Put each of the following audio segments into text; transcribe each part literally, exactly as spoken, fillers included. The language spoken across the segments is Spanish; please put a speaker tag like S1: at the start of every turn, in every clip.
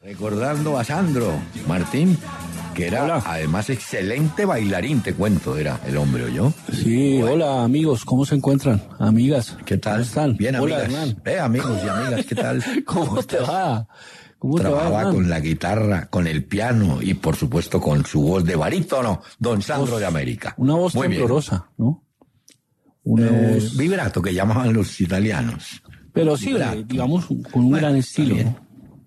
S1: Recordando a Sandro Martín, que era
S2: hola.
S1: Además excelente bailarín, te cuento, era el hombre, ¿oyó?
S2: Sí, bueno. Hola amigos, ¿cómo se encuentran? Amigas,
S1: ¿qué tal?
S2: ¿Cómo están?
S1: Bien,
S2: hola,
S1: amigas.
S2: Hernán.
S1: Eh, amigos y amigas, ¿qué tal?
S2: ¿Cómo, ¿Cómo te va? ¿Cómo
S1: Trabajaba
S2: te va,
S1: con la guitarra, con el piano y por supuesto con su voz de barítono, don Sandro voz, de América.
S2: Una voz
S1: muy
S2: temblorosa, ¿no? Una
S1: eh,
S2: voz...
S1: Vibrato, que llamaban los italianos.
S2: Pero sí, vibrato. Digamos, con un bueno, gran estilo, ¿no?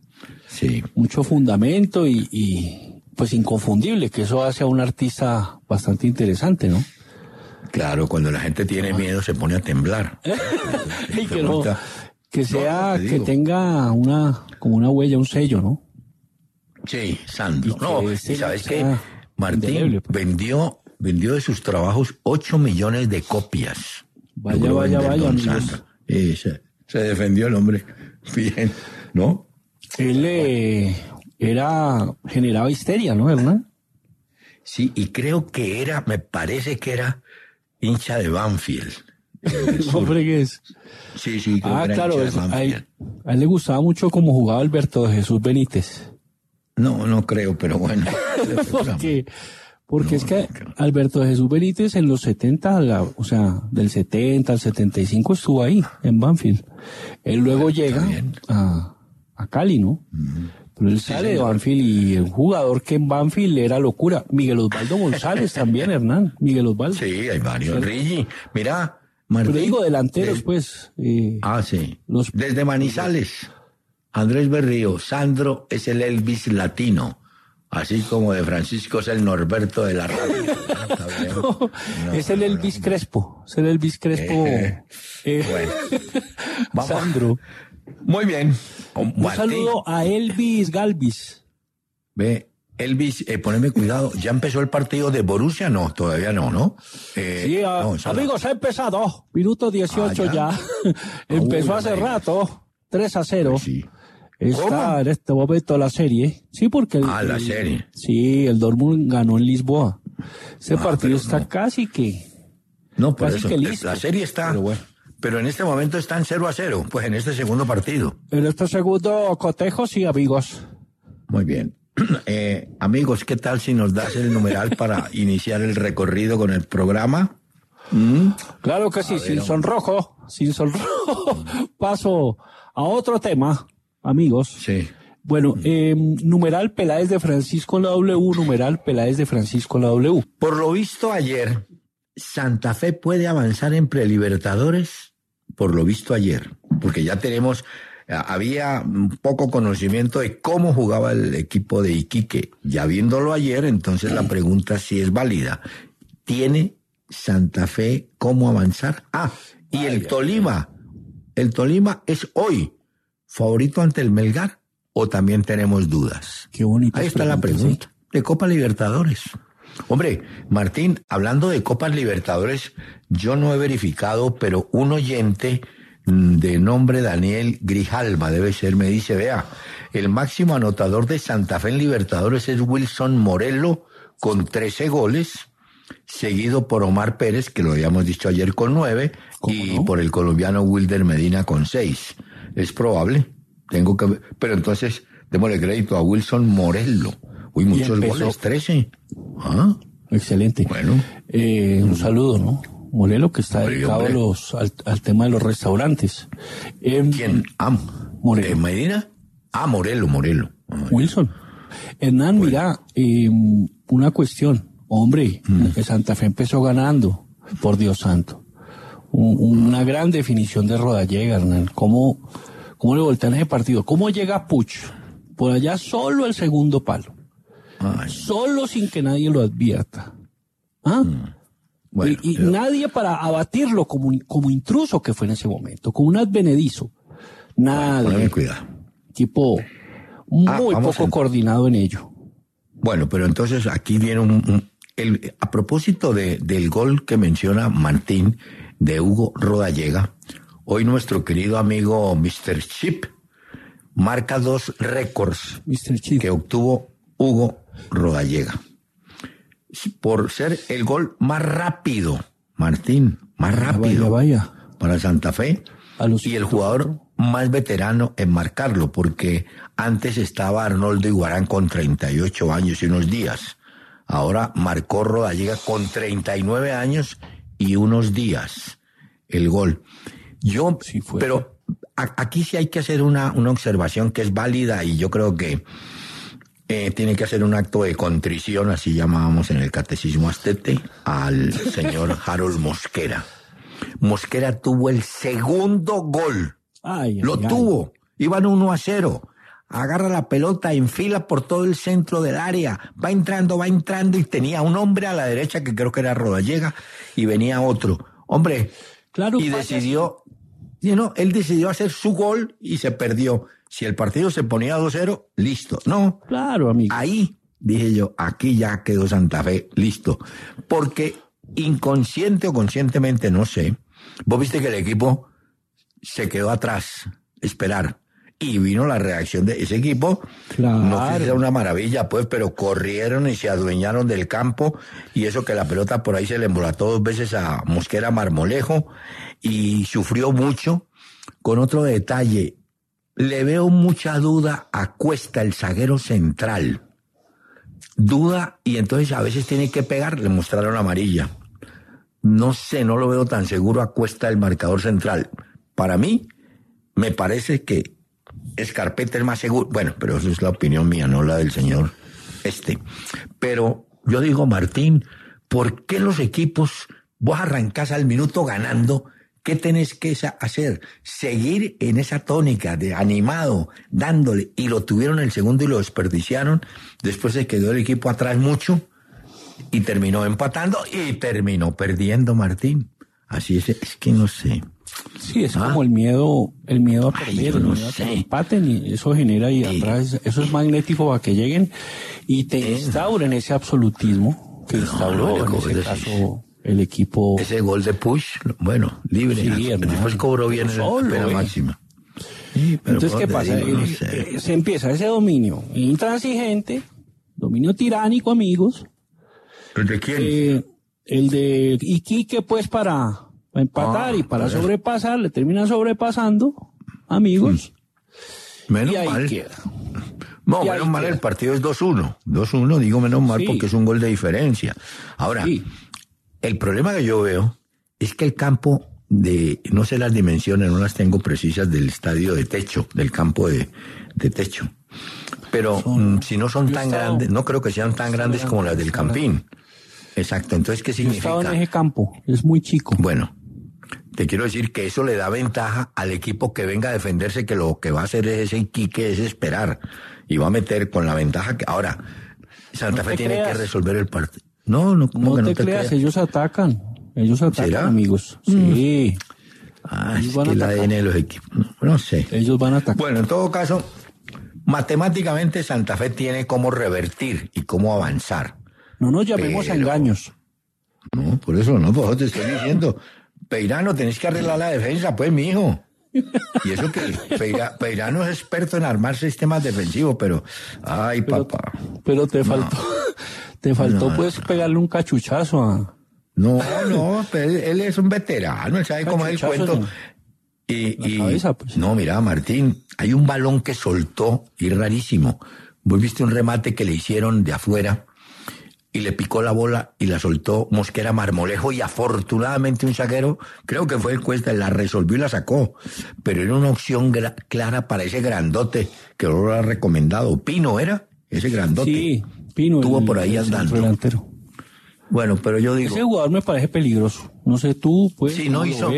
S1: Sí.
S2: Mucho fundamento y, y pues inconfundible, que eso hace a un artista bastante interesante, ¿no?
S1: Claro, cuando la gente tiene ah. miedo se pone a temblar.
S2: y que, no, que sea, no, que tenga una, como una huella, un sello, ¿no?
S1: Sí, Sandro. No, y sabes que Martín
S2: pues.
S1: vendió, vendió de sus trabajos ocho millones de copias.
S2: Vaya, vaya, vaya, amigos.
S1: Y se, se defendió el hombre. Bien, ¿no?
S2: Él eh, era, generaba histeria, ¿no, Hernán?
S1: Sí, y creo que era, me parece que era hincha de Banfield.
S2: No fregues.
S1: Sí, sí, creo
S2: ah,
S1: que era
S2: claro,
S1: hincha de
S2: es, a,
S1: Banfield.
S2: él, a él le gustaba mucho cómo jugaba Alberto de Jesús Benítez.
S1: No, no creo, pero bueno.
S2: porque porque no, es que no Alberto de Jesús Benítez en los setenta, la, o sea, del setenta al setenta y cinco estuvo ahí, en Banfield. Él luego bueno, llega a... a Cali, ¿no? Uh-huh. Pero él sale sí, de Banfield y el jugador que en Banfield era locura. Miguel Osvaldo González también, Hernán. Miguel Osvaldo.
S1: Sí, hay varios. Rigi, mira, Martín.
S2: Pero digo delanteros,
S1: de...
S2: pues. Eh,
S1: ah, sí. Los... Desde Manizales, Andrés Berrío, Sandro es el Elvis latino. Así como de Francisco es el Norberto de la radio.
S2: no, no, es el Elvis no, Crespo. Es el Elvis Crespo.
S1: Eh,
S2: eh,
S1: bueno.
S2: Vamos. Sandro.
S1: Muy bien.
S2: Un Martín. Saludo a Elvis Galvis.
S1: Ve, Elvis, eh, poneme cuidado. ¿Ya empezó el partido de Borussia? No, todavía no, ¿no?
S2: Eh, sí, a, no amigos, ha empezado. Minuto dieciocho ah, ya. ya. Empezó uh, hace bueno. rato. tres a cero.
S1: Pues sí.
S2: Está
S1: ¿Cómo?
S2: En este momento la serie. Sí, porque... El,
S1: ah, la serie.
S2: El, sí, el Dortmund ganó en Lisboa. Ese ah, partido está no. casi que...
S1: No, por
S2: casi
S1: eso.
S2: Que listo.
S1: La serie está...
S2: Pero bueno.
S1: Pero en este momento están cero a cero, pues en este segundo partido.
S2: En este segundo cotejo, sí, amigos.
S1: Muy bien. Eh, amigos, ¿qué tal si nos das el numeral para iniciar el recorrido con el programa?
S2: ¿Mm? Claro que sí, a sin ver, sonrojo, sin sonrojo. Paso a otro tema, amigos.
S1: Sí.
S2: Bueno, eh, numeral Peláez de Francisco la W, numeral Peláez de Francisco la W.
S1: Por lo visto ayer, Santa Fe puede avanzar en prelibertadores. Por lo visto ayer, porque ya tenemos, había poco conocimiento de cómo jugaba el equipo de Iquique. Ya viéndolo ayer, entonces la pregunta sí es válida. ¿Tiene Santa Fe cómo avanzar? Ah, y el Tolima, el Tolima es hoy favorito ante el Melgar, o también tenemos dudas.
S2: Qué bonito.
S1: Ahí está la pregunta, ¿sí? De Copa Libertadores. Hombre, Martín, hablando de Copas Libertadores, yo no he verificado, pero un oyente de nombre Daniel Grijalva, debe ser, me dice, vea, el máximo anotador de Santa Fe en Libertadores es Wilson Morelo, con trece goles, seguido por Omar Pérez, que lo habíamos dicho ayer, con nueve, y no? por el colombiano Wilder Medina con seis. Es probable, tengo que, pero entonces démosle crédito a Wilson Morelo. Uy, muchos goles, trece. ¿Ah?
S2: Excelente.
S1: Bueno.
S2: Eh, un saludo, ¿no? Morelo, que está hombre, dedicado hombre. Los, al, al tema de los restaurantes.
S1: Eh, ¿Quién? Ah,
S2: Morelo.
S1: ¿Eh, Medina? Ah, Morelo, Morelo. Ah,
S2: Wilson. Hernán, bueno. mira, eh, una cuestión. Hombre, mm. que Santa Fe empezó ganando, por Dios santo. Un, una gran definición de Rodallega, Hernán. ¿Cómo, cómo le voltean ese partido? ¿Cómo llega Puch? Por allá solo el segundo palo. Ay. Solo sin que nadie lo advierta. ¿Ah? Mm. Bueno, y y pero... nadie para abatirlo como, como intruso que fue en ese momento, como un advenedizo. Nadie.
S1: Ponme cuidado.
S2: Tipo muy ah, poco a... coordinado en ello.
S1: Bueno, pero entonces aquí viene un... un el, a propósito de, del gol que menciona Martín de Hugo Rodallega, hoy nuestro querido amigo mister Chip marca dos récords que obtuvo Hugo Rodallega. Por ser el gol más rápido, Martín, más rápido
S2: vaya, vaya.
S1: para Santa Fe.
S2: A los
S1: y el jugador más veterano en marcarlo, porque antes estaba Arnoldo Iguarán con treinta y ocho años y unos días. Ahora marcó Rodallega con treinta y nueve años y unos días el gol. Yo, sí fue. Pero a, aquí sí hay que hacer una, una observación que es válida, y yo creo que eh, tiene que hacer un acto de contrición, así llamábamos en el catecismo astete, al señor Harold Mosquera. Mosquera tuvo el segundo gol. Ay, Lo ay, tuvo. Ay. Iban uno a cero. Agarra la pelota, enfila por todo el centro del área, va entrando, va entrando, y tenía un hombre a la derecha que creo que era Rodallega, y venía otro. Hombre, claro, y decidió, you know, él decidió hacer su gol y se perdió. Si el partido se ponía dos cero, listo. No,
S2: claro, amigo.
S1: Ahí dije yo, aquí ya quedó Santa Fe, listo. Porque inconsciente o conscientemente, no sé, vos viste que el equipo se quedó atrás, esperar. Y vino la reacción de ese equipo. Claro. No que sea una maravilla, pues, pero corrieron y se adueñaron del campo. Y eso que la pelota por ahí se le embolató dos veces a Mosquera Marmolejo. Y sufrió mucho. Con otro detalle, le veo mucha duda a Cuesta, el zaguero central. Duda, y entonces a veces tiene que pegar. Le mostraron amarilla. No sé, no lo veo tan seguro a Cuesta, el marcador central. Para mí, me parece que Escarpeta es más seguro. Bueno, pero eso es la opinión mía, no la del señor este. Pero yo digo, Martín, ¿por qué los equipos, vos arrancás al minuto ganando? ¿Qué tenés que hacer? Seguir en esa tónica de animado, dándole, y lo tuvieron el segundo y lo desperdiciaron. Después se quedó el equipo atrás mucho y terminó empatando y terminó perdiendo, Martín. Así es, es que no sé.
S2: Sí, es ¿Ah? como el miedo, el miedo a perder, el
S1: no
S2: miedo a que empaten, y eso genera ahí sí. atrás, eso es magnético para que lleguen y te instauren ese absolutismo que no, instauró no, en ese caso el equipo.
S1: Ese gol de Push, bueno, libre, sí, después cobró bien en la pena máxima.
S2: Sí, pero entonces, ¿qué pasa? Digo, no sé. Se empieza ese dominio intransigente, dominio tiránico, amigos.
S1: ¿El de quién?
S2: Eh, el de Iquique, pues, para... Para empatar ah, y para sobrepasar, le terminan sobrepasando, amigos.
S1: Menos
S2: y ahí
S1: mal.
S2: Queda.
S1: No,
S2: y
S1: menos mal, queda. El partido es dos uno. dos uno, digo menos mal sí. porque es un gol de diferencia. Ahora, sí. el problema que yo veo es que el campo de, no sé las dimensiones, no las tengo precisas del estadio de techo, del campo de, de techo. Pero son, mmm, si no son tan estado, grandes, no creo que sean tan grandes como las del Campín. Exacto, entonces, ¿qué significa?
S2: Yo estaba en ese campo, es muy chico.
S1: Bueno, te quiero decir que eso le da ventaja al equipo que venga a defenderse, que lo que va a hacer es ese Iquique, es esperar, y va a meter con la ventaja que ahora Santa no Fe tiene creas. que resolver el partido. No, no,
S2: no,
S1: que
S2: te,
S1: no te
S2: creas, creas, ellos atacan, ellos atacan, ¿será? Amigos. Sí.
S1: Ah, es que el A D N de los equipos, no, no sé.
S2: Ellos van a atacar.
S1: Bueno, en todo caso, matemáticamente Santa Fe tiene cómo revertir y cómo avanzar.
S2: No nos llamemos
S1: Pero,
S2: a engaños.
S1: No, por eso no, pues te estoy diciendo. Peirano, tenés que arreglar la defensa, pues, mijo. Y eso que Peira, Peirano es experto en armar sistemas defensivos, pero, ay,
S2: pero,
S1: papá.
S2: Pero te faltó, no. te faltó, no, pues, no. pegarle un cachuchazo a...
S1: No, no, pero él, él es un veterano, él sabe cómo es el cuento. No. Y, y cabeza, pues. No, mira, Martín, hay un balón que soltó, y rarísimo. Vos viste un remate que le hicieron de afuera, y le picó la bola y la soltó Mosquera Marmolejo, y afortunadamente un zaguero, creo que fue el Cuesta, la resolvió y la sacó. Pero era una opción gra- clara para ese grandote que lo ha recomendado. Pino era, ese grandote.
S2: Sí, Pino.
S1: Estuvo
S2: el,
S1: por ahí
S2: el
S1: andando.
S2: Delantero.
S1: Bueno, pero yo digo...
S2: Ese jugador me parece peligroso. No sé tú, pues,
S1: sí, no hizo...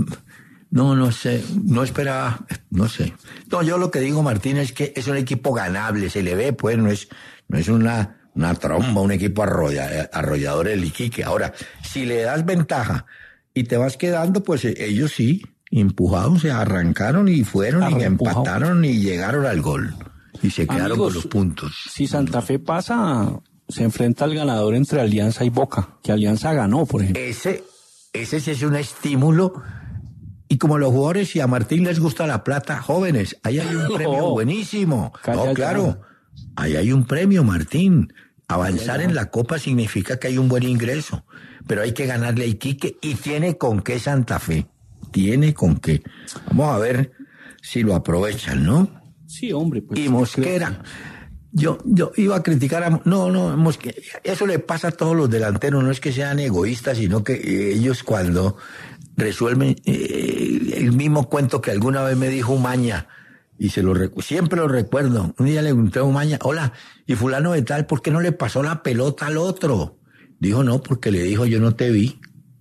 S1: No, no sé, no esperaba, no sé. No, yo lo que digo, Martín, es que es un equipo ganable, se le ve, pues, no es, no es una... una tromba, un equipo arrolla, arrollador del Iquique. Ahora, si le das ventaja y te vas quedando, pues ellos sí, empujados, se arrancaron y fueron Arre, y empataron y llegaron al gol. Y se quedaron Amigos, con los puntos.
S2: Si Santa Fe pasa, se enfrenta al ganador entre Alianza y Boca, que Alianza ganó, por ejemplo.
S1: Ese, ese sí es un estímulo. Y como los jugadores, y a Martín les gusta la plata, jóvenes, ahí hay un premio oh, buenísimo. No, claro. Ahí hay un premio, Martín. Avanzar en la Copa significa que hay un buen ingreso, pero hay que ganarle a Iquique, y tiene con qué Santa Fe. Tiene con qué. Vamos a ver si lo aprovechan, ¿no?
S2: Sí, hombre. Pues,
S1: y Mosquera, yo, yo iba a criticar a... No, no, Mosquera, eso le pasa a todos los delanteros, no es que sean egoístas, sino que ellos cuando resuelven eh, el mismo cuento que alguna vez me dijo Umaña, y se lo recu- siempre lo recuerdo. Un día le pregunté a Umaña, hola, y fulano de tal, ¿por qué no le pasó la pelota al otro? Dijo, no, porque le dijo, yo no te vi.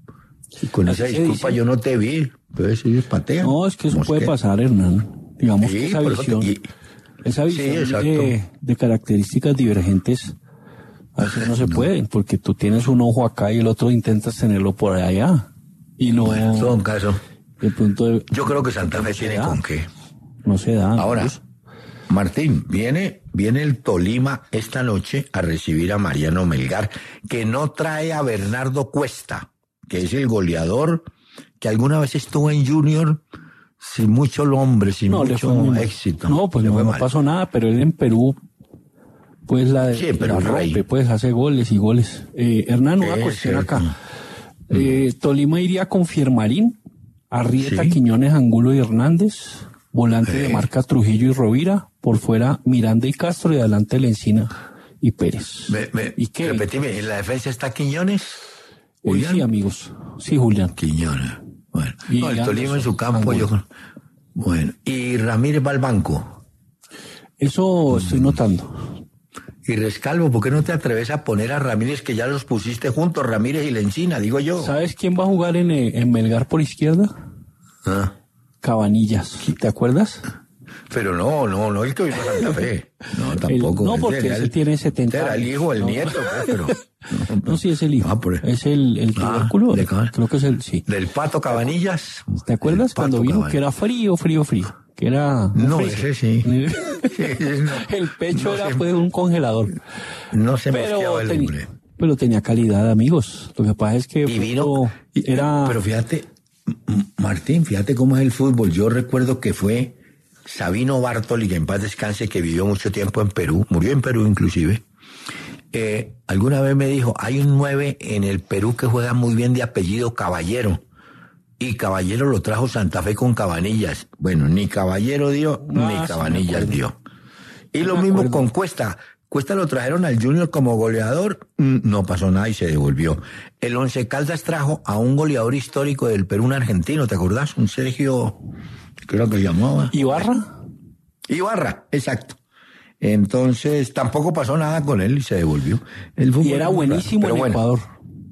S1: Y con esa disculpa, yo no te vi. Entonces ellos patean.
S2: No, es que eso Mosquera. Puede pasar, Hernán. Digamos
S1: sí,
S2: que esa visión,
S1: te... y...
S2: esa visión
S1: sí,
S2: de, de características divergentes, a veces no se no. puede, porque tú tienes un ojo acá y el otro intentas tenerlo por allá. Y no...
S1: Bueno, en todo caso,
S2: de pronto de,
S1: yo creo que Santa Fe tiene con qué.
S2: No se da.
S1: Ahora, pues. Martín, viene, viene el Tolima esta noche a recibir a Mariano Melgar, que no trae a Bernardo Cuesta, que es el goleador que alguna vez estuvo en Junior sin mucho nombre, sin no, mucho éxito.
S2: No, pues no, no pasó nada, pero él en Perú, pues la,
S1: sí, pero
S2: la rompe, pues hace goles y goles. Eh, Hernán, una
S1: es
S2: cuestión
S1: cierto.
S2: acá. Eh, Tolima iría con Fiermarín, Arrieta, sí. Quiñones, Angulo y Hernández, volante eh. de marca Trujillo y Rovira, por fuera Miranda y Castro y adelante Lencina y Pérez.
S1: Me, me,
S2: ¿Y qué?
S1: Repetime, ¿en la defensa está Quiñones?
S2: Hoy sí, amigos. Sí, Julián.
S1: Quiñones. Bueno, no, el Tolima en su campo, Angulo. yo... Bueno, y Ramírez va al banco.
S2: Eso estoy notando.
S1: Y Rescalvo, ¿por qué no te atreves a poner a Ramírez, que ya los pusiste juntos, Ramírez y Lencina, digo yo?
S2: ¿Sabes quién va a jugar en, en Melgar por izquierda?
S1: ¿Ah?
S2: Cabanillas, ¿te acuerdas?
S1: Pero no, no, no el que vino a Santa Fe. No, tampoco.
S2: El, no, porque él el, tiene setenta
S1: Era el hijo, el no. nieto, pues, pero...
S2: No, no, sí, es el hijo. Ah, por... Es el, el tubérculo. Ah, creo que es el, sí.
S1: Del Pato Cabanillas.
S2: ¿Te acuerdas cuando vino Cabanillas. Que era frío, frío, frío? Que era...
S1: No,
S2: frío.
S1: ese sí.
S2: El pecho
S1: no
S2: era
S1: se...
S2: pues un congelador.
S1: No se
S2: pero
S1: mosqueaba el hombre.
S2: Pero tenía calidad, amigos. Lo que pasa es que...
S1: Y vino...
S2: Era...
S1: Pero fíjate, Martín, fíjate cómo es el fútbol. Yo recuerdo que fue Sabino Bartoli, que en paz descanse, que vivió mucho tiempo en Perú, murió en Perú inclusive. Eh, alguna vez me dijo, hay un nueve en el Perú que juega muy bien de apellido Caballero, y Caballero lo trajo Santa Fe con Cabanillas. Bueno, ni Caballero dio, ah, ni Cabanillas sí dio. Y lo mismo acuerdo. Con Cuesta. Cuesta lo trajeron al Junior como goleador, no pasó nada y se devolvió. El Once Caldas trajo a un goleador histórico del Perú, un argentino, ¿te acordás? Un Sergio, creo que se llamaba.
S2: ¿Ibarra?
S1: Ibarra, exacto. Entonces, tampoco pasó nada con él y se devolvió. El
S2: y era buenísimo en bueno. Ecuador.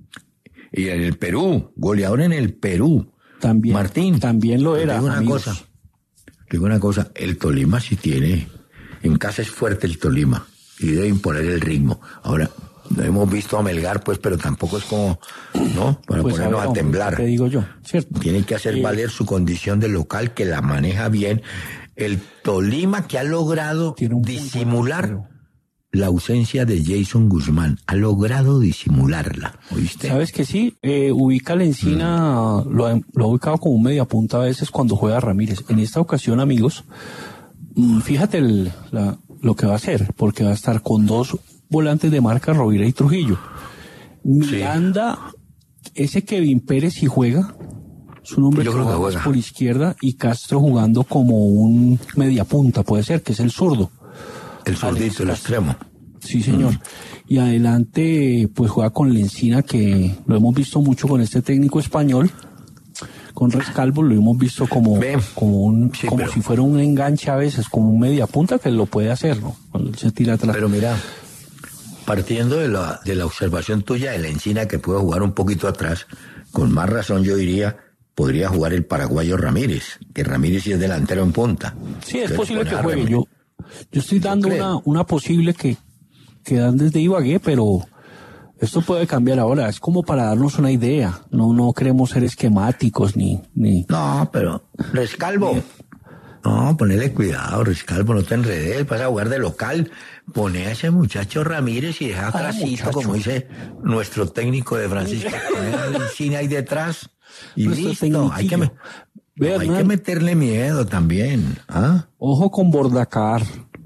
S1: Y en el Perú, goleador en el Perú.
S2: También.
S1: Martín.
S2: También lo era,
S1: digo una
S2: amigos.
S1: cosa. Digo una cosa, el Tolima sí tiene, en casa es fuerte el Tolima y debe imponer el ritmo. Ahora, no hemos visto a Melgar, pues, pero tampoco es como, ¿no? Para pues ponernos a, ver, a temblar.
S2: Te digo yo, ¿cierto?
S1: Tienen que hacer eh, valer su condición de local, que la maneja bien. El Tolima que ha logrado disimular la ausencia de Jason Guzmán. Ha logrado disimularla, ¿oíste?
S2: ¿Sabes que sí? Eh, ubica a Lencina, mm. lo, lo ha ubicado como un mediapunta a veces cuando juega Ramírez. En esta ocasión, amigos, fíjate el, la, lo que va a hacer, porque va a estar con dos volantes de marca, Rovira y Trujillo. Miranda, sí. Ese Kevin Pérez si juega... Es un hombre que juega, que juega por izquierda y Castro jugando como un mediapunta, puede ser, que es el zurdo.
S1: El zurdito, el extremo.
S2: Sí, señor. Mm. Y adelante, pues juega con Lencina, que lo hemos visto mucho con este técnico español. Con Rescalvo lo hemos visto como, como un, sí, como pero, si fuera un enganche a veces, como un mediapunta que lo puede hacer, ¿no? Cuando él se tira atrás.
S1: Pero mira, partiendo de la, de la observación tuya de Lencina, que puede jugar un poquito atrás, con más razón yo diría, podría jugar el paraguayo Ramírez, que Ramírez sí es delantero en punta.
S2: Sí, es posible que juegue. Yo, yo estoy dando una, una posible que, que dan desde Ibagué, pero esto puede cambiar ahora. Es como para darnos una idea. No, no queremos ser esquemáticos ni, ni.
S1: No, pero Rescalvo. No, ponele cuidado, Rescalvo, no te enredes, vas a jugar de local. Pone a ese muchacho Ramírez y deja atrásito, ah, como dice nuestro técnico de Francisco. Pone el cine ahí detrás. Y listo, hay que, me, no, hay que meterle miedo también. ¿Ah?
S2: Ojo con Bordacar.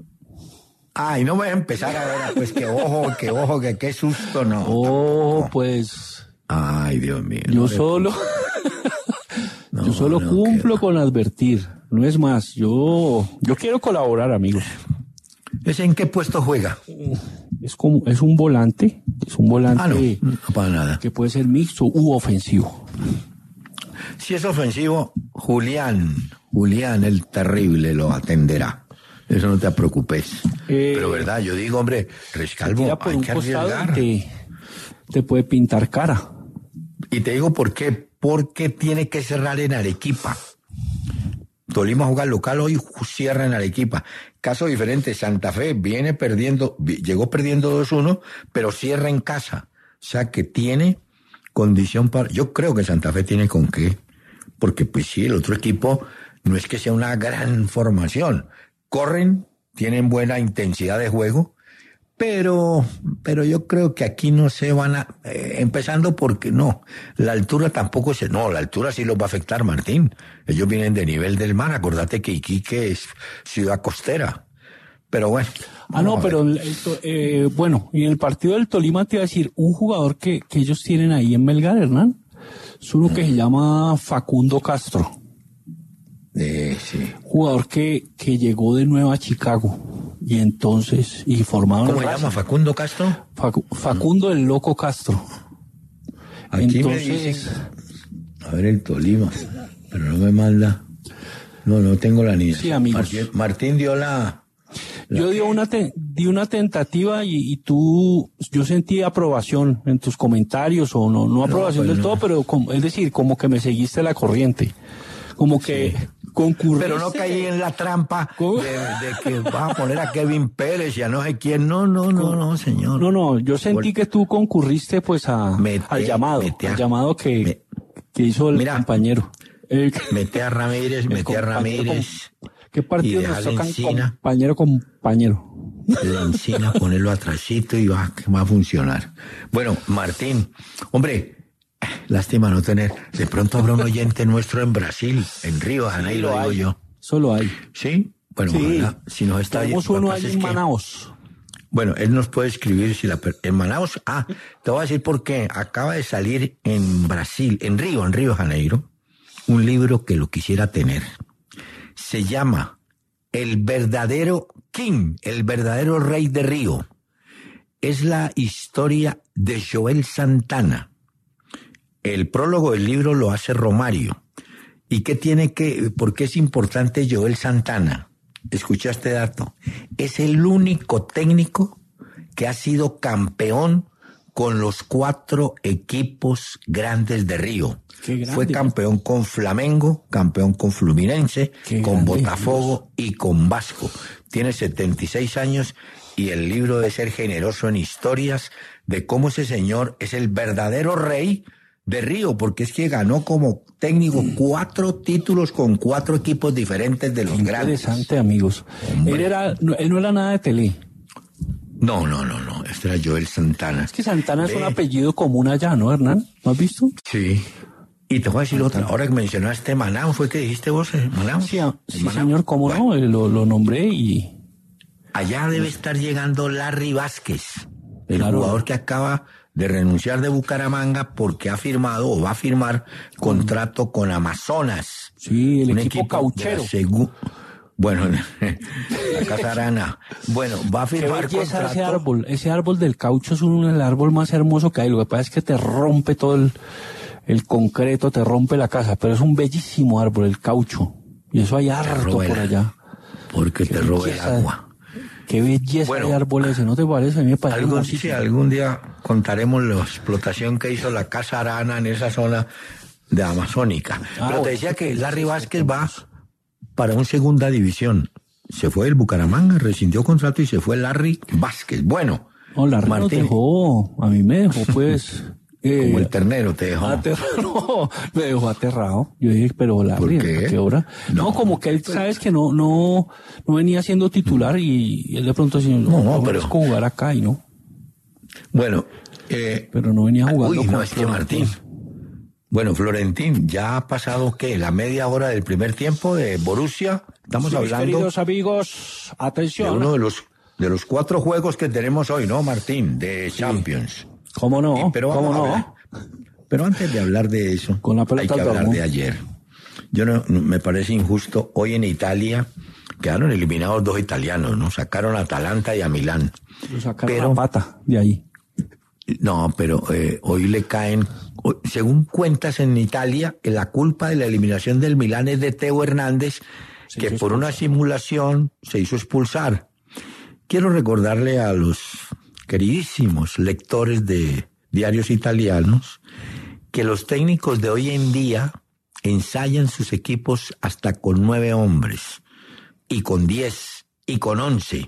S1: Ay, no voy a empezar ahora, pues que ojo, que ojo, que qué susto, no.
S2: Oh, tampoco. Pues.
S1: Ay, Dios mío.
S2: Yo no solo, no, yo solo no, cumplo con advertir. no es más. Yo, yo quiero colaborar, amigos.
S1: ¿Ese en qué puesto juega?
S2: Es como, es un volante, es un volante
S1: ah, no, no para nada.
S2: Que puede ser mixto u ofensivo.
S1: Si es ofensivo, Julián, Julián el terrible lo atenderá. Eso no te preocupes. Eh, Pero verdad, yo digo, hombre, Rescalvo, hay que arriesgar.
S2: Te, te puede pintar cara.
S1: Y te digo por qué. Porque tiene que cerrar en Arequipa. Tolima juega local, hoy cierra en Arequipa. Caso diferente, Santa Fe viene perdiendo, llegó perdiendo dos uno, pero cierra en casa. O sea que tiene condición para... Yo creo que Santa Fe tiene con qué. Porque pues sí, el otro equipo no es que sea una gran formación. Corren, tienen buena intensidad de juego, pero, pero yo creo que aquí no se van a... Eh, empezando porque no, la altura tampoco se... No, la altura sí los va a afectar, Martín. Ellos vienen de nivel del mar, acordate que Iquique es ciudad costera. Pero bueno.
S2: Ah, no, pero el, el, eh, bueno, y en el partido del Tolima te iba a decir, un jugador que, que ellos tienen ahí en Melgar, Hernán, es uno que se llama Facundo Castro.
S1: Eh, sí.
S2: Jugador que, que llegó de nuevo a Chicago y entonces y formaron.
S1: ¿Cómo se llama? ¿Facundo Castro?
S2: Facu, Facundo mm. el Loco Castro.
S1: Aquí entonces, me dicen, a ver el Tolima, pero no me manda. No, no tengo la niña.
S2: Sí, amigos.
S1: Martín, Martín dio la. la
S2: yo di una te, di una tentativa y, y tú, yo sentí aprobación en tus comentarios o no, no aprobación no, pues del no. todo, pero como, es decir, como que me seguiste la corriente. Como que sí. concurriste.
S1: Pero no caí en la trampa de, de que vas a poner a Kevin Pérez y a no sé quién. No, no, no, no, señor.
S2: No, no, yo sentí que tú concurriste pues a, mete, al llamado, a, al llamado que, me, que hizo el mira, compañero. El,
S1: mete a Ramírez, mete a Ramírez.
S2: Con, ¿qué partido nos tocan, compañero, compañero?
S1: De Encina, ponerlo atrásito y va, va a funcionar. Bueno, Martín, hombre... Lástima no tener. De pronto habrá un oyente nuestro en Brasil, en Río de Janeiro, sí, lo digo yo.
S2: Solo hay.
S1: ¿Sí? Bueno,
S2: sí.
S1: Ojalá, si nos está
S2: Tenemos uno ahí en Manaus.
S1: Bueno, él nos puede escribir si la en Manaus. Ah, te voy a decir por qué. Acaba de salir en Brasil, en Río, en Río de Janeiro, un libro que lo quisiera tener. Se llama El verdadero King, el verdadero rey de Río. Es la historia de Joel Santana. El prólogo del libro lo hace Romario. ¿Y qué tiene que, por qué es importante Joel Santana? Escucha este dato. Es el único técnico que ha sido campeón con los cuatro equipos grandes de Río. Fue campeón con Flamengo, campeón con Fluminense, qué con Botafogo Dios. Y con Vasco. Tiene setenta y seis años y el libro de ser generoso en historias de cómo ese señor es el verdadero rey de Río, porque es que ganó como técnico cuatro títulos con cuatro equipos diferentes de los
S2: Qué
S1: grandes.
S2: Interesante, amigos. Hombre. Él era, no, él no era nada de Tele.
S1: No, no, no, no. Este era Joel Santana.
S2: Es que Santana Ve. es un apellido común allá, ¿no, Hernán? ¿No has visto?
S1: Sí. Y te voy a decir Santana. Otra. Ahora que mencionaste Manaus, ¿fue que dijiste vos? Eh? Manaus.
S2: Sí, sí Manaus. Señor, cómo bueno. no, lo, lo nombré y...
S1: Allá debe estar llegando Larry Vázquez, el claro. jugador que acaba de renunciar de Bucaramanga porque ha firmado o va a firmar contrato con Amazonas.
S2: Sí, el equipo, equipo cauchero.
S1: Segu... Bueno, la Casa Arana. Bueno, va a firmar contrato.
S2: Ese árbol, ese árbol del caucho es un, el árbol más hermoso que hay. Lo que pasa es que te rompe todo el, el concreto, te rompe la casa, pero es un bellísimo árbol, el caucho. Y eso hay harto por allá.
S1: Porque Qué te roba el agua.
S2: Qué belleza bueno, de árboles, ¿no te parece? A mí me parece
S1: algún, sí, algún día contaremos la explotación que hizo la Casa Arana en esa zona de Amazónica. Ah, Pero te decía que Larry Vázquez va para una segunda división. Se fue el Bucaramanga, rescindió contrato y se fue Larry Vázquez. Bueno,
S2: no, Larry Martín, no dejó, a mí me dejó pues...
S1: Eh, como el ternero te dejó.
S2: Aterrado, no, me dejó aterrado. Yo dije, pero Larry, ¿por qué? ¿A qué hora? No, no, como que él, sabes que no, no, no venía siendo titular y, y él de pronto decía, no, no, no pero es jugar acá y no.
S1: Bueno, eh,
S2: pero no venía jugando.
S1: Uy, no, es que Martín. Bueno, Florentín, ya ha pasado, ¿qué? La media hora del primer tiempo de Borussia. Estamos sí, hablando.
S2: Queridos amigos, atención.
S1: De uno de los, de los cuatro juegos que tenemos hoy, ¿no, Martín? De Champions.
S2: Sí. ¿Cómo no?
S1: Y, pero
S2: ¿Cómo no?
S1: Hablar, pero antes de hablar de eso,
S2: Con la pelota
S1: hay que hablar de ayer. yo no, no- me parece injusto. Hoy en Italia quedaron eliminados dos italianos, ¿no? Sacaron a Atalanta y a Milán.
S2: Lo sacaron
S1: Pero-
S2: la pata de ahí.
S1: No, pero eh, hoy le caen, o- según cuentas en Italia, que la culpa de la eliminación del Milán es de Teo Hernández,
S2: Se
S1: que
S2: hizo
S1: por una simulación se hizo expulsar. Quiero recordarle a los queridísimos lectores de diarios italianos que los técnicos de hoy en día ensayan sus equipos hasta con nueve hombres, y con diez, y con once,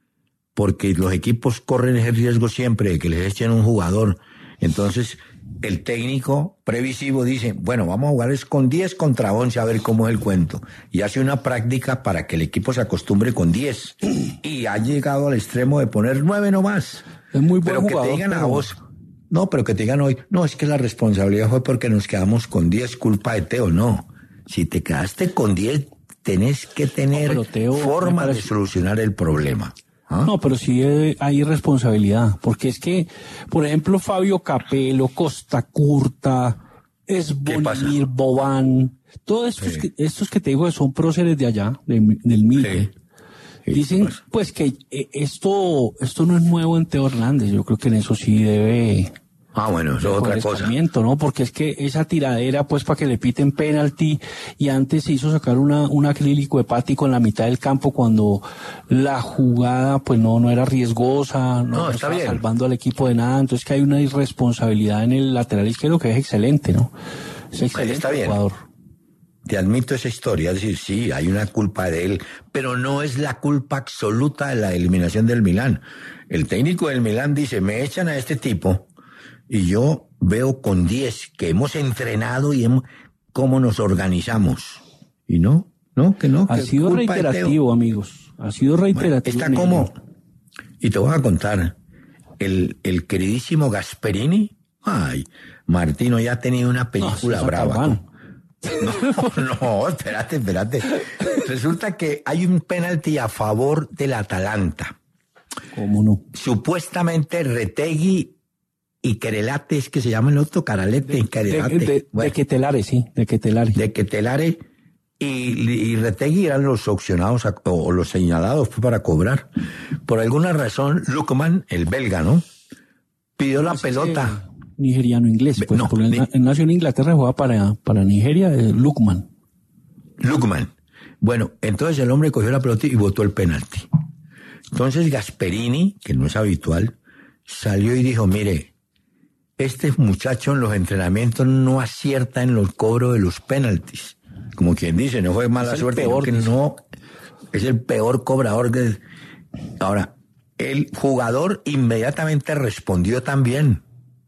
S1: porque los equipos corren ese riesgo siempre de que les echen un jugador. Entonces, el técnico previsivo dice, bueno, vamos a jugar es con diez contra once a ver cómo es el cuento. Y hace una práctica para que el equipo se acostumbre con diez. Y ha llegado al extremo de poner nueve nomás.
S2: Es muy buen
S1: Pero que
S2: jugador,
S1: te digan a
S2: pero-
S1: vos, no, pero que te digan hoy, no, es que la responsabilidad fue porque nos quedamos con diez, culpa de Teo. No, si te quedaste con diez, tenés que tener
S2: No, pero Teo, me
S1: forma de
S2: parece-
S1: solucionar el problema. ¿Ah?
S2: No, pero sí eh, hay responsabilidad, porque es que, por ejemplo, Fabio Capello, Costa Curta, Esbonimir, Bobán, todos estos,
S1: Sí.
S2: que, estos que te digo que son próceres de allá, de- del Milte,
S1: Sí. Sí,
S2: dicen
S1: pues.
S2: pues que eh, esto esto no es nuevo en Teo Hernández. Yo creo que en eso sí debe
S1: Ah, bueno, eso es otra cosa.
S2: escarmiento, ¿no? Porque es que esa tiradera, pues, para que le piten penalti, y antes se hizo sacar una, un acrílico hepático en la mitad del campo cuando la jugada, pues, no, no era riesgosa, no,
S1: No,
S2: no
S1: está
S2: estaba
S1: bien.
S2: salvando al equipo de nada. Entonces, que hay una irresponsabilidad en el lateral izquierdo que es excelente, ¿no? Es excelente
S1: Está bien.
S2: jugador.
S1: Te admito esa historia, es decir, sí, hay una culpa de él, pero no es la culpa absoluta de la eliminación del Milán. El técnico del Milán dice, me echan a este tipo, y yo veo con diez que hemos entrenado y hemos, cómo nos organizamos. Y no, no, que no.
S2: Ha
S1: que
S2: sido
S1: culpa de Teo.
S2: reiterativo, amigos. Ha sido reiterativo.
S1: Está
S2: en
S1: como,
S2: ello.
S1: y te voy a contar, el, el queridísimo Gasperini, ay, Martino ya ha tenido una
S2: No,
S1: película
S2: sí,
S1: brava.
S2: Sacaban.
S1: No, no, espérate, espérate. Resulta que hay un penalti a favor del Atalanta.
S2: ¿Cómo no?
S1: Supuestamente Retegui y Querelate, es que se llama el otro, Caralete y
S2: De,
S1: Querelate.
S2: de, de
S1: Bueno,
S2: Ketelare, sí, de Ketelare.
S1: de Ketelare y, y Retegui eran los opcionados a- o los señalados pues, para cobrar. Por alguna razón, Lukman, el belga, ¿no? Pidió la pelota.
S2: Eh, Nigeriano-inglés, pues,
S1: No,
S2: porque él,
S1: ni-
S2: na- él nació en Inglaterra, jugaba para, para Nigeria, eh, Lukman.
S1: Lukman. Bueno, entonces el hombre cogió la pelota y botó el penalti. Entonces Gasperini, que no es habitual, salió y dijo, mire, este muchacho en los entrenamientos no acierta en los cobros de los penaltis. Como quien dice, no fue mala
S2: Es el
S1: suerte,
S2: peor,
S1: sino que
S2: dice.
S1: no, es el peor cobrador que... Ahora, el jugador inmediatamente respondió también.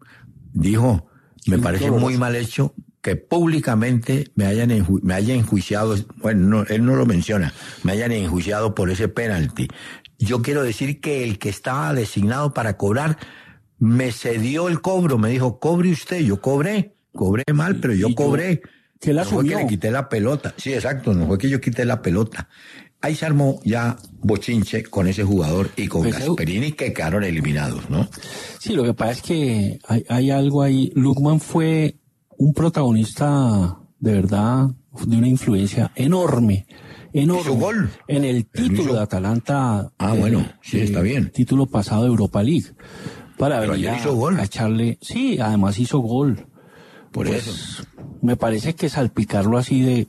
S1: Dijo, me
S2: Sí,
S1: parece
S2: claro.
S1: muy mal hecho que públicamente me hayan enju- me haya enjuiciado, bueno, no, él no lo menciona, me hayan enjuiciado por ese penalti. Yo quiero decir que el que estaba designado para cobrar me cedió el cobro, me dijo, cobre usted, yo cobré, cobré mal, pero yo
S2: y yo-
S1: cobré.
S2: que él
S1: No fue que
S2: asumió.
S1: le quité la pelota. Sí, exacto, no fue que yo quité la pelota. Ahí se armó ya bochinche con ese jugador y con
S2: Pues,
S1: Gasperini, que quedaron eliminados, ¿no?
S2: Sí, lo que pasa es que hay, hay algo ahí. Lukman fue un protagonista de verdad, de una influencia enorme, enorme.
S1: Hizo gol.
S2: En el título
S1: hizo-
S2: de Atalanta.
S1: Ah,
S2: eh,
S1: bueno, sí, está bien.
S2: Título pasado de Europa League. Para
S1: Pero
S2: venir
S1: ayer
S2: a,
S1: hizo gol.
S2: a echarle. Sí, además hizo gol.
S1: Por
S2: Pues,
S1: eso.
S2: me parece que salpicarlo así de,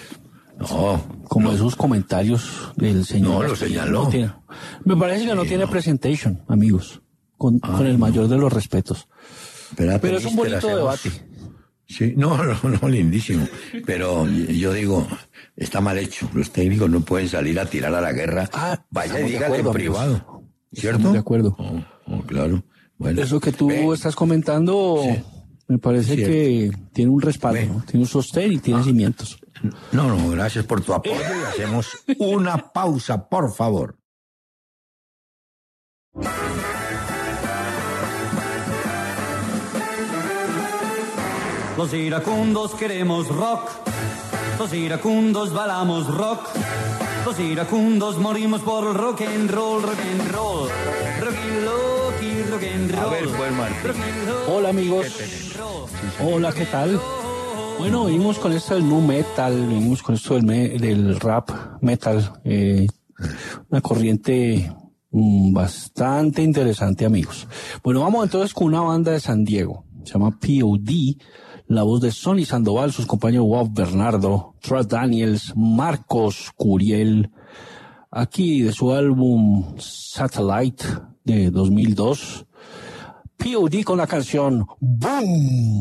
S1: No,
S2: como esos comentarios del señor.
S1: No, lo
S2: Gasperini,
S1: señaló.
S2: no tiene- me parece que no
S1: Sí,
S2: tiene
S1: no.
S2: presentation, amigos, con, con el mayor de los respetos.
S1: espérate,
S2: Pero es un
S1: mister,
S2: bonito
S1: hacemos-
S2: debate.
S1: Sí, no, no, no, lindísimo. Pero yo digo, está mal hecho. Los técnicos no pueden salir a tirar a la guerra.
S2: Ah,
S1: Vaya y
S2: estamos de
S1: dígale en
S2: acuerdo,
S1: privado.
S2: amigos.
S1: ¿Cierto?
S2: Estamos de acuerdo.
S1: Oh, oh, claro. Bueno.
S2: Eso que tú
S1: Ve,
S2: estás comentando,
S1: Sí.
S2: me parece
S1: Cierto.
S2: que tiene un respaldo,
S1: Ve.
S2: ¿no? Tiene un sostén y
S1: Ah.
S2: tiene cimientos.
S1: No, no, gracias por tu apoyo y hacemos una pausa, por favor.
S3: Los iracundos queremos rock, los iracundos balamos rock, los iracundos morimos por el rock and roll, rock and roll, rocky loki, rock and roll.
S1: A ver, pues, Martín.
S3: Rock and roll,
S2: Hola amigos,
S3: rock and roll.
S2: hola, ¿qué tal? Bueno, venimos con esto del nu metal, venimos con esto del, me, del rap metal, eh, una corriente mm, bastante interesante, amigos. Bueno, vamos entonces con una banda de San Diego, se llama P O D, la voz de Sonny Sandoval, sus compañeros Wob Bernardo, Trust Daniels, Marcos Curiel, aquí de su álbum Satellite de dos mil dos, P O D con la canción Boom.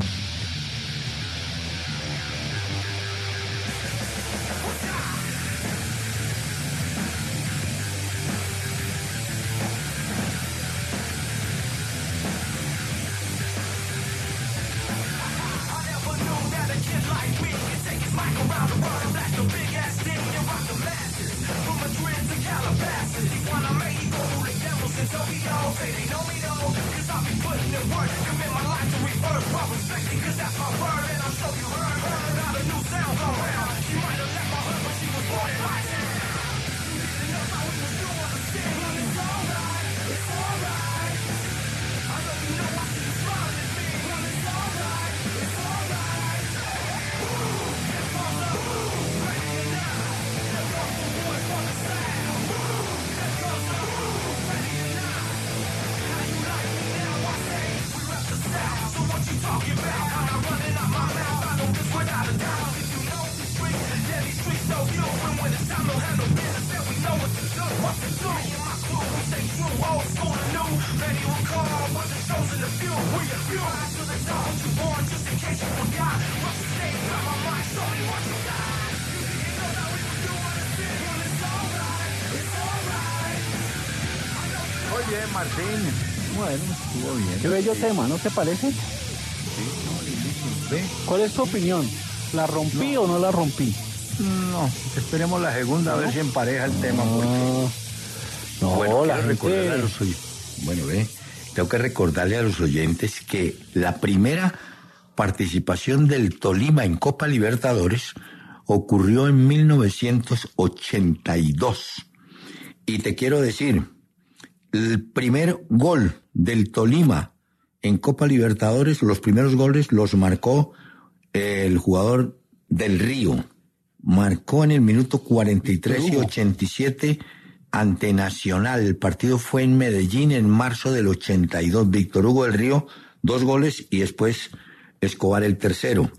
S1: Oye, Martín, bueno, estuvo bien.
S2: Qué bello
S1: sí.
S2: tema, ¿no te parece?
S1: Sí, no, lindísimo. ¿Ve?
S2: ¿Cuál es tu opinión? ¿La rompí no. o no la rompí?
S1: No, esperemos la segunda, ¿no? A ver si empareja el tema.
S2: No,
S1: porque...
S2: no
S1: bueno,
S2: la gente...
S1: recordarle a los oyentes. Bueno, ve, tengo que recordarle a los oyentes que la primera participación del Tolima en Copa Libertadores ocurrió en mil novecientos ochenta y dos. Y te quiero decir, el primer gol del Tolima en Copa Libertadores, los primeros goles los marcó el jugador del Río. Marcó en el minuto cuarenta y tres y ochenta y siete ante Nacional. El partido fue en Medellín en marzo del ochenta y dos. Víctor Hugo del Río, dos goles y después Escobar el tercero.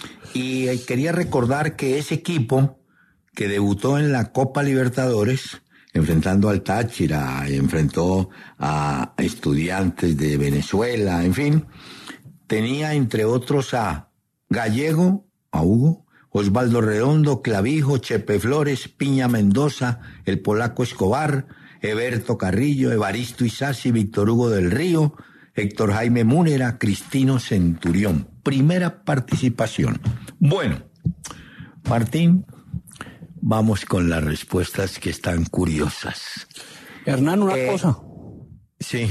S1: Y quería recordar que ese equipo que debutó en la Copa Libertadores, enfrentando al Táchira, enfrentó a Estudiantes de Venezuela, en fin, tenía entre otros a Gallego, a Hugo, Osvaldo Redondo, Clavijo, Chepe Flores, Piña Mendoza, el polaco Escobar, Eberto Carrillo, Evaristo Isasi, Víctor Hugo del Río, Héctor Jaime Múnera, Cristino Centurión. Primera participación. Bueno, Martín, vamos con las respuestas que están curiosas.
S2: Hernán, una
S1: eh,
S2: cosa.
S1: Sí.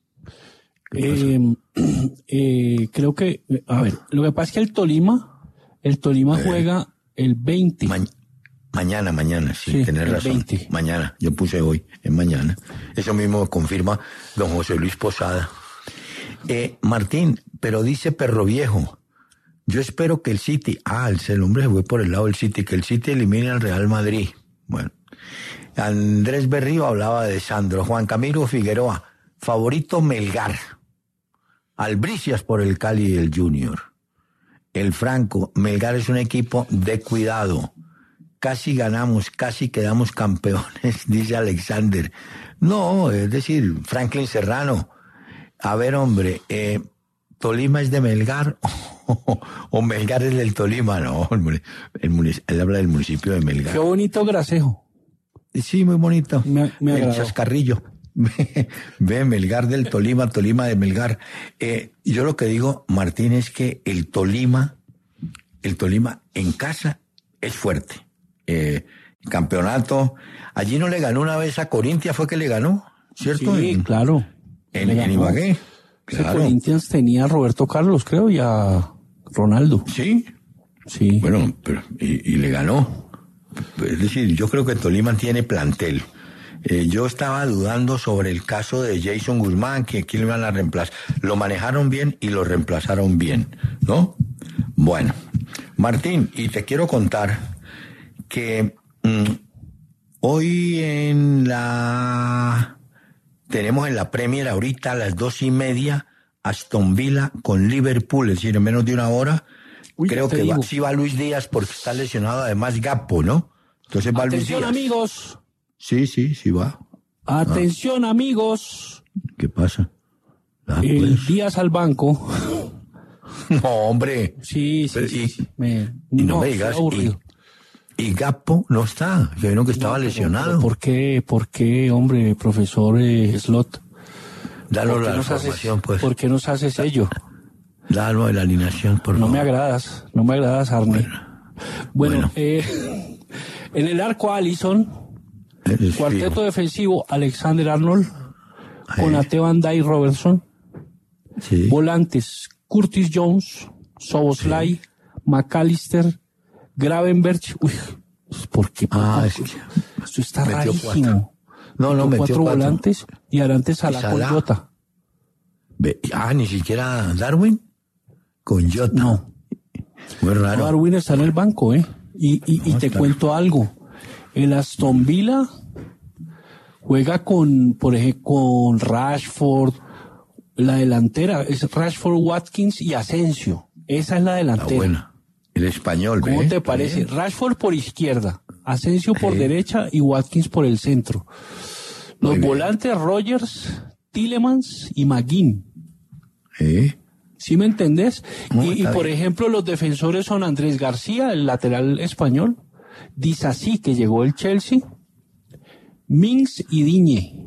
S2: Eh, eh, creo que, a ver, lo que pasa es que el Tolima, el Tolima eh, juega el veinte.
S1: Ma- mañana, mañana, sí,
S2: sí
S1: tenés razón.
S2: veinte.
S1: Mañana, yo puse hoy, en mañana. Eso mismo confirma don José Luis Posada. Eh, Martín, pero dice Perro Viejo, yo espero que el City, ah, el hombre se fue por el lado del City, que el City elimine al Real Madrid. Bueno, Andrés Berrío hablaba de Sandro, Juan Camilo Figueroa, favorito Melgar, Albricias por el Cali y el Junior. El Franco, Melgar es un equipo de cuidado, casi ganamos, casi quedamos campeones, dice Alexander. No, es decir, Franklin Serrano, a ver, hombre, eh, ¿Tolima es de Melgar o, o Melgar es del Tolima? No, el, el, él habla del municipio de Melgar.
S2: Qué bonito gracejo.
S1: Sí, muy bonito.
S2: Me, me
S1: el chascarrillo. Ve, Melgar del Tolima, Tolima de Melgar. Eh, yo lo que digo, Martín, es que el Tolima, el Tolima en casa es fuerte. Eh, campeonato, allí no le ganó una vez a Corintia, fue que le ganó, ¿cierto?
S2: Sí,
S1: en,
S2: claro.
S1: En, en Ibagué.
S2: Claro. Corinthians tenía a Roberto Carlos, creo, y a Ronaldo.
S1: Sí.
S2: Sí.
S1: Bueno, pero, y, y le ganó. Es decir, yo creo que Tolima tiene plantel. Eh, yo estaba dudando sobre el caso de Jason Guzmán, que aquí le van a reemplazar. Lo manejaron bien y lo reemplazaron bien, ¿no? Bueno, Martín, y te quiero contar que mmm, hoy en la tenemos en la Premier ahorita a las dos y media Aston Villa con Liverpool, es decir, en menos de una hora. Uy, creo que va, sí va Luis Díaz porque está lesionado, además Gakpo, ¿no? Entonces va Luis Díaz.
S2: Atención, amigos.
S1: Sí, sí, sí va.
S2: Atención, ah. amigos.
S1: ¿Qué pasa?
S2: Ah, el pues. Díaz al banco.
S1: No, hombre.
S2: Sí, sí,
S1: Pero,
S2: sí.
S1: Y,
S2: sí. Me,
S1: y no,
S2: no
S1: me digas, y, y Gakpo no está, que vieron que estaba no, pero, lesionado.
S2: Pero ¿Por qué, por qué, hombre, profesor eh, Slot?
S1: Danos la información, pues.
S2: ¿Por qué nos haces ello?
S1: Danos de la alineación, por
S2: no
S1: favor.
S2: No me agradas, no me agradas, Arne.
S1: Bueno,
S2: bueno,
S1: bueno.
S2: Eh, en el arco Alisson, cuarteto
S1: fijo.
S2: defensivo Alexander Arnold, Konate, Van Dijk, Robertson,
S1: sí.
S2: Volantes Curtis Jones, Szoboszlai, sí. McAllister, Gravenberch. Uy, ¿por qué?
S1: Ah, es que
S2: esto está rarísimo.
S1: No, no, metió
S2: cuatro
S1: cuatro
S2: volantes y adelante Salah con Jota.
S1: Ah, ni siquiera Darwin con Jota.
S2: No.
S1: Muy raro.
S2: No, Darwin está en el banco, ¿eh? Y, y, y te cuento algo. El Aston Villa juega con, por ejemplo, con Rashford. La delantera es Rashford, Watkins y Asensio. Esa es la delantera.
S1: Ah, bueno. El español,
S2: ¿Cómo
S1: ¿ve?
S2: te parece?
S1: ¿Ve?
S2: Rashford por izquierda, Asensio por
S1: ¿Eh?
S2: derecha y Watkins por el centro. Los
S1: Muy
S2: volantes bien. Rogers, Tielemans y McGinn.
S1: ¿Eh?
S2: ¿Sí me entendés?
S1: No,
S2: y, y por
S1: bien.
S2: ejemplo, los defensores son Andrés García, el lateral español, Disasi, que llegó del Chelsea, Mings y Digne.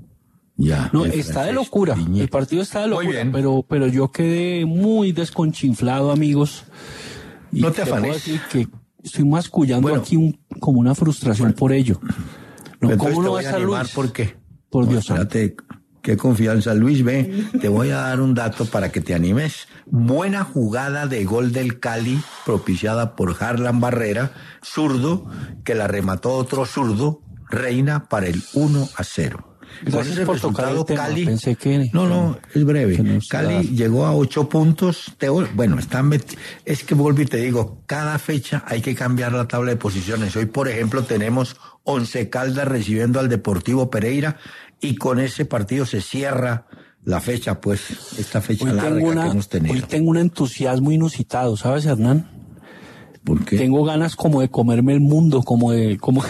S1: Ya.
S2: No, está de locura. Digne. El partido está de locura, pero, pero yo quedé muy desconchinflado, amigos. Y
S1: no te afanes.
S2: Puedo decir que estoy mascullando bueno, aquí un, como una frustración bueno, por ello. No, ¿cómo no vas a Luis?
S1: ¿Por qué?
S2: Por
S1: no,
S2: Dios santo.
S1: Qué confianza, Luis. Ve, te voy a dar un dato para que te animes. Buena jugada de gol del Cali, propiciada por Harlan Barrera, zurdo, que la remató otro zurdo, Reina, para el uno a cero.
S2: Gracias por resultado, tocar el Cali. Tema. Pensé que
S1: no, no, es breve. No Cali dar. llegó a ocho puntos. Te, bueno, están met... es que vuelvo y te digo, cada fecha hay que cambiar la tabla de posiciones. Hoy, por ejemplo, tenemos Once Caldas recibiendo al Deportivo Pereira y con ese partido se cierra la fecha, pues, esta fecha hoy larga
S2: una,
S1: que hemos tenido.
S2: Hoy tengo un entusiasmo inusitado, ¿sabes, Hernán?
S1: ¿Por qué?
S2: Tengo ganas como de comerme el mundo, como de, como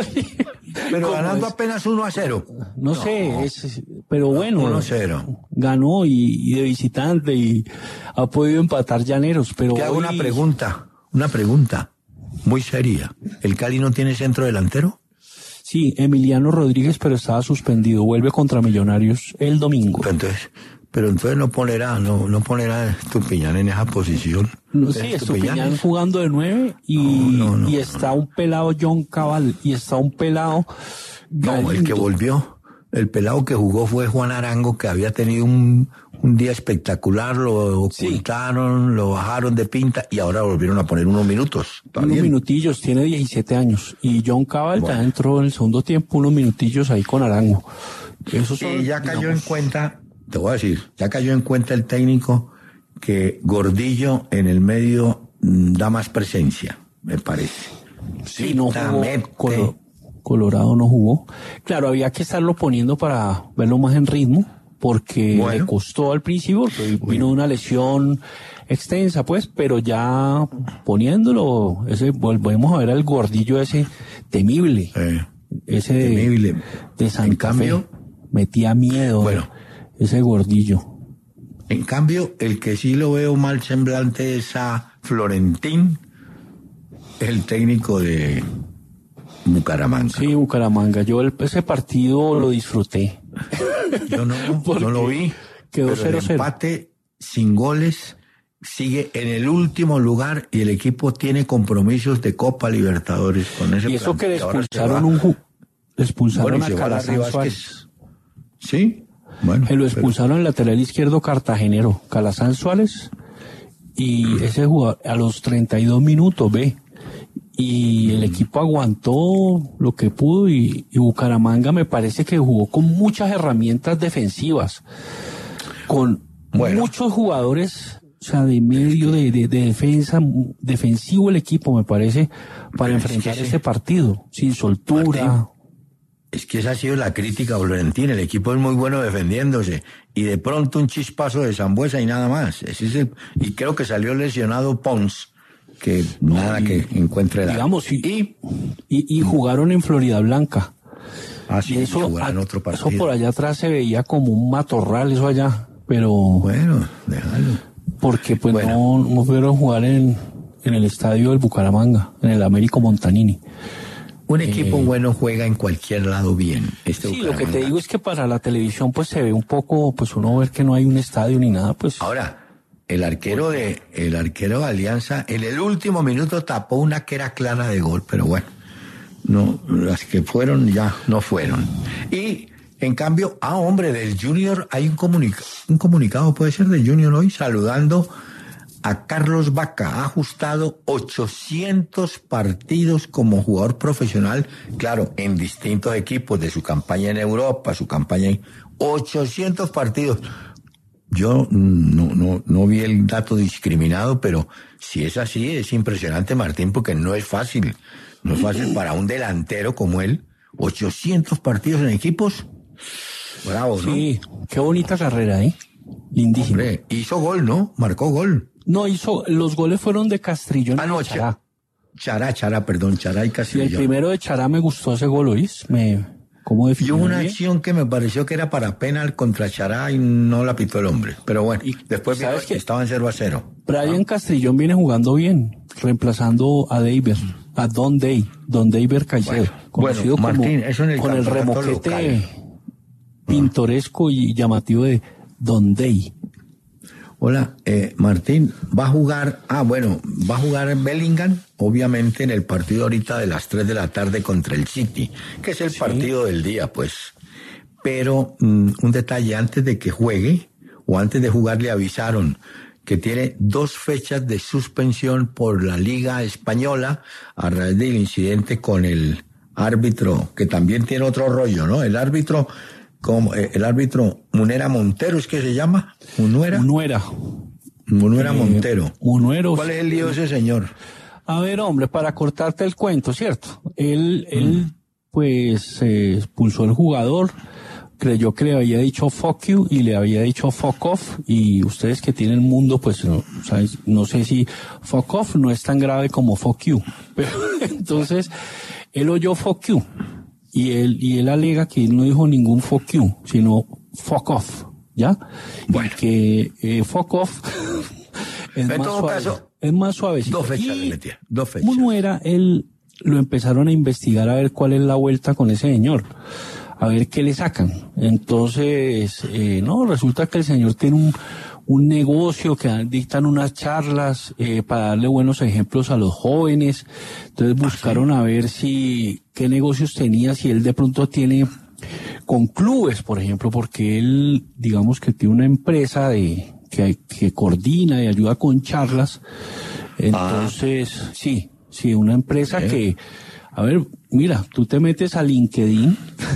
S1: Pero como ganando es, apenas uno a cero.
S2: No, no. sé, es, pero bueno.
S1: uno a cero.
S2: Ganó y, y de visitante y ha podido empatar Llaneros, pero
S1: Te hago
S2: hoy...
S1: una pregunta, una pregunta muy seria. ¿El Cali no tiene centro delantero?
S2: Sí, Emiliano Rodríguez, pero estaba suspendido. Vuelve contra Millonarios el domingo.
S1: Pero entonces, pero entonces no ponerá, no, no ponerá Estupiñán en esa posición.
S2: No, sí, Estupiñán jugando de nueve y, no, no, no, y está no. un pelado John Cabal y está un pelado
S1: Galindo. No, el que volvió, el pelado que jugó fue Juan Arango, que había tenido un, un día espectacular, lo ocultaron, sí. lo bajaron de pinta y ahora volvieron a poner unos minutos.
S2: Unos bien? minutillos, tiene diecisiete años y John Cabal bueno. ya entró en el segundo tiempo unos minutillos ahí con Arango. Eso son,
S1: y ya cayó digamos, en cuenta, te voy a decir, ya cayó en cuenta el técnico que Gordillo en el medio mmm, da más presencia, me parece.
S2: Sí, no jugó, Colo, Colorado no jugó. Claro, había que estarlo poniendo para verlo más en ritmo, porque bueno. le costó al principio, porque vino una lesión extensa, pues, pero ya poniéndolo, ese volvemos a ver al Gordillo ese temible,
S1: eh,
S2: ese
S1: temible.
S2: de, de Santa
S1: en cambio,
S2: Fe, metía miedo,
S1: bueno,
S2: ese Gordillo.
S1: En cambio, el que sí lo veo mal semblante es a Florentín, el técnico de Bucaramanga.
S2: Sí, Bucaramanga. Yo el, ese partido lo disfruté.
S1: Yo no, no lo vi.
S2: Quedó
S1: cero cero. El empate sin goles sigue en el último lugar y el equipo tiene compromisos de Copa Libertadores con ese.
S2: Y eso que le expulsaron un ju le expulsaron bueno, a Calazán Suárez.
S1: Sí. Bueno,
S2: que lo expulsaron el pero... lateral izquierdo cartagenero, Calazán Suárez, y ese jugador a los treinta y dos minutos, ve, y el equipo aguantó lo que pudo y, y Bucaramanga me parece que jugó con muchas herramientas defensivas, con bueno. muchos jugadores o sea, de medio de, de, de defensa, defensivo el equipo, me parece, para
S1: Pero
S2: enfrentar
S1: es que
S2: este
S1: ese-
S2: partido, sin soltura.
S1: Martín, es que esa ha sido la crítica a Florentín. El equipo es muy bueno defendiéndose. Y de pronto un chispazo de Sambuesa y nada más. Ese es el, y creo que salió lesionado Pons, que nada
S2: y-
S1: que encuentre la...
S2: Digamos, y,
S1: y
S2: y, y jugaron en Florida Blanca.
S1: así
S2: Y eso,
S1: jugarán
S2: a-
S1: otro partido.
S2: eso por allá atrás se veía como un matorral, eso allá. Pero,
S1: Bueno, déjalo.
S2: porque pues
S1: Bueno.
S2: no, no pudieron jugar en, en el estadio del Bucaramanga, en el Américo Montanini.
S1: Un equipo bueno juega en cualquier lado bien. Este
S2: Sí, lo que te
S1: Bucaramanga.
S2: digo es que para la televisión pues se ve un poco, pues uno ver que no hay un estadio ni nada, pues...
S1: Ahora, el arquero de el arquero de Alianza en el último minuto tapó una que era clara de gol, pero bueno, no, las que fueron ya no fueron. Y en cambio, ah, hombre, del Junior hay un comunicado, un comunicado puede ser del Junior hoy saludando a Carlos Vaca. Ha ajustado ochocientos partidos como jugador profesional, claro, en distintos equipos de su campaña en Europa, su campaña en ochocientos partidos. Yo no, no, no vi el dato discriminado, pero si es así, es impresionante, Martín, porque no es fácil. No es fácil para un delantero como él. ochocientos partidos en equipos. Bravo, ¿no?
S2: Sí, qué bonita carrera, ¿eh? Lindísimo.
S1: Hombre, hizo gol, ¿no? Marcó gol.
S2: No, hizo, los goles fueron de Castrillón
S1: Ah,
S2: y
S1: no,
S2: de Chará.
S1: Chará, Chará, perdón, Chará y
S2: Sí, el
S1: Castillo.
S2: primero de Chará me gustó ese gol, ¿oís? Me, ¿cómo
S1: Y
S2: definió
S1: hubo una
S2: bien?
S1: acción que me pareció que era para penal contra Chará y no la pitó el hombre. Pero bueno,
S2: Y,
S1: después
S2: ¿sabes
S1: vieron que
S2: qué?
S1: estaban cero a cero.
S2: Brian Castrillón viene jugando bien, reemplazando a David, a Don Day, Don David Caicedo,
S1: Bueno,
S2: conocido
S1: bueno, Martín,
S2: como,
S1: eso en el
S2: con el
S1: campeonato
S2: remoquete
S1: local.
S2: pintoresco y llamativo de Don Day.
S1: Hola, eh, Martín, va a jugar, ah, bueno, va a jugar Bellingham, obviamente en el partido ahorita de las tres de la tarde contra el City, que es el partido del día, pues. Pero mm, un detalle, antes de que juegue, o antes de jugar le avisaron que tiene dos fechas de suspensión por la Liga Española a raíz del incidente con el árbitro, que también tiene otro rollo, ¿no? El árbitro, como eh, el árbitro Munera Montero, ¿es que se llama? Munuera.
S2: Munuera.
S1: Munuera
S2: Eh,
S1: Montero.
S2: Munuero.
S1: ¿Cuál es el lío de ese señor?
S2: A ver, hombre, para cortarte el cuento, ¿cierto? Él, él pues, eh, expulsó al jugador, creyó que le había dicho fuck you y le había dicho fuck off, y ustedes que tienen mundo, pues, no, ¿sabes? No sé si fuck off no es tan grave como fuck you. Pero, entonces, él oyó fuck you, y él, y él alega que él no dijo ningún fuck you, sino fuck off, ¿ya?
S1: Bueno.
S2: Y que eh, fuck off es
S1: En
S2: más
S1: todo
S2: suave,
S1: caso,
S2: es más suavecito.
S1: dos fechas
S2: Y
S1: le metía, dos fechas.
S2: Munuera, él lo empezaron a investigar a ver cuál es la vuelta con ese señor, a ver qué le sacan. Entonces, eh, no, resulta que el señor tiene un, un negocio que dictan unas charlas eh, para darle buenos ejemplos a los jóvenes. Entonces buscaron a ver si qué negocios tenía, si él de pronto tiene con clubes, por ejemplo, porque él, digamos que tiene una empresa de que, que coordina y ayuda con charlas. Entonces, ah. sí, sí, una empresa ¿Eh? que, a ver, mira, tú te metes a LinkedIn.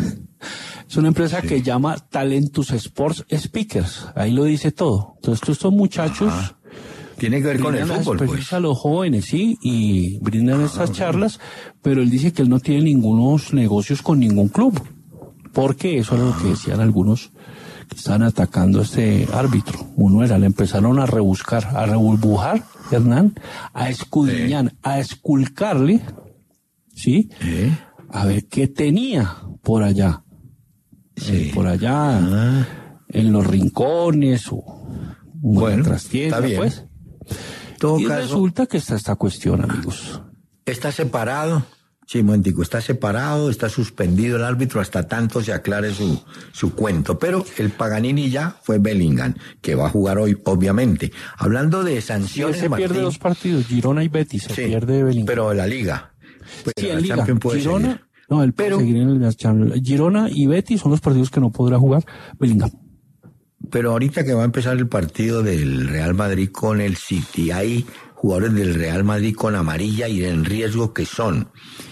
S2: Es una empresa sí. que llama Talentus Sports Speakers. Ahí lo dice todo. Entonces, estos muchachos
S1: Ajá. Tiene que ver con el fútbol, pues.
S2: A los jóvenes, sí, y brindan Ajá. estas charlas, pero él dice que él no tiene ningunos negocios con ningún club. Porque eso es lo que decían algunos que estaban atacando a este árbitro. Uno era, le empezaron a rebuscar, a reburbujar, Hernán, a escudriñar, ¿Eh? a esculcarle, ¿sí? ¿Eh? A ver qué tenía por allá. Sí. Eh, por allá, ah. en los rincones o
S1: bueno,
S2: trastienda,
S1: está bien.
S2: pues.
S1: Todo
S2: y
S1: caso,
S2: resulta que está esta cuestión, amigos.
S1: Está separado. Sí, momentico, está separado, está suspendido el árbitro hasta tanto se aclare su, su cuento. Pero el Paganini ya fue Bellingham, que va a jugar hoy, obviamente. Hablando de sanciones,
S2: sí, se
S1: Martín,
S2: pierde dos partidos, Girona y Betis, se
S1: sí,
S2: pierde Bellingham.
S1: Pero la Liga.
S2: Pero sí, en Liga. Girona, no, el pero, seguir en el Girona y Betis son los partidos que no podrá jugar Bellingham.
S1: Pero ahorita que va a empezar el partido del Real Madrid con el City, hay jugadores del Real Madrid con amarilla y en riesgo que son...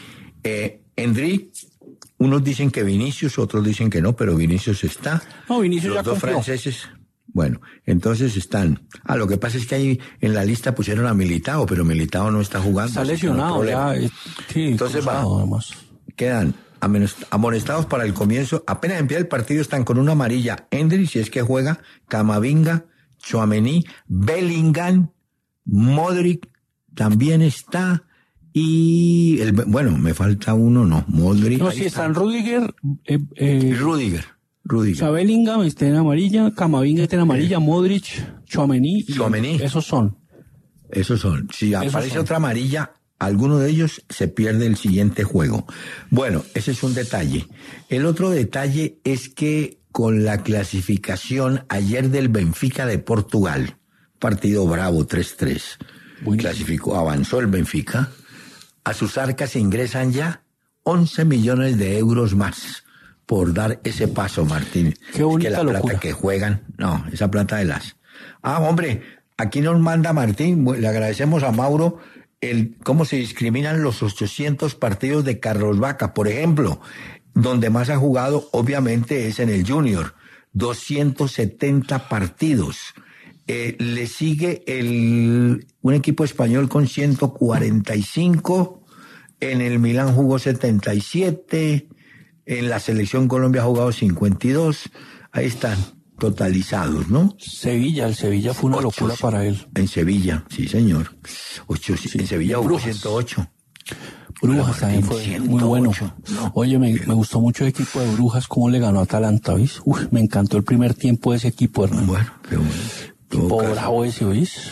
S1: Eh, Endrick, unos dicen que Vinicius, otros dicen que no, pero Vinicius está.
S2: No, Vinicius
S1: Los
S2: ya
S1: dos
S2: cumplió.
S1: franceses. Bueno, entonces están. Ah, lo que pasa es que ahí en la lista pusieron a Militao, pero Militao no está jugando.
S2: Está lesionado ya. Eh, sí,
S1: entonces va.
S2: Además.
S1: Quedan amonestados para el comienzo. Apenas empieza el partido están con una amarilla. Endrick, si es que juega, Camavinga, Tchouaméni, Bellingham, Modric también está. Y el, bueno, me falta uno, no, Modric.
S2: No, sí, están Rudiger. Eh, eh,
S1: Rudiger. Rudiger.
S2: O sea, Bellingham está en amarilla, Camavinga está en amarilla, Modric, Tchouaméni.
S1: Tchouaméni.
S2: Esos son.
S1: Esos son. Si
S2: Esos
S1: aparece
S2: son.
S1: otra amarilla, alguno de ellos se pierde el siguiente juego. Bueno, ese es un detalle. El otro detalle es que con la clasificación ayer del Benfica de Portugal, partido bravo tres tres,
S2: Bueno.
S1: clasificó, avanzó el Benfica, a sus arcas ingresan ya once millones de euros más por dar ese paso, Martín.
S2: Qué bonita
S1: es que la
S2: locura.
S1: plata que juegan, no, esa plata de las... Ah, hombre, aquí nos manda Martín, le agradecemos a Mauro el cómo se discriminan los ochocientos partidos de Carlos Vaca, por ejemplo, donde más ha jugado obviamente es en el Junior, doscientos setenta partidos. Eh, le sigue el un equipo español con ciento cuarenta y cinco, en el Milán jugó setenta y siete, en la selección Colombia ha jugado cincuenta y dos, ahí están totalizados, ¿no?
S2: Sevilla, el Sevilla fue una
S1: Ocho,
S2: locura para él.
S1: En Sevilla, sí señor. Ocho,
S2: Sí,
S1: en Sevilla jugó
S2: Brujas.
S1: ciento ocho.
S2: Brujas también fue muy bueno.
S1: No.
S2: Oye, me, me gustó mucho el equipo de Brujas, cómo le ganó a Atalanta, ¿oís? Uf, me encantó el primer tiempo de ese equipo, hermano.
S1: Bueno, qué bueno.
S2: Tipo
S1: Todo caso,
S2: bravo ese, ¿oís?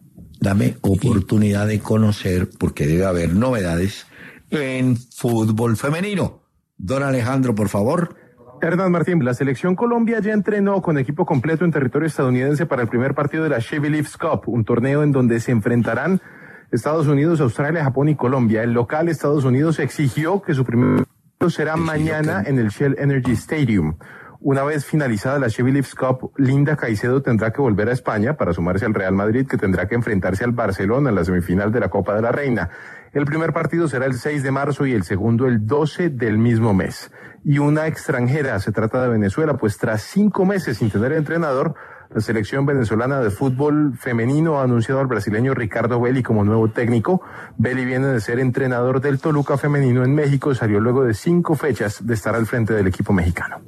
S1: dame oportunidad de conocer, porque debe haber novedades en fútbol femenino. Don Alejandro, por favor.
S4: Hernán Martín, la selección Colombia ya entrenó con equipo completo en territorio estadounidense para el primer partido de la Chevy Leafs Cup, un torneo en donde se enfrentarán Estados Unidos, Australia, Japón y Colombia. El local Estados Unidos exigió que su primer partido será
S1: Exigió
S4: mañana
S1: que-
S4: en el Shell Energy Stadium. Una vez finalizada la Chevy Leafs Cup, Linda Caicedo tendrá que volver a España para sumarse al Real Madrid, que tendrá que enfrentarse al Barcelona en la semifinal de la Copa de la Reina. El primer partido será el seis de marzo y el segundo el doce del mismo mes. Y una extranjera, se trata de Venezuela, pues tras cinco meses sin tener entrenador, la selección venezolana de fútbol femenino ha anunciado al brasileño Ricardo Belli como nuevo técnico. Belli viene de ser entrenador del Toluca femenino en México, salió luego de cinco fechas de estar al frente del equipo mexicano.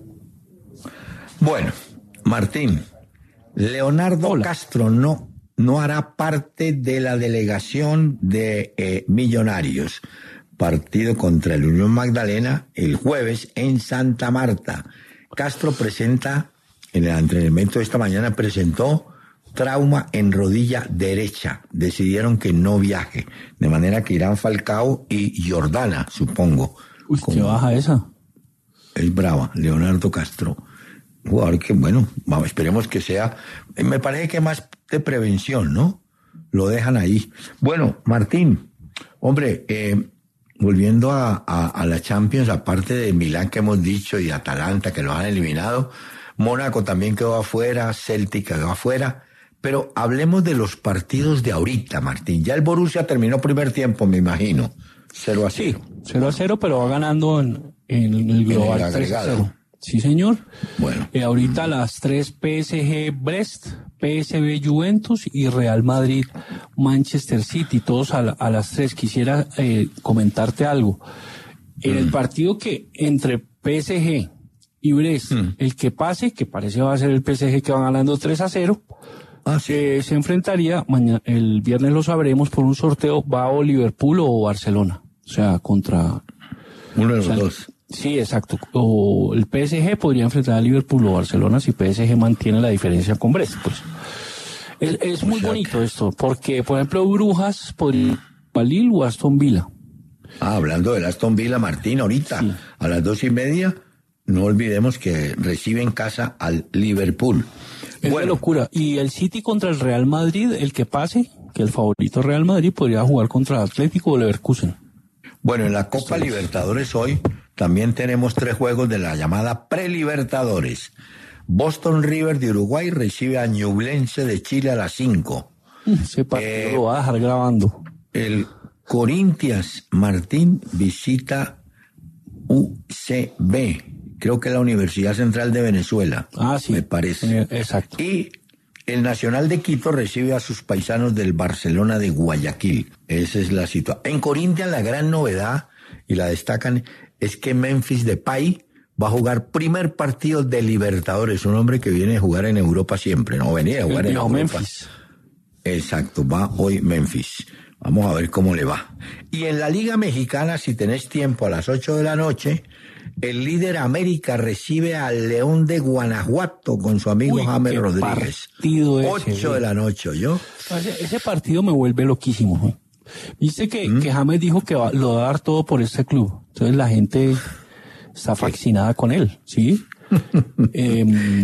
S1: Bueno, Martín, Leonardo
S2: Hola.
S1: Castro no, no hará parte de la delegación de eh, Millonarios. Partido contra el Unión Magdalena el jueves en Santa Marta. Castro presenta, en el entrenamiento de esta mañana, presentó trauma en rodilla derecha. Decidieron que no viaje. De manera que irán Falcao y Jordana, supongo.
S2: Uy, qué
S1: Como-
S2: baja esa.
S1: es brava, Leonardo Castro. Un jugador que, bueno, vamos, esperemos que sea, eh, me parece que más de prevención, ¿no? Lo dejan ahí. Bueno, Martín, hombre, eh, volviendo a, a, a la Champions, aparte de Milán que hemos dicho y Atalanta que lo han eliminado, Mónaco también quedó afuera, Celtic quedó afuera, pero hablemos de los partidos de ahorita, Martín. Ya el Borussia terminó primer tiempo, me imagino, cero a
S2: Sí,
S1: cero.
S2: cero a cero, pero va ganando en, en el global
S1: En el
S2: tres a
S1: agregado.
S2: cero. Sí, señor.
S1: Bueno.
S2: Eh, ahorita las tres P S G Brest, P S V Juventus y Real Madrid Manchester City, todos a, la- a las tres. Quisiera eh, comentarte algo. En el partido que entre P S G y Brest,
S1: Mm.
S2: el que pase, que parece va a ser el P S G que va ganando tres a cero,
S1: Ah, sí.
S2: eh, se enfrentaría, mañana, el viernes lo sabremos por un sorteo, va o Liverpool o Barcelona. O sea, contra...
S1: Uno de
S2: o sea,
S1: los dos.
S2: Sí, exacto. O el P S G podría enfrentar a Liverpool o Barcelona si P S G mantiene la diferencia con Brest. Pues. Es, es muy
S1: sea
S2: bonito esto, porque, por ejemplo, Brujas podría ir a Lille o Aston Villa.
S1: Ah, hablando del Aston Villa, Martín, ahorita
S2: Sí.
S1: a las dos y media, no olvidemos que recibe en casa al Liverpool.
S2: Es una locura. Y el City contra el Real Madrid, el que pase, que el favorito Real Madrid podría jugar contra el Atlético o Leverkusen.
S1: Bueno, en la Copa Libertadores hoy también tenemos tres juegos de la llamada Prelibertadores. Boston River de Uruguay recibe a Ñublense de Chile a las cinco.
S2: Ese partido
S1: Eh,
S2: lo va a dejar grabando.
S1: El Corinthians Martín visita U C B, creo que la Universidad Central de Venezuela,
S2: Ah, sí.
S1: me parece.
S2: Eh, exacto.
S1: Y el Nacional de Quito recibe a sus paisanos del Barcelona de Guayaquil. Esa es la situación. En Corinthians la gran novedad, y la destacan, es que Memphis Depay va a jugar primer partido de Libertadores, un hombre que viene a jugar en Europa siempre, no venía a jugar en Europa.
S2: Memphis.
S1: Exacto, va hoy Memphis. Vamos a ver cómo le va. Y en la Liga Mexicana, si tenés tiempo, a las ocho de la noche, el líder América recibe al León de Guanajuato con su amigo
S2: Uy,
S1: James
S2: qué
S1: Rodríguez.
S2: Partido ese,
S1: ocho de la noche, ¿yo?
S2: Ese, ese partido me vuelve loquísimo. ¿eh? Viste que, ¿Mm? que James dijo que va, lo va a dar todo por este club. Entonces la gente está fascinada con él, ¿sí? eh,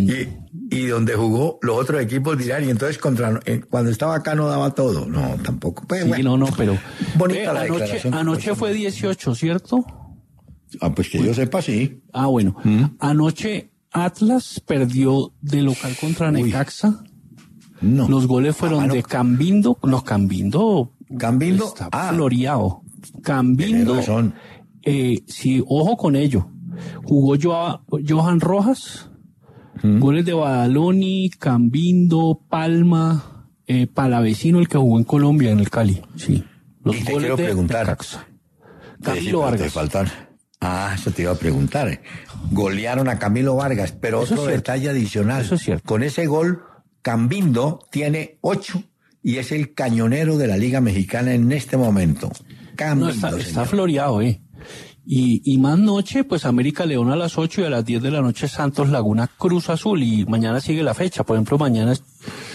S1: y, y donde jugó, los otros equipos dirán, y entonces contra eh, cuando estaba acá no daba todo. No, tampoco. Pues,
S2: sí,
S1: bueno.
S2: no, no, pero
S1: bonita
S2: eh,
S1: la
S2: anoche,
S1: declaración.
S2: Anoche fue dieciocho, ¿cierto?
S1: Ah, pues que yo sepa, sí.
S2: Ah, bueno.
S1: ¿Mm?
S2: Anoche Atlas perdió de local contra Necaxa.
S1: No.
S2: Los goles fueron ah, no. de Cambindo. No, Cambindo.
S1: Cambindo.
S2: Está
S1: ah.
S2: floreado. Cambindo. Eh, sí, ojo con ello. Jugó Joa, Johan Rojas. ¿Mm? Goles de Badaloni, Cambindo, Palma, eh, Palavecino, el que jugó en Colombia, en el Cali. Sí. Los
S1: y te
S2: goles
S1: quiero
S2: de
S1: preguntar.
S2: Necaxa.
S1: Camilo Vargas. Te faltan. Ah, eso te iba a preguntar. Golearon a Camilo Vargas, pero
S2: eso
S1: otro detalle adicional.
S2: Eso es cierto.
S1: Con ese gol, Cambindo tiene ocho y es el cañonero de la Liga Mexicana en este momento. Cambindo,
S2: no, está, está floreado, eh. Y, y más noche, pues América León a las ocho y a las diez de la noche Santos Laguna Cruz Azul. Y mañana sigue la fecha. Por ejemplo, mañana es...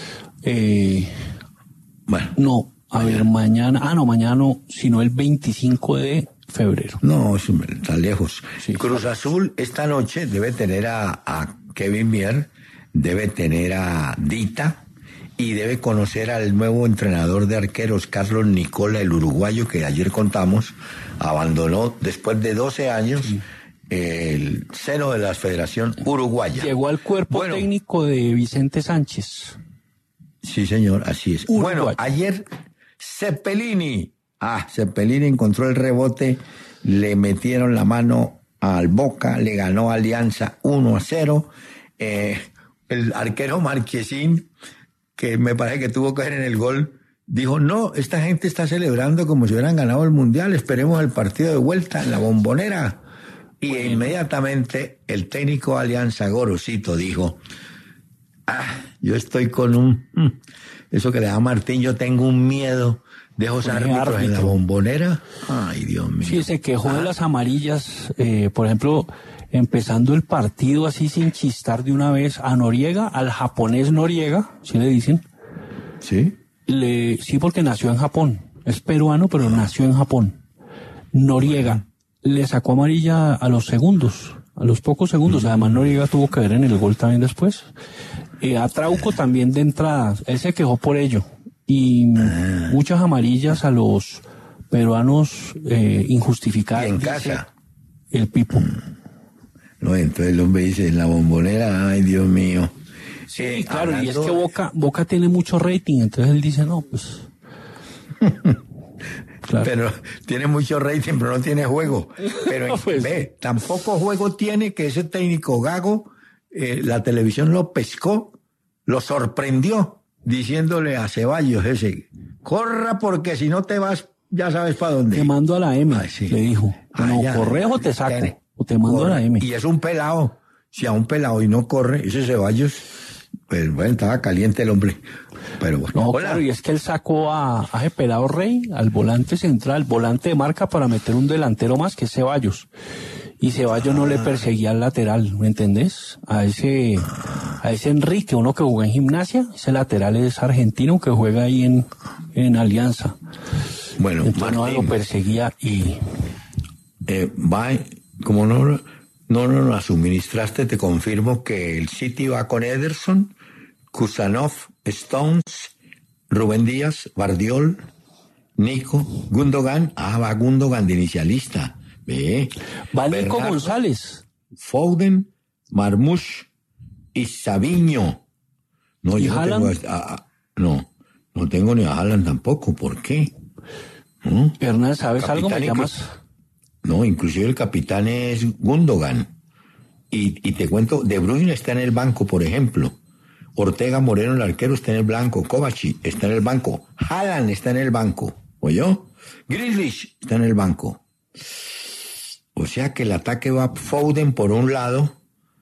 S2: Eh,
S1: bueno.
S2: No, a mañana. ver, mañana... Ah, no, mañana no, sino el veinticinco de febrero.
S1: No, está lejos.
S2: Sí,
S1: Cruz Azul esta noche debe tener a, a Kevin Mier, debe tener a Dita y debe conocer al nuevo entrenador de arqueros, Carlos Nicola, el uruguayo que ayer contamos, abandonó después de doce años sí. el seno de la Federación Uruguaya.
S2: Llegó al cuerpo bueno, técnico de Vicente Sánchez.
S1: Sí, señor, así es. Uruguayo. Bueno, ayer Cepelini... Ah, Cepelini encontró el rebote, le metieron la mano al Boca, le ganó Alianza uno a cero. Eh, el arquero Marquesín, que me parece que tuvo que ver en el gol, dijo, no, esta gente está celebrando como si hubieran ganado el Mundial, esperemos el partido de vuelta en la Bombonera. Y bueno. Inmediatamente el técnico de Alianza, Gorosito, dijo, ah, yo estoy con un... Eso que le da Martín, yo tengo un miedo... de esos árbitros árbitro. en la Bombonera. Ay, Dios mío.
S2: Sí, se quejó ah. de las amarillas, eh, por ejemplo, empezando el partido así sin chistar de una vez a Noriega, al japonés Noriega, ¿sí le dicen?
S1: Sí.
S2: Le, sí, porque nació en Japón. Es peruano, pero ah. nació en Japón. Noriega bueno. le sacó amarilla a los segundos, a los pocos segundos. Mm. Además, Noriega tuvo que ver en el gol también después. Eh, a Trauco también de entrada. Él se quejó por ello. Y ah. muchas amarillas a los peruanos eh, injustificadas.
S1: ¿Y en casa?
S2: El Pipo.
S1: No, entonces el hombre dice, en la Bombonera, ay, Dios mío.
S2: Sí, eh, claro, hablando... y es que Boca, Boca tiene mucho rating, entonces él dice, no, pues...
S1: claro. Pero tiene mucho rating, pero no tiene juego. Pero pues... ve, tampoco juego tiene que ese técnico Gago, eh, la televisión lo pescó, lo sorprendió. Diciéndole a Ceballos ese, corra porque si no te vas, ya sabes para dónde.
S2: Te mando a la M, Ay, sí. le dijo. No, ah, corre o te saco, tiene, o te mando corre, a la M.
S1: Y es un pelado, si a un pelado y no corre, ese Ceballos, pues bueno, estaba caliente el hombre. Pero bueno.
S2: No, Hola. Claro, y es que él sacó a, a ese pelado Rey, al volante central, volante de marca para meter un delantero más que es Ceballos. Y Ceballos ah. no le perseguía al lateral, ¿me entendés? A ese, a ese Enrique, uno que jugó en Gimnasia, ese lateral es argentino que juega ahí en, en Alianza.
S1: Bueno,
S2: entonces no lo perseguía y...
S1: Eh, va, como no, no, no lo suministraste, te confirmo que el City va con Ederson, Kusanov, Stones, Rubén Díaz, Bardiol, Nico, Gundogan, ah, va Gundogan de inicialista. Ve.
S2: Va Nico González.
S1: Foden, Marmoush y Sabiño. No,
S2: ¿Y
S1: yo no tengo, ah, no, no tengo ni a Haaland tampoco. ¿Por qué?
S2: ¿No? Hernán, ¿sabes algo? ¿Me llamas?
S1: No, inclusive el capitán es Gundogan. Y, y te cuento, De Bruyne está en el banco, por ejemplo. Ortega Moreno, el arquero, está en el blanco. Kovacic está en el banco. Haaland está en el banco. ¿Oyó? Grealish está en el banco. O sea que el ataque va Foden por un lado.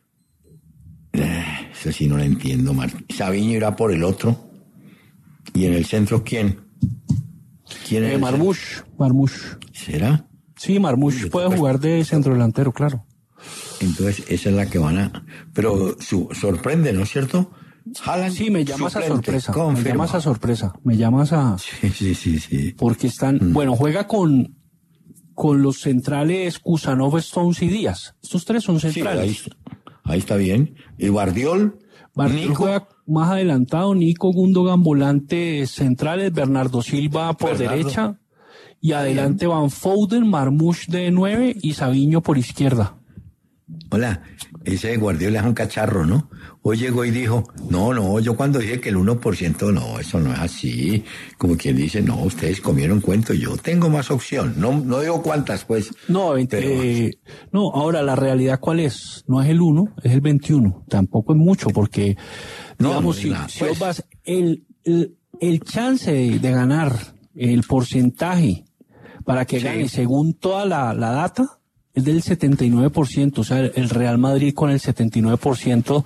S1: Eh, eso sí no lo entiendo, Martín. Savinho irá por el otro. ¿Y en el centro quién? ¿Quién es?
S2: Eh, Marmoush. Marmoush.
S1: ¿Será?
S2: Sí, Marmoush
S1: Uy,
S2: puede
S1: pues,
S2: jugar de centro delantero, claro.
S1: Entonces, esa es la que van a... Pero su, sorprende, ¿no es cierto? Haaland,
S2: Sí, me llamas a
S1: suplente,
S2: sorpresa. Me
S1: confirma.
S2: llamas a sorpresa. Me llamas a...
S1: Sí, sí, sí, sí.
S2: Porque están...
S1: Mm.
S2: Bueno, juega con, con los centrales Kusanov, Stones y Díaz. Estos tres son
S1: Sí,
S2: centrales.
S1: ahí, está- ahí está bien. Y Guardiol,
S2: Barrios
S1: Nico,
S2: juega más adelantado, Nico Gundogan volantes centrales, Bernardo Silva por
S1: Bernardo.
S2: derecha y adelante van Foden, Marmoush de nueve y Savinho por izquierda.
S1: hola, ese Guardiola es un cacharro, ¿no? Hoy llegó y dijo, no, no, yo cuando dije que el uno por ciento, no, eso no es así. Como quien dice, no, ustedes comieron cuento, yo tengo más opción. No, no digo cuántas, pues.
S2: No,
S1: Pero-
S2: eh, no, ahora la realidad cuál es, no es el uno, es el veintiuno. Tampoco es mucho porque,
S1: No,
S2: digamos,
S1: no es
S2: si,
S1: nada,
S2: si
S1: pues.
S2: vos vas, el, el, el chance de, de ganar, el porcentaje para que
S1: Sí.
S2: gane según toda la, la data, es del setenta y nueve por ciento, o sea, el Real Madrid con el setenta y nueve por ciento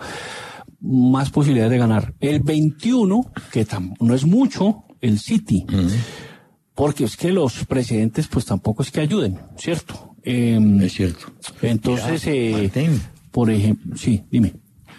S2: más posibilidades de ganar. El veintiuno, que tam- no es mucho, el City, porque es que los presidentes pues tampoco es que ayuden, ¿cierto? Eh,
S1: Es cierto.
S2: entonces,
S1: Mira,
S2: eh,
S1: Martín.
S2: por ejemplo, sí, dime.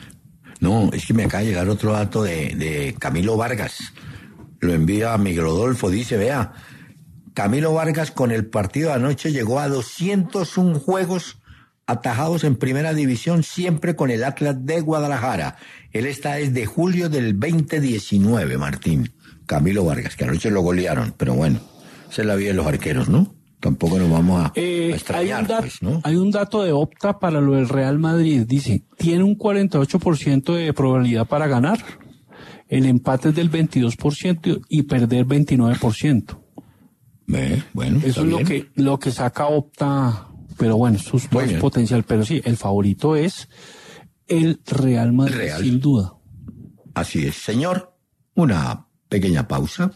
S1: No, es que me acaba de llegar otro dato de, de Camilo Vargas. Lo envía a Miguel Rodolfo, dice, vea, Camilo Vargas con el partido de anoche llegó a doscientos uno juegos atajados en primera división, siempre con el Atlas de Guadalajara. Él está desde julio del veinte diecinueve, Martín. Camilo Vargas, que anoche lo golearon, pero bueno, esa es la vida de los arqueros, ¿no? Tampoco nos vamos a,
S2: Eh,
S1: a extrañar,
S2: hay, un dat-
S1: pues, ¿no?
S2: hay un dato de Opta para lo del Real Madrid. Dice, tiene un cuarenta y ocho por ciento de probabilidad para ganar. El empate es del veintidós por ciento y perder veintinueve por ciento.
S1: Ve, bueno, está
S2: Eso es lo
S1: bien.
S2: que, lo que saca Opta, pero bueno, eso es,
S1: Muy
S2: es
S1: bien.
S2: potencial. Pero sí, el favorito es el Real Madrid,
S1: Real.
S2: sin duda.
S1: Así es, señor. Una pequeña pausa.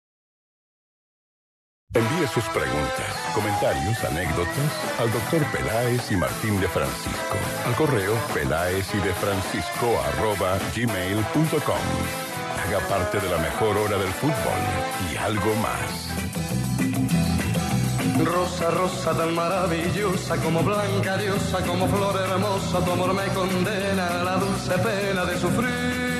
S5: Envíe sus preguntas, comentarios, anécdotas al doctor Peláez y Martín de Francisco. Al correo peláez y de Francisco arroba gmail punto com. Haga parte de la mejor hora del fútbol y algo más.
S3: Rosa, rosa tan maravillosa, como blanca diosa, como flor hermosa, tu amor me condena a la dulce pena de sufrir.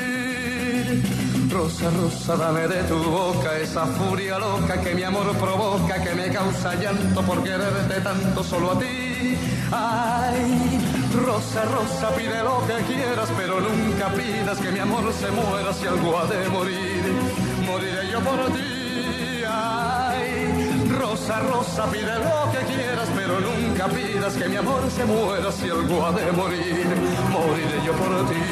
S3: Rosa, rosa, dame de tu boca esa furia loca que mi amor provoca, que me causa llanto por quererte tanto solo a ti. Ay, rosa, rosa, pide lo que quieras, pero nunca pidas que mi amor se muera si algo ha de morir. Moriré yo por ti. Ay, rosa, rosa, pide lo que quieras, pero nunca pidas que mi amor se muera si algo ha de morir. Moriré yo por ti.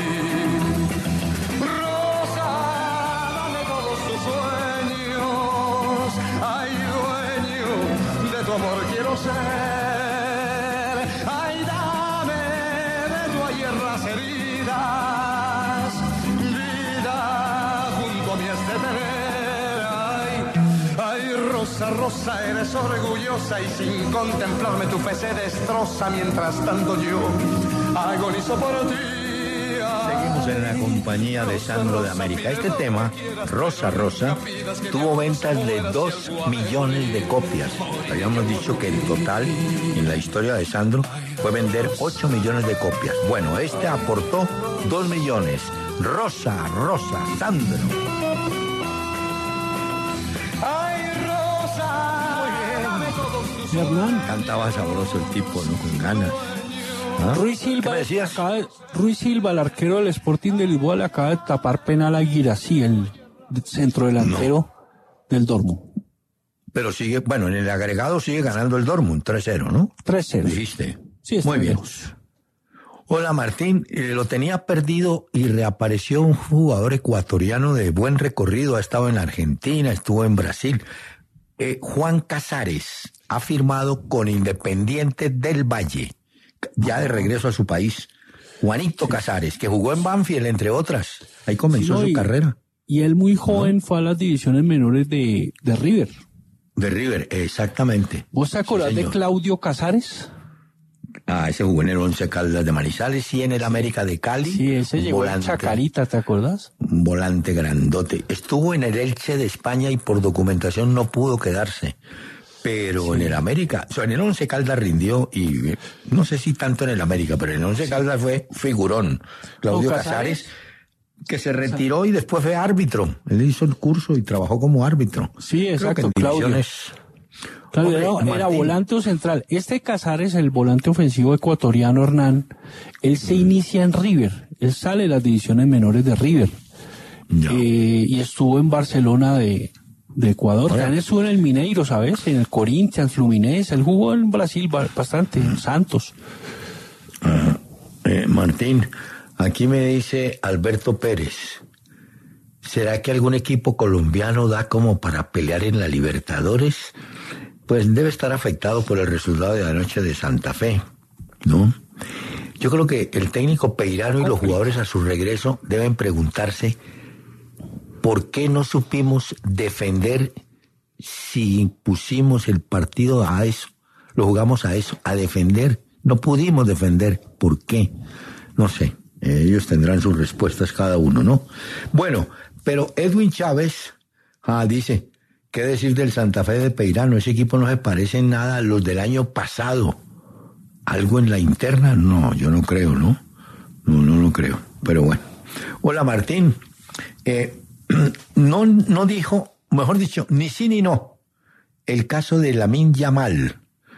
S3: Rosa, dame todos tus sueños. Ay, dueño de tu amor quiero ser. Ay, dame de tu ayer las heridas. Vida junto a mí has de tener. Ay, ay, rosa, rosa, eres orgullosa y sin contemplarme tu fe se destroza. Mientras tanto yo agonizo por ti.
S1: Seguimos en la compañía de Sandro de América. Este tema, Rosa Rosa, tuvo ventas de dos millones de copias. Habíamos dicho que el total en la historia de Sandro fue vender ocho millones de copias. Bueno, este aportó dos millones. Rosa Rosa, Sandro.
S3: Ay, rosa, dame todos tus
S2: Hernán,
S1: Cantaba sabroso el tipo, ¿no? Con ganas. ¿Ah?
S2: Ruiz
S1: ¿Qué
S2: Silva,
S1: me decías?
S2: acaba de- Ruiz Silva, el arquero del Sporting de Lisboa, le acaba de tapar penal a Guirassy, el centro delantero del Dortmund.
S1: Pero sigue, bueno, en el agregado sigue ganando el Dortmund, tres cero, ¿no?
S2: tres cero.
S1: Dijiste.
S2: Sí, está
S1: Muy bien.
S2: lejos.
S1: Hola Martín, eh, lo tenía perdido y reapareció un jugador ecuatoriano de buen recorrido, ha estado en Argentina, estuvo en Brasil. Eh, Juan Casares ha firmado con Independiente del Valle, ya de regreso a su país. Juanito Casares, que jugó en Banfield, entre otras. Ahí comenzó sí, no, su y, carrera.
S2: Y él muy joven ¿no? fue a las divisiones menores de, de River.
S1: De River, exactamente.
S2: ¿Vos te acordás sí, de Claudio Casares?
S1: Ah, ese jugó en el Once Caldas de Manizales y en el América de Cali.
S2: Sí, ese llegó en Chacarita, ¿te acuerdas?
S1: Un volante grandote. Estuvo en el Elche de España y por documentación no pudo quedarse. Pero sí. en el América, o sea, en el Once Caldas rindió y no sé si tanto en el América, pero en el Once Caldas fue figurón. Claudio no, Casares, Casares, que se retiró y después fue árbitro. Él hizo el curso y trabajó como árbitro.
S2: Sí, exacto, Claudio. Claudio era, era volante o central. Este Casares, el volante ofensivo ecuatoriano Hernán, él se mm. inicia en River. Él sale de las divisiones menores de River. No. Eh, y estuvo en Barcelona de... de Ecuador, también estuvo en el Mineiro, ¿sabes? En el Corinthians, Fluminense, él jugó en Brasil bastante, en Santos.
S1: Uh, eh, Martín, aquí me dice Alberto Pérez, ¿será que algún equipo colombiano da como para pelear en la Libertadores? Pues debe estar afectado por el resultado de anoche de Santa Fe, ¿no? Yo creo que el técnico Peirano y los jugadores a su regreso deben preguntarse ¿por qué no supimos defender si pusimos el partido a eso? Lo jugamos a eso, a defender. No pudimos defender. ¿Por qué? No sé. Ellos tendrán sus respuestas cada uno, ¿no? Bueno, pero Edwin Chávez ah, dice, ¿qué decir del Santa Fe de Peirano? Ese equipo no se parece en nada a los del año pasado. ¿Algo en la interna? No, yo no creo, ¿no? No, no lo creo. Pero bueno. Hola, Martín. Eh... No, no dijo, mejor dicho, ni sí ni no. El caso de Lamine Yamal,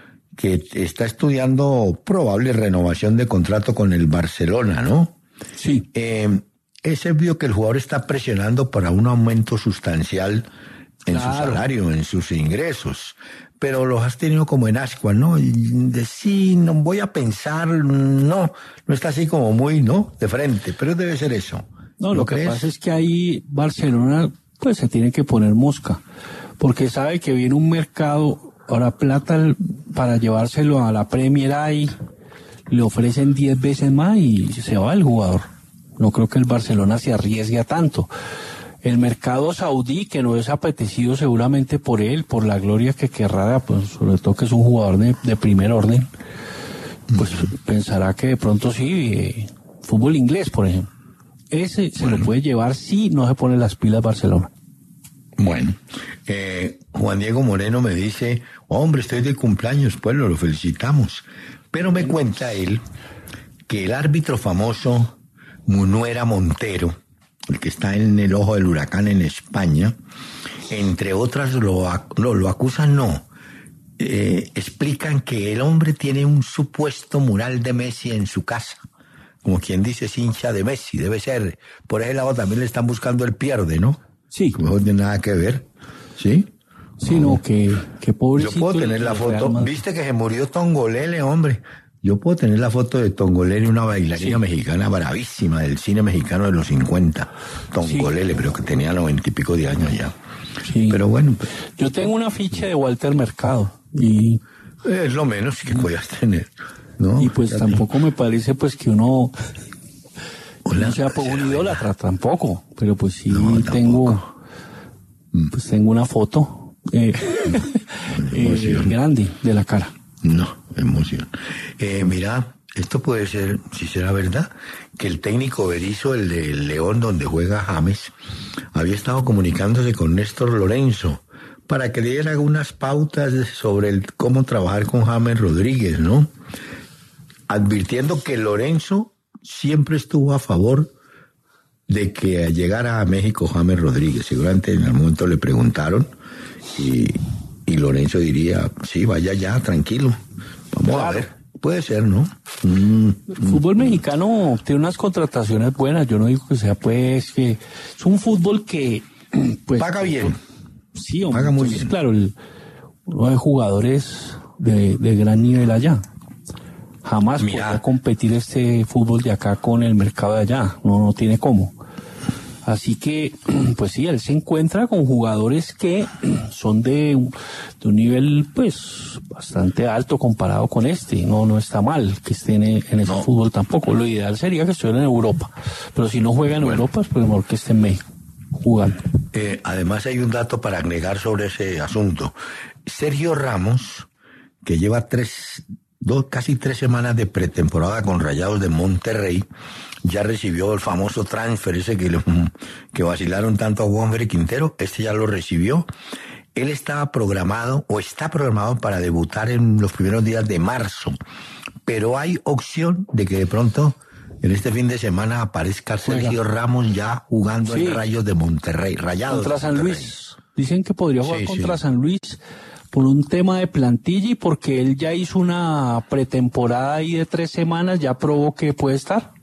S1: que está estudiando probable renovación de contrato con el Barcelona, ¿no?
S2: Sí.
S1: Eh, es obvio que el jugador está presionando para un aumento sustancial en claro. su salario, en sus ingresos. Pero los has tenido como en ascuas, ¿no? De sí, no voy a pensar, no, no está así como muy, ¿no? De frente, pero debe ser eso.
S2: No, lo que crees? pasa es que ahí Barcelona pues se tiene que poner mosca, porque sabe que viene un mercado, ahora plata para llevárselo a la Premier ahí, le ofrecen diez veces más y se va el jugador. No creo que el Barcelona se arriesgue a tanto. El mercado saudí, que no es apetecido seguramente por él, por la gloria que querrá, pues sobre todo que es un jugador de, de primer orden, pues uh-huh. pensará que de pronto sí, eh, fútbol inglés, por ejemplo. Ese se bueno. lo puede llevar si no se pone las pilas Barcelona.
S1: Bueno, eh, Juan Diego Moreno me dice, hombre, estoy de cumpleaños, pues lo felicitamos. Pero me cuenta él que el árbitro famoso Munuera Montero, el que está en el ojo del huracán en España, entre otras lo, lo, lo acusan, no, eh, explican que el hombre tiene un supuesto mural de Messi en su casa. Como quien dice, es hincha de Messi, debe ser. Por ese lado también le están buscando el pierde, ¿no?
S2: Sí.
S1: No tiene nada que ver, ¿sí?
S2: Sí, no, no que, que pobrecito.
S1: Yo puedo tener la foto, viste que se murió Tongolele, hombre. Yo puedo tener la foto de Tongolele, una bailarina sí. mexicana bravísima del cine mexicano de los cincuenta. Tongolele, sí. pero que tenía noventa y pico de años ya.
S2: Sí.
S1: Pero bueno. Pues,
S2: yo tengo una ficha de Walter Mercado y...
S1: Es lo menos que puedas tener. No,
S2: y pues tampoco me parece pues que uno Hola, no sea por un idólatra tampoco, pero pues sí no, tengo pues tengo una foto eh, eh, grande de la cara.
S1: No, emoción. Eh, mira, esto puede ser, si será verdad, que el técnico Berizzo, el de León donde juega James, había estado comunicándose con Néstor Lorenzo para que le diera algunas pautas sobre el, cómo trabajar con James Rodríguez, ¿no? Advirtiendo que Lorenzo siempre estuvo a favor de que llegara a México James Rodríguez. Seguramente en algún momento le preguntaron y, y Lorenzo diría, sí, vaya ya, tranquilo. Vamos claro. a ver. Puede ser, ¿no? Mm,
S2: el fútbol mm, mexicano tiene unas contrataciones buenas. Yo no digo que sea, pues, que es un fútbol que... pues
S1: paga bien.
S2: Sí, hombre.
S1: Paga muy
S2: Entonces,
S1: bien.
S2: Claro, el, uno de jugadores de, de gran nivel allá. Jamás Mira. podrá competir este fútbol de acá con el mercado de allá. No, no tiene cómo. Así que, pues sí, él se encuentra con jugadores que son de un, de un nivel, pues, bastante alto comparado con este. No, no está mal que estén en, en ese no. fútbol tampoco. Lo ideal sería que estuvieran en Europa. Pero si no juegan en bueno. Europa, pues mejor que estén en México jugando.
S1: Eh, además hay un dato para agregar sobre ese asunto. Sergio Ramos, que lleva tres, dos, casi tres semanas de pretemporada con Rayados de Monterrey, ya recibió el famoso transfer ese que, que vacilaron tanto a Juanfer y Quintero. Este ya lo recibió. Él estaba programado o está programado para debutar en los primeros días de marzo, pero hay opción de que de pronto en este fin de semana aparezca Sergio Ramos ya jugando sí. en Rayos de Monterrey, Rayados
S2: contra San
S1: Monterrey.
S2: Luis. Dicen que podría jugar sí, contra
S1: sí.
S2: San Luis por un tema de plantilla y porque él ya hizo una pretemporada ahí de tres semanas, ya probó que puede estar,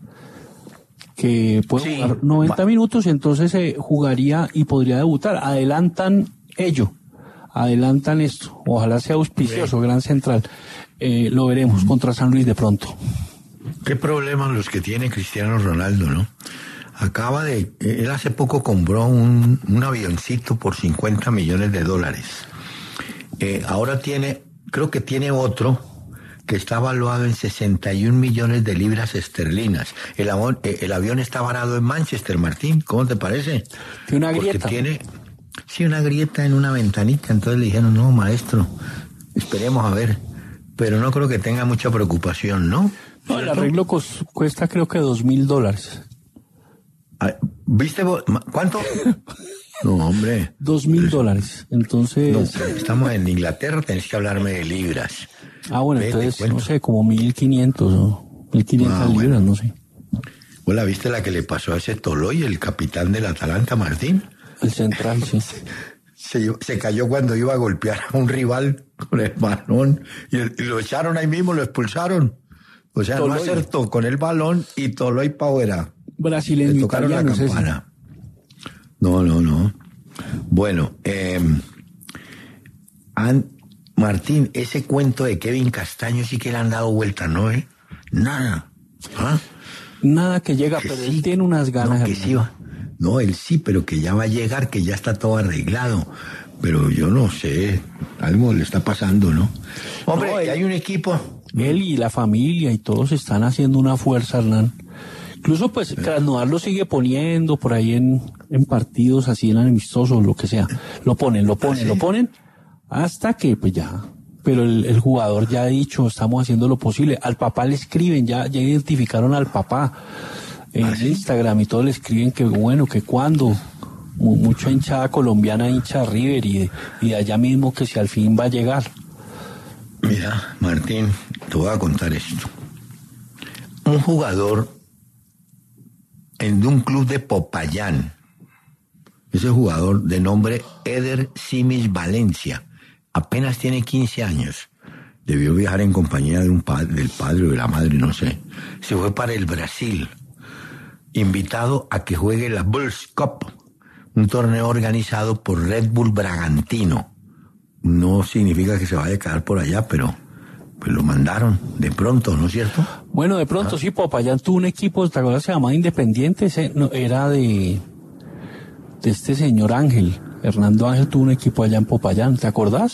S2: que puede sí. jugar noventa minutos y entonces se eh, jugaría y podría debutar. Adelantan ello, adelantan esto. Ojalá sea auspicioso, sí. Gran Central. Eh, lo veremos uh-huh. contra San Luis de pronto.
S1: Qué problemas los que tiene Cristiano Ronaldo, ¿no? Acaba de, él hace poco compró un, un avioncito por cincuenta millones de dólares. Eh, ahora tiene, creo que tiene otro que está valuado en sesenta y un millones de libras esterlinas. El, avión, eh, el avión está varado en Manchester, Martín, ¿cómo te parece?
S2: Tiene una grieta.
S1: Porque tiene, sí, una grieta en una ventanita, entonces le dijeron, no, maestro, esperemos a ver. Pero no creo que tenga mucha preocupación, ¿no?
S2: No, el arreglo cos, cuesta creo que dos mil dólares.
S1: ¿Viste vos? ¿Cuánto? No, hombre.
S2: Dos mil dólares. Entonces.
S1: No, estamos en Inglaterra, tenés que hablarme de libras.
S2: Ah, bueno, Ve, entonces, no sé, como mil quinientos o mil quinientas ah, libras, bueno. no sé.
S1: ¿Vos la viste la que le pasó a ese Toloy, el capitán del Atalanta, Martín?
S2: El central, sí.
S1: Se, se cayó cuando iba a golpear a un rival con el balón y, el, y lo echaron ahí mismo, lo expulsaron. O sea, Toloy. No acertó con el balón y Toloy Pauera.
S2: Brasileño,
S1: le tocaron la campana. No, no, no. Bueno, eh, An, Martín, ese cuento de Kevin Castaño sí que le han dado vuelta, ¿no? ¿Eh? Nada. ¿Ah?
S2: Nada que llega, que pero sí. Él tiene unas ganas.
S1: No, que sí va. No, él sí, pero que ya va a llegar, que ya está todo arreglado. Pero yo no sé, algo le está pasando, ¿no? Hombre, no, él, hay un equipo.
S2: Él y la familia y todos están haciendo una fuerza, Hernán. Incluso, pues, Krasnodar lo sigue poniendo por ahí en, en partidos así, en amistosos, lo que sea. Lo ponen, lo ponen, ¿sí? lo ponen, hasta que, pues ya. Pero el, el jugador ya ha dicho, estamos haciendo lo posible. Al papá le escriben, ya, ya identificaron al papá en ¿Ah, sí? Instagram y todo le escriben que bueno, que cuando. Mucha hinchada colombiana, hincha River y de, y de allá mismo que si al fin va a llegar.
S1: Mira, Martín, te voy a contar esto. Un jugador en un club de Popayán, ese jugador de nombre Eder Simis Valencia, apenas tiene quince años, debió viajar en compañía de un padre, del padre o de la madre, no sé, se fue para el Brasil, invitado a que juegue la Bulls Cup, un torneo organizado por Red Bull Bragantino. No significa que se vaya a quedar por allá, pero pues lo mandaron de pronto, ¿no es cierto?
S2: Bueno, de pronto ¿Ah? sí, Popayán tuvo un equipo, ¿te acuerdas? Se llamaba Independiente, ese, no, era de, de este señor Ángel. Hernando Ángel tuvo un equipo allá en Popayán, ¿te acordás?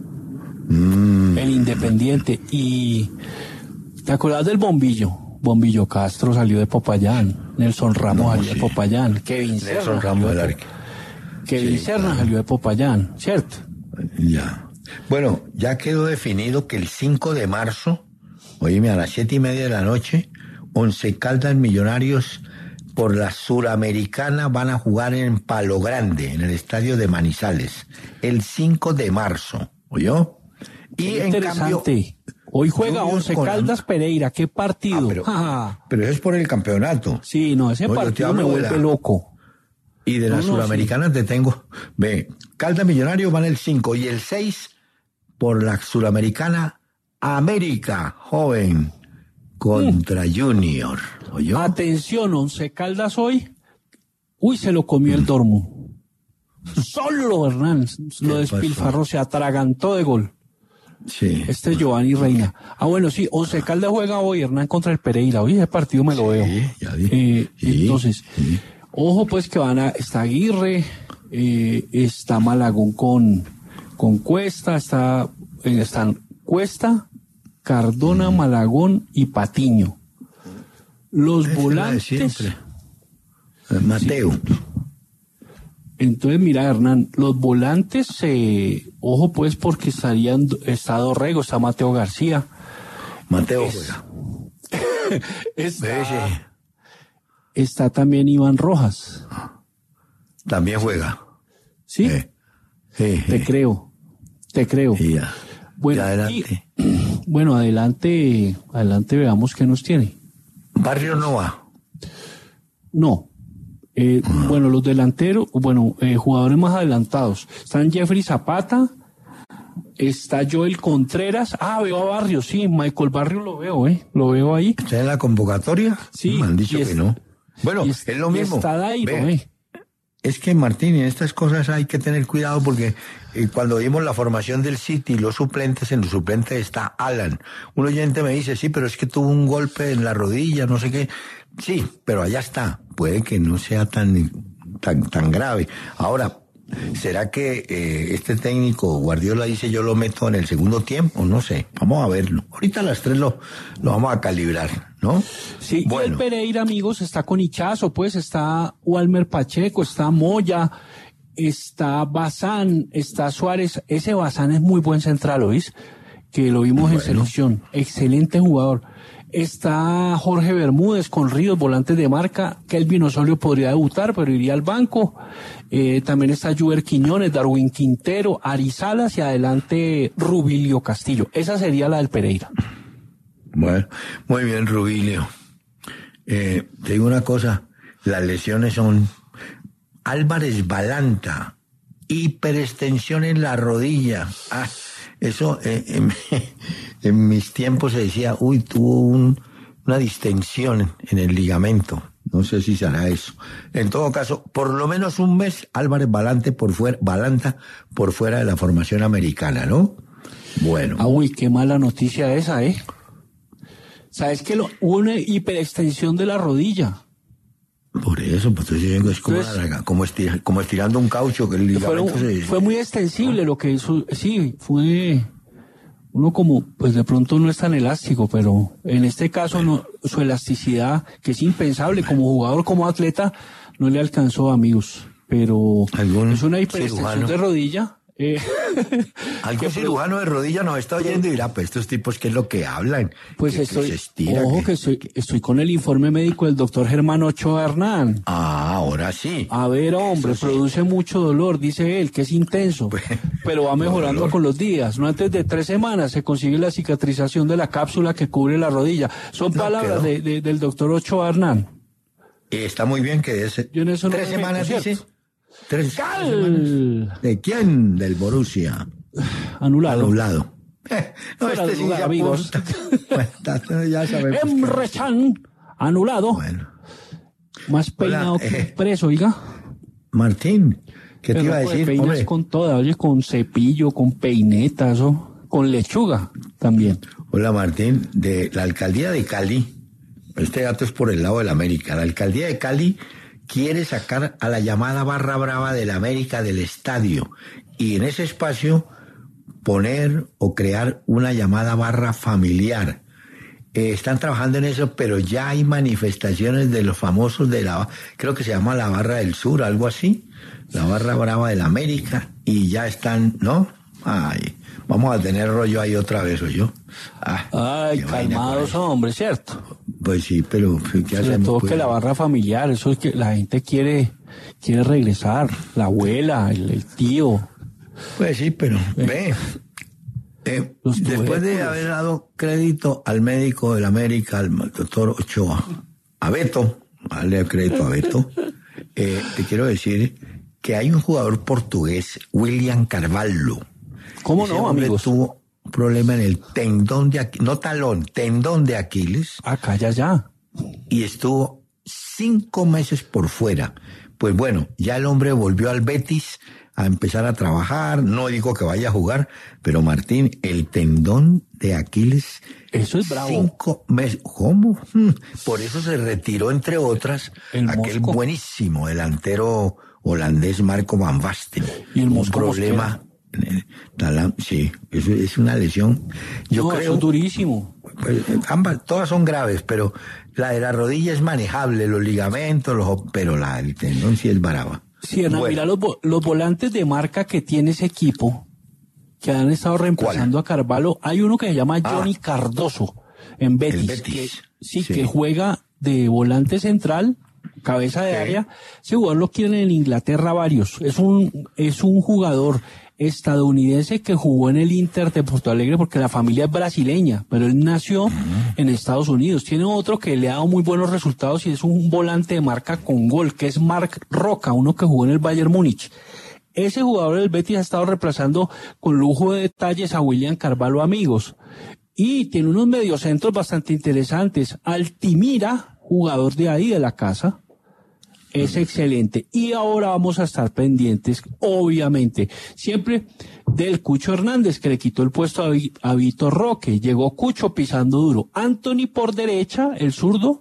S1: Mm.
S2: El Independiente. Y ¿te acordás del Bombillo? Bombillo Castro salió de Popayán, Nelson Ramos no, salió sí. de Popayán, Kevin Serna Ramos salió, de, Kevin sí, Serna claro. salió de Popayán, ¿cierto?
S1: Ya. Bueno, ya quedó definido que el cinco de marzo, oíme, a las siete y media de la noche, Once Caldas Millonarios por la Suramericana van a jugar en Palo Grande, en el estadio de Manizales, el cinco de marzo, ¿oyó?
S2: Y en cambio, hoy juega Once Caldas la... Pereira, qué partido.
S1: Ah, pero, ah. pero eso es por el campeonato.
S2: Sí, no, ese no, partido me vuelve la... loco.
S1: Y de no, las no, Suramericanas sí. te tengo, ve, Caldas Millonarios van el cinco y el seis por la Suramericana América Joven contra mm. Junior. ¿Oyó?
S2: Atención, Once Caldas hoy, uy, se lo comió mm. el Dortmund. Solo Hernán, lo despilfarró, pasó? Se atragantó de gol.
S1: Sí.
S2: Este es Giovanni Reina. Ah, bueno, sí, Once Caldas juega hoy, Hernán, contra el Pereira. Hoy ese partido me lo
S1: sí,
S2: veo.
S1: Ya vi.
S2: Eh,
S1: sí,
S2: entonces,
S1: sí.
S2: Ojo pues que van a, está Aguirre, eh, está Malagón con, Con Cuesta, está, están Cuesta, Cardona, mm. Malagón y Patiño. Los es volantes...
S1: Mateo.
S2: Sí. Entonces, mira, Hernán, los volantes, eh, ojo pues, porque estarían, está Dorrego, está Mateo García.
S1: Mateo
S2: es,
S1: juega.
S2: está, está también Iván Rojas.
S1: También juega.
S2: ¿Sí?
S1: Eh, eh,
S2: te
S1: eh.
S2: creo, te creo.
S1: Y ya.
S2: Bueno,
S1: ya adelante.
S2: Y, bueno, adelante, adelante veamos qué nos tiene.
S1: Barrio no va.
S2: No. Eh, uh-huh. Bueno, los delanteros, bueno, eh, jugadores más adelantados. Están Jeffrey Zapata, está Joel Contreras. Ah, veo a Barrios, sí, Michael Barrios lo veo, ¿eh? Lo veo ahí.
S1: ¿Está en la convocatoria?
S2: Sí.
S1: Me han dicho
S2: es,
S1: que no. Bueno, es, es lo mismo.
S2: Está Dairo, ¿eh?
S1: Es que, Martín, en estas cosas hay que tener cuidado porque eh, cuando vimos la formación del City, los suplentes, en los suplentes está Alan. Un oyente me dice, sí, pero es que tuvo un golpe en la rodilla, no sé qué. Sí, pero allá está. Puede que no sea tan, tan, tan grave. Ahora, ¿será que eh, este técnico Guardiola dice yo lo meto en el segundo tiempo? No sé, vamos a verlo. Ahorita a las tres lo, lo vamos a calibrar, ¿no?
S2: Sí,
S1: bueno.
S2: Y el Pereira, amigos, está con Hichazo, pues está Walmer Pacheco, está Moya, está Bazán, está Suárez. Ese Bazán es muy buen central, ¿oís? Que lo vimos bueno. en selección. Excelente jugador. Está Jorge Bermúdez con Ríos, volantes de marca. Kelvin Osorio podría debutar, pero iría al banco. Eh, también está Juber Quiñones, Darwin Quintero, Ari Salas y adelante Rubilio Castillo. Esa sería la del Pereira.
S1: Bueno, muy bien, Rubilio. Eh, te digo una cosa, las lesiones son Álvarez Balanta, hiperextensión en la rodilla. Ah, eso eh, en, en mis tiempos se decía, uy, tuvo un, una distensión en el ligamento. No sé si será eso. En todo caso, por lo menos un mes, Álvarez Balante por fuera, Balanta por fuera de la formación americana, ¿no? Bueno.
S2: Ah, uy, qué mala noticia esa, ¿eh? ¿Sabes que lo, hubo una hiperextensión de la rodilla?
S1: Por eso, pues es como, Entonces, una, como, estir, como estirando un caucho que el ligamento
S2: fue,
S1: se...
S2: Fue muy extensible lo que hizo, sí, fue... Uno como, pues de pronto no es tan elástico, pero en este caso no, su elasticidad, que es impensable como jugador, como atleta, no le alcanzó, amigos. Pero es una hiperextensión de rodilla. Eh,
S1: Algún cirujano de rodilla nos está oyendo y dirá, pues estos tipos, ¿qué es lo que hablan?
S2: Pues
S1: que,
S2: estoy,
S1: que se estira,
S2: ojo
S1: que,
S2: que estoy, estoy con el informe médico del doctor Germán Ochoa Hernán.
S1: Ah, ahora sí.
S2: A ver, hombre, sí. Produce mucho dolor, dice él, que es intenso, pues, pero va mejorando dolor. Con los días. No antes de tres semanas se consigue la cicatrización de la cápsula que cubre la rodilla. Son no, palabras de, de, del doctor Ochoa Hernán.
S1: Está muy bien que es,
S2: Yo en eso
S1: tres
S2: no
S1: semanas
S2: meto,
S1: dice. Tres, tres semanas. ¿De quién? Del Borussia.
S2: Anulado.
S1: Anulado. Eh, no,
S2: Fuera
S1: este sí
S2: lugar,
S1: ya
S2: amigos.
S1: Bueno, ya sabemos.
S2: Emre Can, anulado.
S1: Bueno.
S2: Más peinado
S1: Hola,
S2: que
S1: eh,
S2: preso, oiga.
S1: Martín, ¿qué
S2: Pero
S1: te iba a decir?
S2: Peinas hombre? Con toda, oye, con cepillo, con peinetas, o con lechuga también.
S1: Hola, Martín, de la alcaldía de Cali. Este dato es por el lado de la América. La alcaldía de Cali quiere sacar a la llamada barra brava de la América del estadio y en ese espacio poner o crear una llamada barra familiar. Eh, están trabajando en eso, pero ya hay manifestaciones de los famosos de la, creo que se llama la Barra del Sur, algo así, la barra brava de la América, y ya están, ¿no? Ay, vamos a tener rollo ahí otra vez, ¿o yo?
S2: Ah, Ay, calmados, hombre, ¿cierto?
S1: Pues sí, pero ¿qué hacemos?
S2: Sobre todo
S1: pues?
S2: Que la barra familiar, eso es que la gente quiere, quiere regresar, la abuela, el, el tío.
S1: Pues sí, pero eh. ve, eh, después de haber dado crédito al médico del América, al doctor Ochoa, a Beto, darle crédito a Beto, eh, te quiero decir que hay un jugador portugués, William Carvalho.
S2: ¿Cómo
S1: Ese
S2: no,
S1: hombre
S2: amigos?
S1: Tuvo un problema en el tendón de Aquiles, no talón, tendón de Aquiles.
S2: Acá ya, ya.
S1: Y estuvo cinco meses por fuera. Pues bueno, ya el hombre volvió al Betis a empezar a trabajar. No digo que vaya a jugar, pero Martín, el tendón de Aquiles.
S2: Eso es bravo.
S1: Cinco meses. ¿Cómo? Por eso se retiró, entre otras,
S2: el
S1: aquel
S2: Mosco.
S1: Buenísimo delantero holandés Marco Van Basten.
S2: Y el
S1: un
S2: Mosco
S1: problema. Talam, sí, eso es una lesión. Yo
S2: no,
S1: creo.
S2: Eso es durísimo.
S1: Pues, ambas, todas son graves, pero la de la rodilla es manejable, los ligamentos, los, pero la del tendón sí es brava.
S2: Sí, Hernán,
S1: Bueno.
S2: mira los, los volantes de marca que tiene ese equipo, que han estado reemplazando ¿Cuál? a Carvalho. Hay uno que se llama Johnny ah, Cardoso, en Betis.
S1: El Betis.
S2: Que, sí,
S1: sí,
S2: que juega de volante central, cabeza de sí. área. Ese jugador lo quieren en Inglaterra varios. Es un, es un jugador estadounidense que jugó en el Inter de Porto Alegre porque la familia es brasileña, pero él nació uh-huh. en Estados Unidos. Tiene otro que le ha dado muy buenos resultados y es un volante de marca con gol, que es Marc Roca, uno que jugó en el Bayern Múnich. Ese jugador del Betis ha estado reemplazando con lujo de detalles a William Carvalho, amigos. Y tiene unos mediocentros bastante interesantes. Altimira, jugador de ahí de la casa, es excelente. Y ahora vamos a estar pendientes, obviamente, siempre del Cucho Hernández, que le quitó el puesto a, a Vitor Roque. Llegó Cucho pisando duro. Anthony por derecha, el zurdo,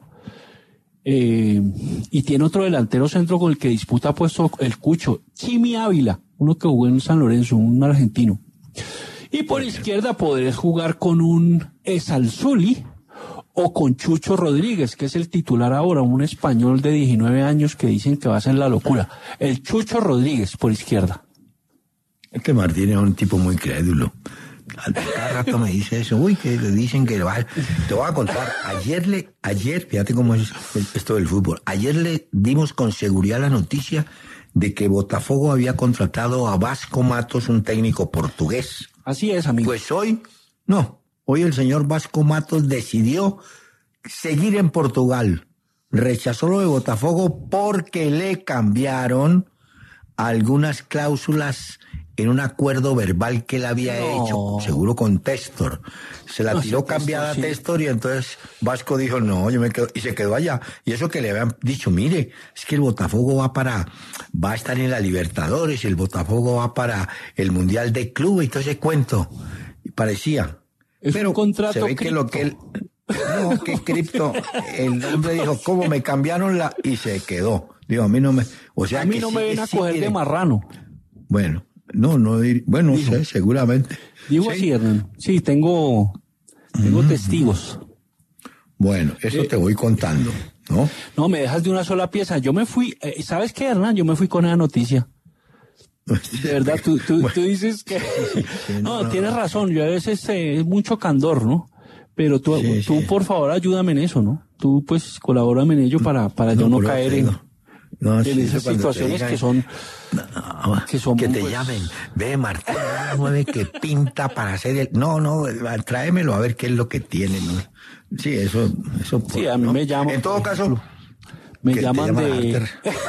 S2: eh, y tiene otro delantero centro con el que disputa puesto el Cucho. Chimi Ávila, uno que jugó en San Lorenzo, un argentino. Y por izquierda podrás jugar con un Esalzuli o con Chucho Rodríguez, que es el titular ahora, un español de diecinueve años que dicen que va a ser la locura. El Chucho Rodríguez por izquierda.
S1: Este Martín es un tipo muy crédulo. Cada rato me dice eso. Uy, que le dicen que va. Te voy a contar. Ayer le, ayer, fíjate cómo es esto del fútbol. Ayer le dimos con seguridad la noticia de que Botafogo había contratado a Vasco Matos, un técnico portugués.
S2: Así es, amigo.
S1: Pues hoy, no. Hoy el señor Vasco Matos decidió seguir en Portugal. Rechazó lo de Botafogo porque le cambiaron algunas cláusulas en un acuerdo verbal que él había no. hecho, seguro con Testor. Se la no, tiró cambiada Testor, sí. a Testor y entonces Vasco dijo, no, yo me quedo, y se quedó allá. Y eso que le habían dicho, mire, es que el Botafogo va para, va a estar en la Libertadores, el Botafogo va para el Mundial de Clubes y todo ese cuento. Y parecía.
S2: Es
S1: Pero
S2: un contrato
S1: se ve cripto. Que lo que él, no, que cripto, el hombre dijo, ¿cómo me cambiaron la? Y se quedó. Digo, a mí no me, o sea
S2: a mí
S1: que
S2: no
S1: sí,
S2: me ven a
S1: sí,
S2: coger
S1: mire.
S2: de marrano.
S1: Bueno, no, no, bueno,
S2: Digo,
S1: sé, seguramente.
S2: Digo
S1: ¿Sí?
S2: así, Hernán. Sí, tengo, tengo mm. testigos.
S1: Bueno, eso eh, te voy contando, ¿no?
S2: No, me dejas de una sola pieza. Yo me fui, eh, ¿sabes qué, Hernán? Yo me fui con esa noticia. De verdad, tú, tú, bueno, tú dices que... Sí, sí, sí, no, no, tienes no. razón, yo a veces eh, es mucho candor, ¿no? Pero tú, sí, tú sí. por favor, ayúdame en eso, ¿no? Tú, pues, colabórame en ello para, para no, yo no caer en, no, en sí, esas situaciones digan, que son...
S1: No, que, son que te pues... llamen, ve Martín nueve que pinta para hacer el... No, no, tráemelo a ver qué es lo que tiene, ¿no? Sí, eso... eso por,
S2: sí, a mí
S1: ¿no?
S2: me llaman...
S1: En todo caso...
S2: Me llaman de...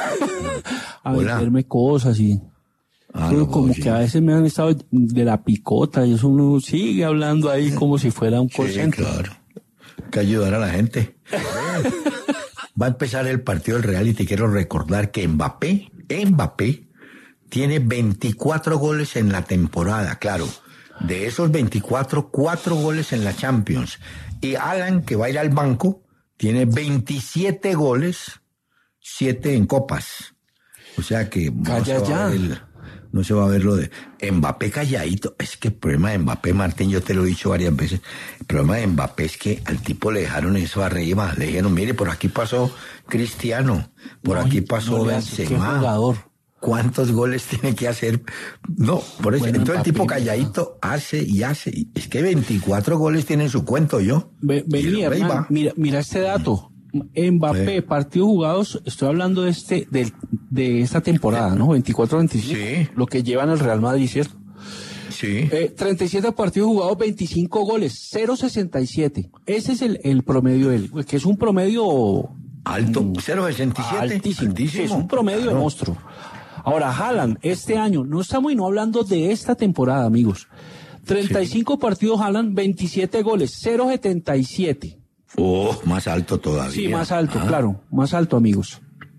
S2: a venderme cosas y... Ah, no, como sí. que a veces me han estado de la picota y eso uno sigue hablando ahí como si fuera un call
S1: sí,
S2: center.
S1: Claro. Hay que ayudar a la gente. Va a empezar el partido del Real y te quiero recordar que Mbappé, Mbappé tiene veinticuatro goles en la temporada, claro. De esos veinticuatro, cuatro goles en la Champions. Y Alan, que va a ir al banco, tiene veintisiete goles, siete en copas. O sea que no se, va a ver el, no se va a ver lo de Mbappé calladito. Es que el problema de Mbappé, Martín, yo te lo he dicho varias veces, el problema de Mbappé es que al tipo le dejaron eso arriba. Le dijeron, mire, por aquí pasó Cristiano, por no, aquí pasó no Benzema. ¿Cuántos goles tiene que hacer? No, por eso. Bueno, entonces Mbappé, el tipo calladito hace y hace. Es que veinticuatro goles tiene en su cuento, yo.
S2: Vení, Hernán, mira, mira este dato. Mbappé, sí. partidos jugados, estoy hablando de este, de, de esta temporada, ¿no? veinticuatro veinticinco. Sí. Lo que llevan el Real Madrid, ¿cierto?
S1: Sí.
S2: Eh, treinta y siete partidos jugados, veinticinco goles, cero sesenta y siete. Ese es el, el promedio de él, que es un promedio...
S1: Alto, mmm, cero sesenta y siete.
S2: Altísimo.
S1: Altísimo.
S2: Sí, es un promedio claro. de monstruo. Ahora, Haaland, este año, no estamos y no hablando de esta temporada, amigos. treinta y cinco sí. partidos Haaland, veintisiete goles, cero setenta y siete.
S1: Oh, más alto todavía.
S2: Sí, más alto, ah. claro, más alto, amigos.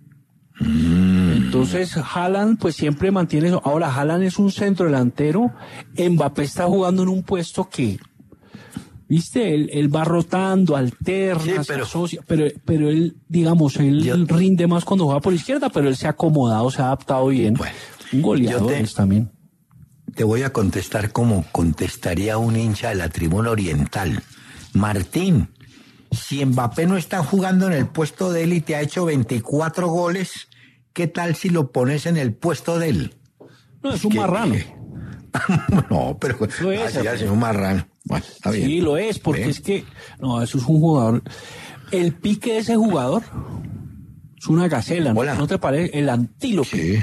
S2: Mm. Entonces, Haaland, pues siempre mantiene eso. Ahora, Haaland es un centro delantero. Mbappé está jugando en un puesto que, viste, él, él va rotando, alterna, sí, pero, se asocia, pero, pero él, digamos, él yo, rinde más cuando juega por izquierda, pero él se ha acomodado, se ha adaptado bien. Bueno, un goleador te, también.
S1: te voy a contestar como contestaría un hincha de la Tribuna Oriental. Martín, si Mbappé no está jugando en el puesto de él y te ha hecho veinticuatro goles, ¿qué tal si lo pones en el puesto de él?
S2: No, es un
S1: ¿Qué,
S2: marrano.
S1: qué? No, pero
S2: Lo es,
S1: así hace un marrano. Bueno, está bien.
S2: Sí, lo es, porque
S1: ¿Ven?
S2: es que, no, eso es un jugador. El pique de ese jugador es una gacela, ¿no,
S1: Hola.
S2: ¿No te parece? El antílope.
S1: Sí.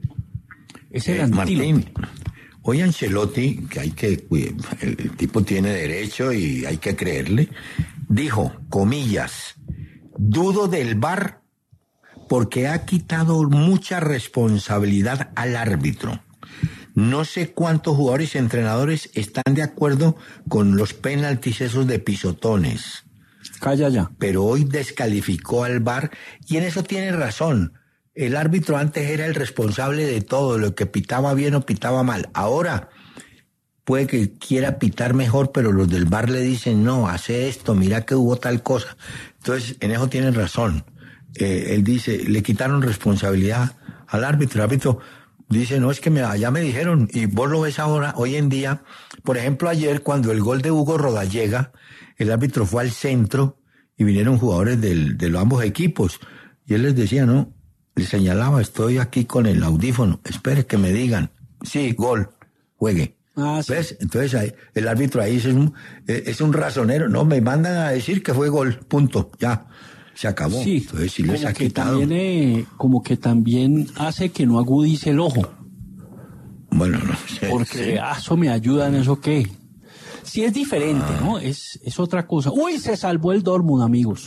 S2: Es el
S1: Eh,
S2: antílope.
S1: Martín, hoy Ancelotti, que hay que, el, el tipo tiene derecho y hay que creerle, dijo, comillas, dudo del V A R porque ha quitado mucha responsabilidad al árbitro. No sé cuántos jugadores y entrenadores están de acuerdo con los penaltis esos de pisotones,
S2: Calla ya.
S1: pero hoy descalificó al V A R y en eso tiene razón. El árbitro antes era el responsable de todo, lo que pitaba bien o pitaba mal. Ahora puede que quiera pitar mejor, pero los del V A R le dicen, no, hace esto, mira que hubo tal cosa. Entonces, en eso tienen razón. Eh, él dice, le quitaron responsabilidad al árbitro. El árbitro dice, no, es que me, ya me dijeron, y vos lo ves ahora, hoy en día. Por ejemplo, ayer, cuando el gol de Hugo Rodallega, el árbitro fue al centro y vinieron jugadores del, de los ambos equipos. Y él les decía, no, le señalaba, estoy aquí con el audífono, espere que me digan, sí, gol, juegue.
S2: Ah, sí.
S1: ¿Ves? Entonces ahí, el árbitro ahí es un, es un razonero, no, me mandan a decir que fue gol, punto, ya, se acabó.
S2: Sí,
S1: Entonces sí les
S2: como
S1: ha
S2: que
S1: quitado.
S2: también, eh, como que también hace que no agudice el ojo.
S1: Bueno, no sé.
S2: Porque
S1: sí.
S2: ah, eso me ayuda en eso qué. Sí es diferente,
S1: Ah.
S2: ¿no? Es, es otra cosa. Uy, se salvó el Dortmund, amigos.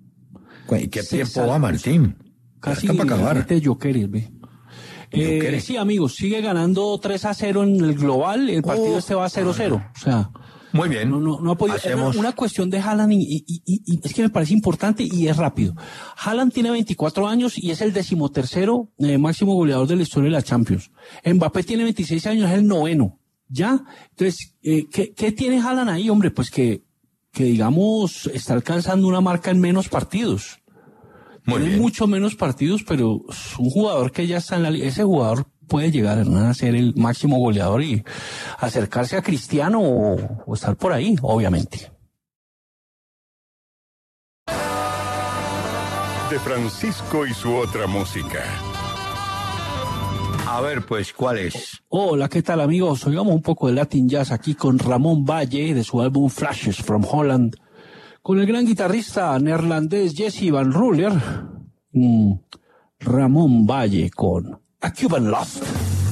S1: ¿Y qué
S2: Se
S1: tiempo
S2: salvó.
S1: va, Martín? Ya
S2: Casi
S1: está para acabar.
S2: este Jokeres, ve. Eh,
S1: Jokeres.
S2: sí, amigos, sigue ganando tres a cero en el global. El partido
S1: Oh.
S2: este va a cero cero. O sea,
S1: Muy bien.
S2: no, no, no ha podido.
S1: Hacemos...
S2: Una, una cuestión de Haaland y, y, y, y es que me parece importante y es rápido. Haaland tiene veinticuatro años y es el decimotercero eh, máximo goleador de la historia de la Champions. Mbappé tiene veintiséis años, es el noveno. ¿Ya? Entonces, eh, ¿qué, ¿qué tiene Haaland ahí, hombre? Pues que, que digamos, está alcanzando una marca en menos partidos.
S1: Muy
S2: Tiene
S1: bien.
S2: mucho menos partidos, pero es un jugador que ya está en la liga. Ese jugador puede llegar, Hernán, a ser el máximo goleador y acercarse a Cristiano o, o estar por ahí, obviamente.
S5: De Francisco y su otra música.
S1: A ver, pues, ¿cuál es?
S2: Hola, ¿qué tal, amigos? Oigamos un poco de Latin Jazz aquí con Ramón Valle de su álbum Flashes from Holland, con el gran guitarrista neerlandés Jesse Van Ruller. Mm, Ramón Valle con A Cuban Love.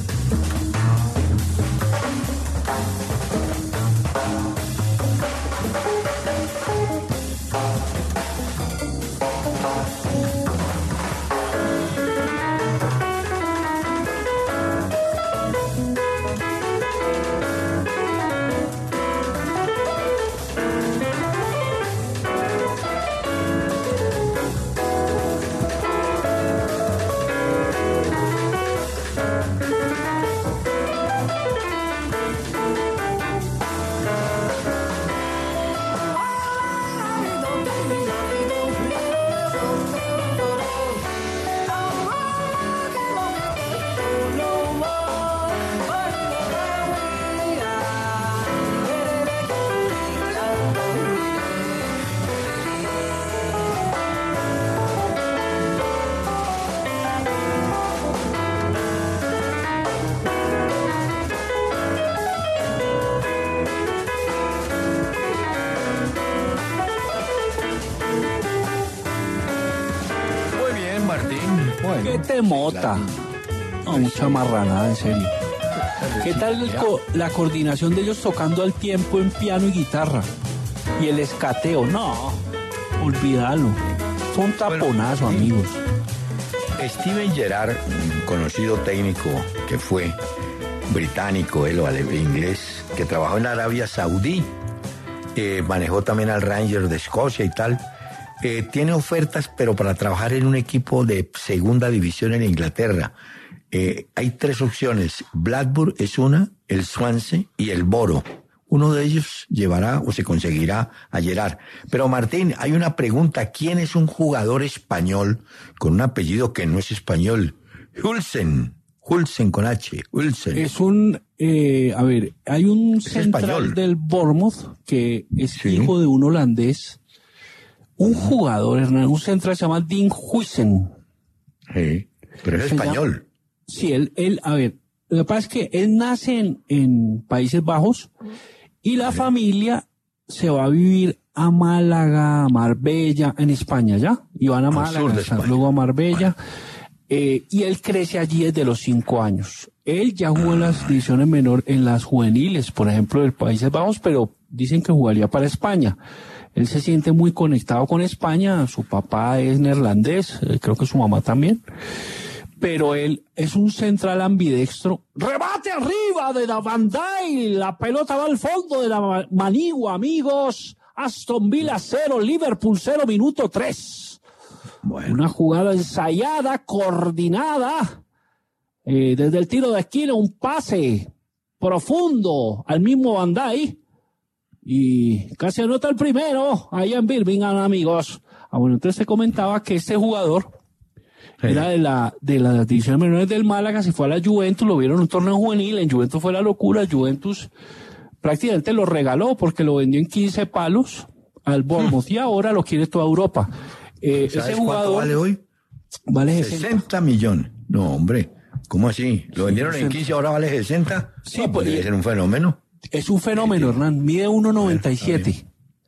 S1: Muy bien, Martín. Bueno.
S2: ¿Qué te mota? No, mucha marranada, en serio. ¿Qué tal el co- la coordinación de ellos tocando al tiempo en piano y guitarra? Y el escateo, no, olvídalo. Fue un taponazo,
S1: Bueno,
S2: amigos.
S1: Steven Gerrard, un conocido técnico que fue británico, él o ale- inglés, que trabajó en Arabia Saudí, eh, manejó también al Rangers de Escocia y tal, eh, tiene ofertas, pero para trabajar en un equipo de segunda división en Inglaterra. Eh, hay tres opciones, Blackburn es una, el Swansea y el Boro. Uno de ellos llevará o se conseguirá a Gerrard. Pero Martín, hay una pregunta, ¿quién es un jugador español con un apellido que no es español? Hulsen, Hulsen con H, Hulsen.
S2: Es un, eh, a ver, hay un
S1: Es
S2: central
S1: español.
S2: del Bournemouth que es
S1: Sí.
S2: hijo de un holandés. Un jugador, Hernán, un central se llama Dean Huijsen.
S1: Sí, pero es
S2: Se llama-
S1: español.
S2: Sí, él, él, a ver, lo que pasa es que él nace en, en Países Bajos y la familia se va a vivir a Málaga, a Marbella, en España, ¿ya? Y van a
S1: Al
S2: Málaga,
S1: sur de España.
S2: luego a Marbella. Eh, y él crece allí desde los cinco años. Él ya jugó en las divisiones menor, en las juveniles, por ejemplo, de Países Bajos, pero dicen que jugaría para España. Él se siente muy conectado con España. Su papá es neerlandés, eh, creo que su mamá también. Pero él es un central ambidextro. ¡Rebate arriba de la Van Dijk! La pelota va al fondo de la Manigua, amigos. Aston Villa cero, Liverpool cero, minuto tres.
S1: Bueno,
S2: Una jugada ensayada, coordinada. Eh, desde el tiro de esquina, un pase profundo al mismo Van Dijk. Y casi anota el primero allá en Birmingham, amigos. Ah, bueno, entonces se comentaba que este jugador era de la de las divisiones menores del Málaga, se fue a la Juventus, lo vieron en un torneo juvenil, en Juventus fue la locura, Juventus prácticamente lo regaló porque lo vendió en quince palos al Bournemouth y ahora lo quiere toda Europa. Eh,
S1: ¿sabes
S2: ese
S1: cuánto
S2: jugador
S1: vale hoy?
S2: vale sesenta.
S1: sesenta millones. No, hombre, ¿cómo así? ¿Lo vendieron en quince, ahora vale sesenta?
S2: Sí,
S1: No,
S2: pues,
S1: debe ser un fenómeno.
S2: Es un fenómeno, Hernán, mide uno noventa y siete.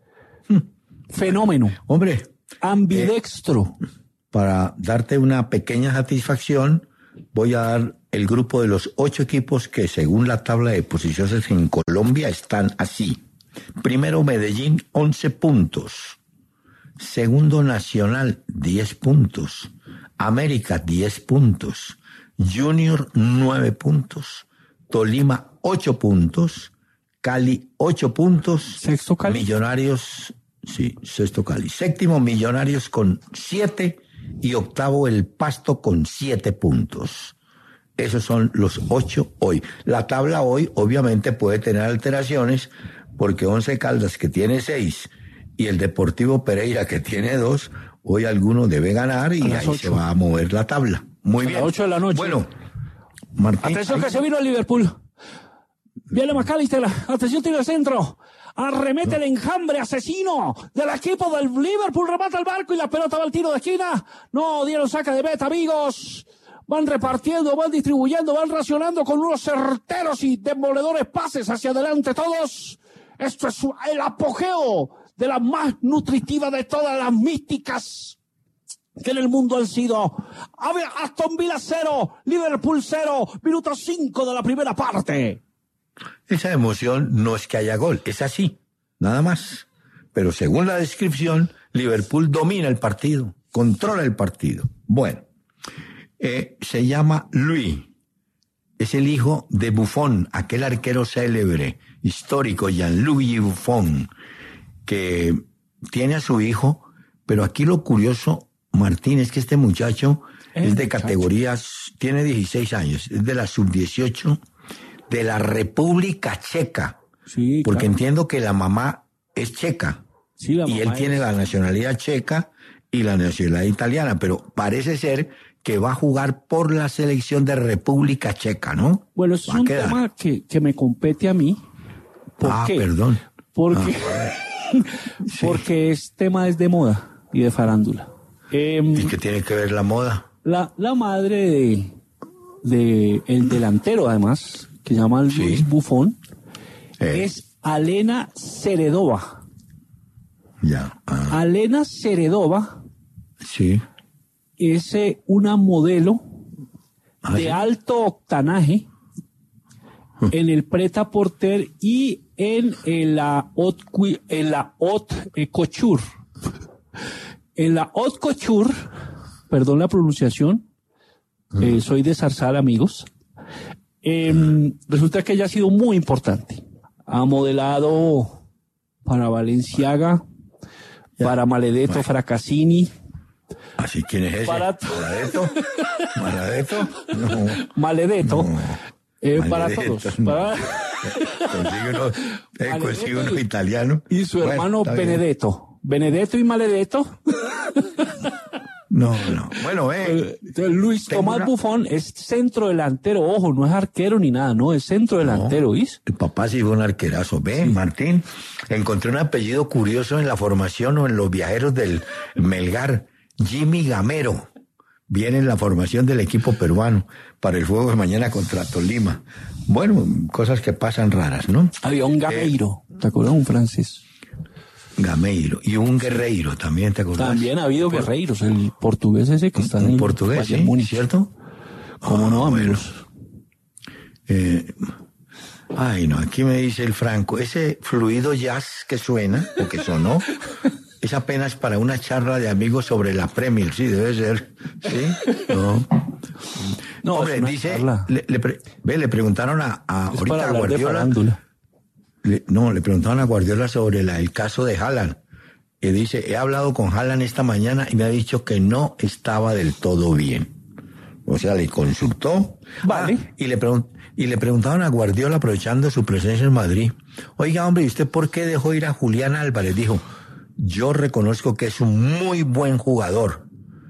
S2: Fenómeno,
S1: Hombre,
S2: ambidextro.
S1: para darte una pequeña satisfacción, voy a dar el grupo de los ocho equipos que según la tabla de posiciones en Colombia están así. Primero Medellín, once puntos. Segundo Nacional, diez puntos. América, diez puntos. Junior, nueve puntos. Tolima, ocho puntos. Cali, ocho puntos.
S2: Sexto Cali.
S1: Millonarios, sí, sexto Cali. Séptimo Millonarios con siete y octavo el Pasto con siete puntos. Esos son los ocho hoy. La tabla hoy obviamente puede tener alteraciones porque Once Caldas, que tiene seis, y el Deportivo Pereira, que tiene dos, hoy alguno debe ganar y
S2: A las
S1: ahí
S2: ocho.
S1: se va a mover la tabla. Muy
S2: A
S1: bien.
S2: las ocho de la noche.
S1: Bueno, Martín.
S2: Atención que se vino el Liverpool. Viene McAllister. Atención, tiro de centro. Arremete el enjambre asesino del equipo del Liverpool. Remata el barco y la pelota va al tiro de esquina. No dieron saca de meta, amigos. Van repartiendo, van distribuyendo, van racionando con unos certeros y demoledores pases hacia adelante todos. Esto es el apogeo de la más nutritiva de todas las místicas que en el mundo han sido. A ver, Aston Villa cero, Liverpool cero, minuto cinco de la primera parte.
S1: Esa emoción no es que haya gol, es así, nada más. Pero según la descripción, Liverpool domina el partido, controla el partido. Bueno, eh, se llama Luis, es el hijo de Buffon, aquel arquero célebre, histórico, Gianluigi Buffon, que tiene a su hijo, pero aquí lo curioso, Martín, es que este muchacho
S2: El
S1: es de
S2: muchacho.
S1: categorías, tiene dieciséis años, es de la sub dieciocho de la República Checa,
S2: Sí,
S1: porque
S2: claro.
S1: entiendo que la mamá es checa
S2: Sí, la
S1: y él
S2: mamá
S1: tiene
S2: es-
S1: la nacionalidad checa y la nacionalidad italiana, pero parece ser que va a jugar por la selección de República Checa, ¿no?
S2: Bueno, es
S1: Va a
S2: un
S1: quedar.
S2: tema que, que me compete a mí. ¿Por
S1: Ah,
S2: qué?
S1: perdón.
S2: Porque, porque es tema es de moda y de farándula. Em,
S1: ¿Y qué tiene que ver la moda?
S2: la, la madre de, de el delantero, además, que se llama
S1: Sí.
S2: Luis Buffon,
S1: Eh.
S2: es Alena Seredova.
S1: Ya. Ah,
S2: Alena Seredova
S1: sí.
S2: es eh, una modelo
S1: Ah,
S2: de
S1: sí.
S2: alto octanaje en el Pret-a-Porter y en, en la haute, cui- en la haute eh, couture. En la haute couture, perdón la pronunciación, eh, soy de Zarzal, amigos. Em, resulta que ella ha sido muy importante. Ha modelado para Balenciaga,
S1: Ya.
S2: para Maledetto
S1: Bueno.
S2: Fracassini,
S1: ¿Así quién es ese?
S2: Para-
S1: ¿Maladeto? ¿Maladeto? No.
S2: Maledetto,
S1: No.
S2: eh, para
S1: Maledetto,
S2: todos.
S1: no.
S2: para-
S1: Consigue uno, eh,
S2: Maledetto
S1: consigue uno
S2: y-
S1: italiano.
S2: Y su
S1: Bueno,
S2: hermano
S1: está bien.
S2: Benedetto. Benedetto y Maledetto.
S1: No, no. Bueno, eh.
S2: Entonces, Luis Tomás una... Buffon es centro delantero, ojo, no es arquero ni nada, no, es centro delantero, no, ¿viste?
S1: El papá sí fue un arquerazo. Ve, sí. Martín, encontré un apellido curioso en la formación o en los viajeros del Melgar, Jimmy Gamero. Viene en la formación del equipo peruano para el juego de mañana contra Tolima. Bueno, cosas que pasan raras, ¿no?
S2: Había un Gameiro, eh, ¿te acuerdas? Un francés.
S1: Gameiro y un Guerreiro también, ¿te acuerdas?
S2: También ha habido Por... guerreiros, el portugués ese que está en el
S1: portugués, ¿sí? Múnich, ¿cierto?
S2: ¿Cómo oh, no, amigos?
S1: Eh, ay, no, aquí me dice el Franco, ese fluido jazz que suena, o que sonó, es apenas para una charla de amigos sobre la Premier, sí, debe ser, ¿sí? No, no hombre, dice, le, le, pre, ve, le preguntaron a, a ahorita a Guardiola, le, no, le preguntaron a Guardiola sobre la, el caso de Haaland, y dice, he hablado con Haaland esta mañana y me ha dicho que no estaba del todo bien. O sea, le consultó.
S2: Vale.
S1: Ah, y le preguntó. Y le preguntaban a Guardiola, aprovechando su presencia en Madrid, oiga, hombre, ¿y usted por qué dejó ir a Julián Álvarez? Dijo, yo reconozco que es un muy buen jugador.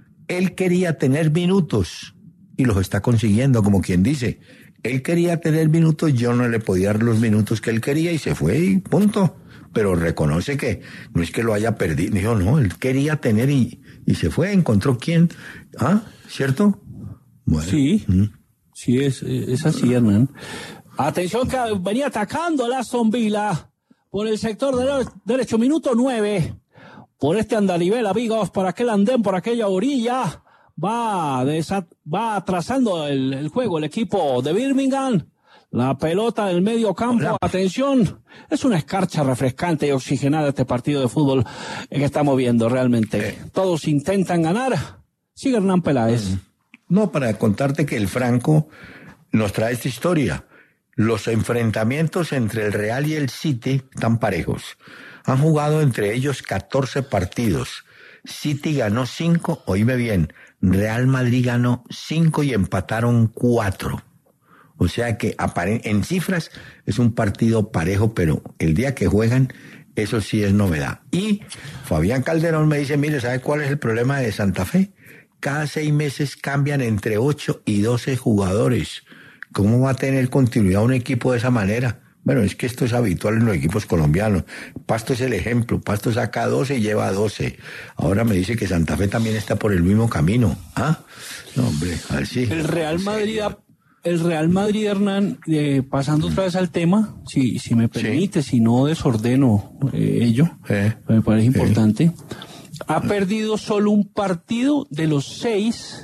S1: Él quería tener minutos y los está consiguiendo, como quien dice. Él quería tener minutos, yo no le podía dar los minutos que él quería y se fue y punto. Pero reconoce que no es que lo haya perdido. Dijo, no, él quería tener y, y se fue, encontró quién. ¿Ah? ¿Cierto?
S2: Bueno. Sí. ¿Mm? Sí, es, es así, Hernán. Atención que venía atacando a Aston Villa por el sector de derecho, minuto nueve. Por este andarivel, amigos, por aquel andén, por aquella orilla. Va, desat, va atrasando el, el juego el equipo de Birmingham. La pelota del medio campo, Hola. Atención. Es una escarcha refrescante y oxigenada este partido de fútbol que estamos viendo realmente. Eh. Todos intentan ganar. Sigue Hernán Peláez. Mm.
S1: No, para contarte que el Franco nos trae esta historia. Los enfrentamientos entre el Real y el City están parejos. Han jugado entre ellos catorce partidos. City ganó cinco, oíme bien, Real Madrid ganó cinco y empataron cuatro. O sea que en cifras es un partido parejo, pero el día que juegan, eso sí es novedad. Y Fabián Calderón me dice, mire, ¿sabe cuál es el problema de Santa Fe? Cada seis meses cambian entre ocho y doce jugadores. ¿Cómo va a tener continuidad un equipo de esa manera? Bueno, es que esto es habitual en los equipos colombianos. Pasto es el ejemplo. Pasto saca doce y lleva doce. Ahora me dice que Santa Fe también está por el mismo camino. ¿Ah? No, hombre, así.
S2: El Real Madrid, el Real Madrid, Hernán, eh, pasando otra vez al tema, si, si me permite, sí. Si no desordeno eh, ello, eh, me parece importante. Eh. Ha perdido solo un partido de los seis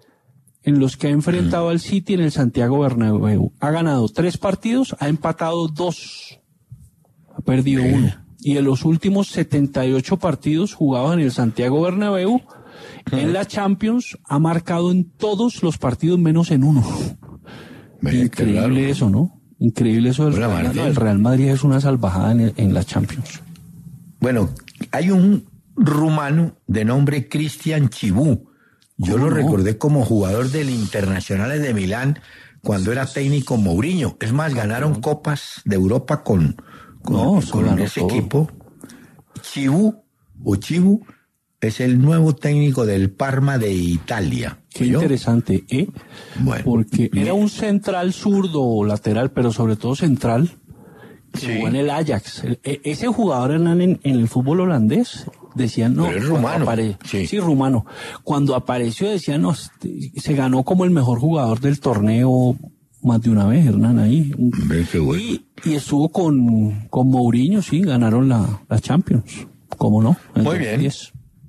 S2: en los que ha enfrentado al City en el Santiago Bernabéu. Ha ganado tres partidos, ha empatado dos, ha perdido uno. Y en los últimos setenta y ocho partidos jugados en el Santiago Bernabéu, en la Champions, ha marcado en todos los partidos menos en uno. Increíble claro. Eso, ¿no? Increíble eso del Real, no, el Real Madrid es una salvajada en, en la Champions.
S1: Bueno, hay un rumano de nombre Cristian Chibú. Yo lo no? recordé como jugador del Internacional de Milán cuando era técnico Mourinho. Es más, ganaron copas de Europa con, con, no, con ese todo. equipo. Chibú o Chibú es el nuevo técnico del Parma de Italia.
S2: Qué ¿yo? Interesante, ¿eh? Bueno, porque bien. Era un central zurdo o lateral, pero sobre todo central. Sí. Jugó en el Ajax. El, ese jugador en, en, en el fútbol holandés decían no.
S1: Pero es rumano.
S2: Apare- sí. sí, rumano. Cuando apareció decían no, se ganó como el mejor jugador del torneo más de una vez, Hernán, ahí.
S1: Ve, qué bueno.
S2: y, y estuvo con, con Mourinho, sí, ganaron la, la Champions. ¿Cómo no?
S1: Muy bien. diez.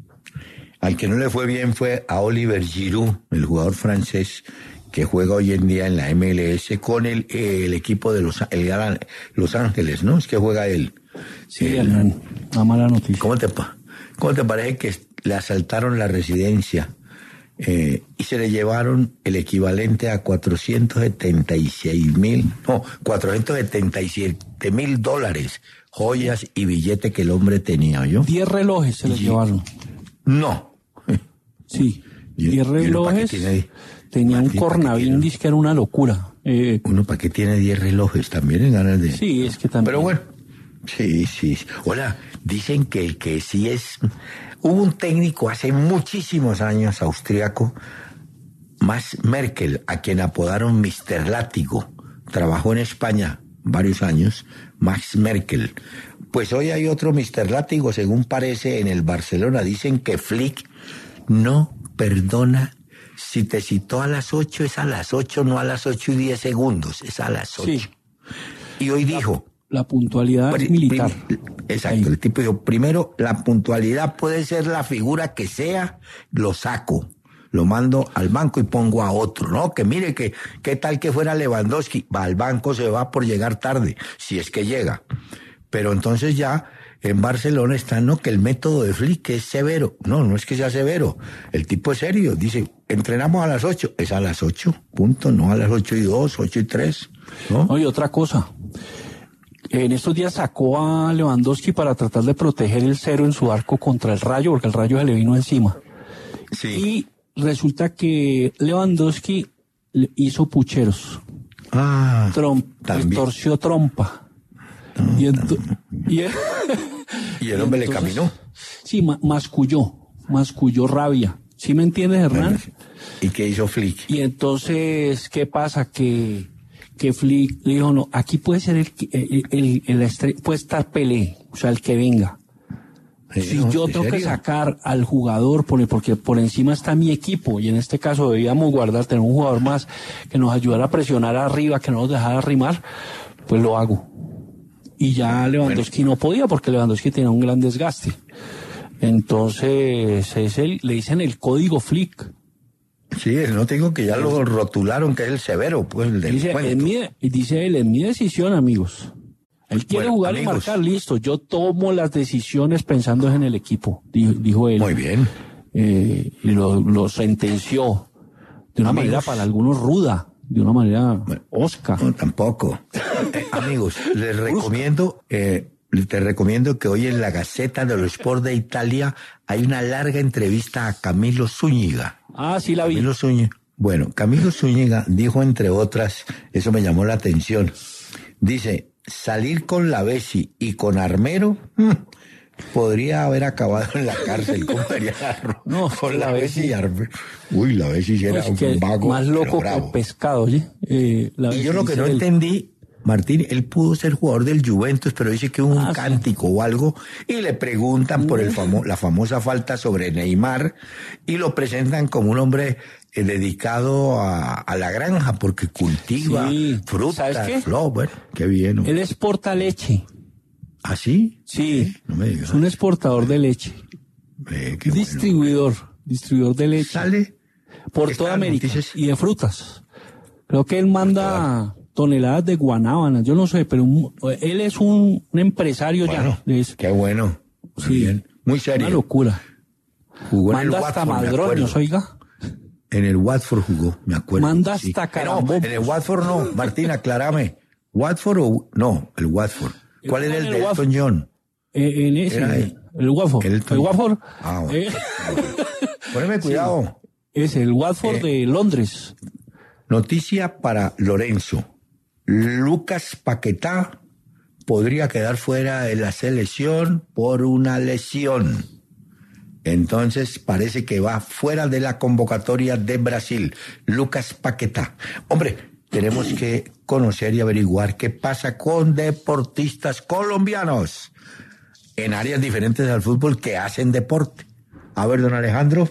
S1: Al que no le fue bien fue a Oliver Giroud, el jugador francés que juega hoy en día en la M L S con el, el equipo de Los, el, Los Ángeles, ¿no? Es que juega él.
S2: Sí, el, Hernán, una mala noticia.
S1: ¿Cómo te, cómo te parece que le asaltaron la residencia eh, y se le llevaron el equivalente a cuatrocientos setenta y seis mil, no, cuatrocientos setenta y siete mil dólares, joyas y billete que el hombre tenía, ¿yo?
S2: Diez relojes se los llevaron.
S1: No.
S2: Sí, diez relojes. Tenía un Cornavindis que era una locura.
S1: Eh, Uno, ¿para qué tiene diez relojes? También en ganas de...
S2: Sí, es que también...
S1: Pero bueno, sí, sí. Hola, dicen que el que sí es... Hubo un técnico hace muchísimos años, austriaco, Max Merkel, a quien apodaron mister Látigo. Trabajó en España varios años, Max Merkel. Pues hoy hay otro mister Látigo, según parece, en el Barcelona. Dicen que Flick no perdona. Si te citó a las ocho, es a las ocho, no a las ocho y diez segundos, es a las ocho. Sí. Y hoy
S2: la,
S1: dijo...
S2: La puntualidad pri, militar.
S1: Prim, exacto, ahí. El tipo dijo, primero, la puntualidad puede ser la figura que sea, lo saco, lo mando al banco y pongo a otro, ¿no? Que mire que, qué tal que fuera Lewandowski, va al banco, se va por llegar tarde, si es que llega. Pero entonces ya... En Barcelona está, no, que el método de Flick es severo. No, no es que sea severo. El tipo es serio. Dice, entrenamos a las ocho. Es a las ocho, punto. No a las ocho y dos, ocho y tres. ¿No?
S2: No, y otra cosa. En estos días sacó a Lewandowski para tratar de proteger el cero en su arco contra el Rayo, porque el Rayo se le vino encima.
S1: Sí.
S2: Y resulta que Lewandowski hizo pucheros.
S1: Ah,
S2: Tromp, torció trompa. No, y, ento, y, el,
S1: y el hombre entonces, le caminó.
S2: Sí, ma, masculló, masculló rabia. ¿Sí me entiendes, Hernán?
S1: Bueno, ¿y qué hizo Flick?
S2: Y entonces, ¿qué pasa? Que, que Flick le dijo, no, aquí puede ser el, el, el, el, el puede estar Pelé, o sea, el que venga. Sí, si no, yo tengo serio? que sacar al jugador, por, porque por encima está mi equipo, y en este caso debíamos guardar, tener un jugador más que nos ayudara a presionar arriba, que no nos dejara arrimar, pues lo hago. Y ya Lewandowski bueno. no podía porque Lewandowski tenía un gran desgaste. Entonces, es el, le dicen el código Flick.
S1: Sí, no te digo que ya lo rotularon, que es el severo, pues el del
S2: dice,
S1: cuento.
S2: Mi, dice él, es mi decisión, amigos. Él quiere bueno, jugar amigos. y marcar, listo. Yo tomo las decisiones pensando en el equipo, dijo, dijo él.
S1: Muy bien.
S2: Eh, y lo, lo sentenció de una amigos. manera para algunos ruda. De una manera bueno, osca.
S1: No, tampoco. Eh, amigos, les recomiendo, eh, te recomiendo que hoy en la Gaceta de los Sport de Italia hay una larga entrevista a Camilo Zúñiga.
S2: Ah, sí la vi.
S1: Camilo Zúñiga. Bueno, Camilo Zúñiga dijo, entre otras, eso me llamó la atención, dice, salir con la Bessi y con Armero... Mmm, podría haber acabado en la cárcel. ¿Cómo sería?
S2: No,
S1: con la Bessi y Armero. Uy, la Bessi era pues un vago.
S2: Más loco que el pescado, ¿sí? Eh, la
S1: y yo lo que no el... entendí, Martín, él pudo ser jugador del Juventus, pero dice que hubo un ah, cántico sí. o algo, y le preguntan por el famo- la famosa falta sobre Neymar, y lo presentan como un hombre eh, dedicado a, a la granja, porque cultiva sí. frutas, flores. Qué bien. ¿No?
S2: Él exporta leche.
S1: ¿Ah, sí?
S2: Sí,
S1: ¿Eh? No me digas.
S2: Es un exportador de leche.
S1: Eh, qué
S2: distribuidor, bueno. distribuidor de leche.
S1: Sale
S2: por toda América noticias. Y de frutas. Creo que él manda toneladas de guanábanas, yo no sé, pero un, él es un, un empresario bueno, ya. De eso.
S1: Qué bueno. Muy sí, bien. Muy serio.
S2: Una locura.
S1: Jugó
S2: manda
S1: en el
S2: hasta
S1: Watford,
S2: madroños, oiga.
S1: En el Watford jugó, me acuerdo.
S2: Manda
S1: sí.
S2: hasta carambón.
S1: No, en el Watford no, Martín, aclárame. ¿Watford o...? No, el Watford. ¿Cuál era el de Elton John?
S2: Eh, en ese,
S1: era
S2: el, el Watford. El, el Watford.
S1: Ah, bueno.
S2: Eh.
S1: Poneme cuidado.
S2: Sí, es el Watford eh, de Londres.
S1: Noticia para Lorenzo. Lucas Paquetá podría quedar fuera de la selección por una lesión. Entonces parece que va fuera de la convocatoria de Brasil. Lucas Paquetá. Hombre, tenemos que conocer y averiguar qué pasa con deportistas colombianos en áreas diferentes del fútbol que hacen deporte. A ver, don Alejandro.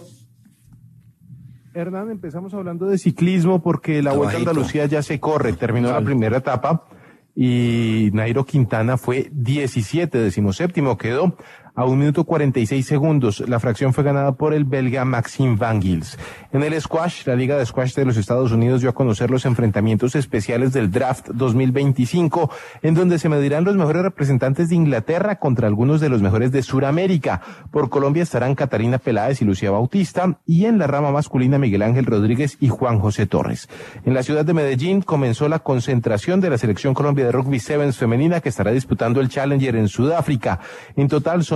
S4: Hernán, empezamos hablando de ciclismo porque la Vuelta a Andalucía ya se corre. Terminó vale. la primera etapa y Nairo Quintana fue diecisiete, decimoséptimo, quedó a un minuto cuarenta y seis segundos. La fracción fue ganada por el belga Maxime Van Gils. En el squash, la Liga de Squash de los Estados Unidos dio a conocer los enfrentamientos especiales del Draft dos mil veinticinco, en donde se medirán los mejores representantes de Inglaterra contra algunos de los mejores de Sudamérica. Por Colombia estarán Catarina Peláez y Lucía Bautista, y en la rama masculina Miguel Ángel Rodríguez y Juan José Torres. En la ciudad de Medellín comenzó la concentración de la Selección Colombia de Rugby Sevens femenina, que estará disputando el Challenger en Sudáfrica. En total son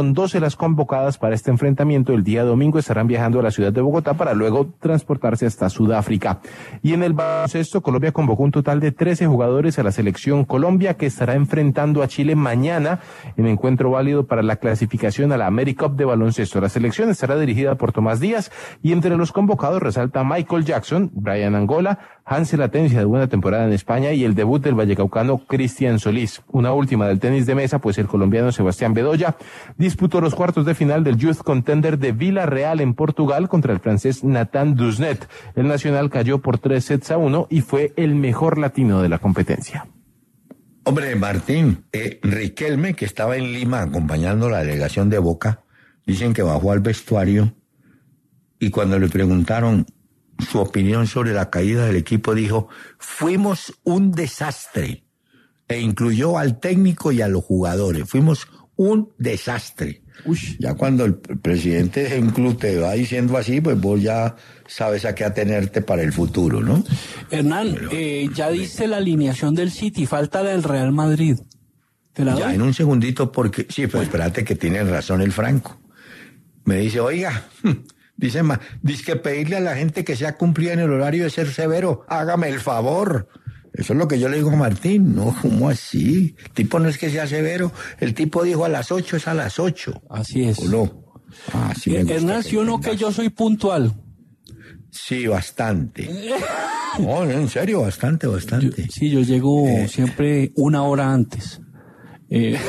S4: son doce las convocadas para este enfrentamiento. El día domingo estarán viajando a la ciudad de Bogotá para luego transportarse hasta Sudáfrica. Y en el baloncesto, Colombia convocó un total de trece jugadores a la selección Colombia, que estará enfrentando a Chile mañana en encuentro válido para la clasificación a la AmeriCup de baloncesto. La selección estará dirigida por Tomás Díaz y entre los convocados resalta Michael Jackson, Brian Angola, Hansel Atencia de buena temporada en España y el debut del vallecaucano Cristian Solís. Una última del tenis de mesa, pues el colombiano Sebastián Bedoya disputó los cuartos de final del Youth Contender de Villarreal en Portugal contra el francés Nathan Dusnet. El nacional cayó por tres sets a uno y fue el mejor latino de la competencia.
S1: Hombre, Martín, eh, Riquelme, que estaba en Lima acompañando la delegación de Boca, dicen que bajó al vestuario y cuando le preguntaron su opinión sobre la caída del equipo, dijo, fuimos un desastre, e incluyó al técnico y a los jugadores, fuimos un desastre. Uy. Ya cuando el presidente de un club te va diciendo así, pues vos ya sabes a qué atenerte para el futuro, ¿no?
S2: Hernán, Pero, eh, ya diste la alineación del City, falta la del Real Madrid. ¿Te la doy?
S1: Ya, en un segundito, porque, sí, pues bueno. Espérate que tiene razón el Franco. Me dice, oiga, dice, ma, dice que pedirle a la gente que sea cumplida en el horario de ser severo, hágame el favor. Eso es lo que yo le digo a Martín. No, ¿cómo así? El tipo no es que sea severo. El tipo dijo a las ocho es a las ocho.
S2: Así es.
S1: ¿O no? Así
S2: eh, Hernán, ¿sí o no que yo soy puntual?
S1: Sí, bastante. No, en serio, bastante, bastante.
S2: Yo, sí, yo llego eh. siempre una hora antes. Eh.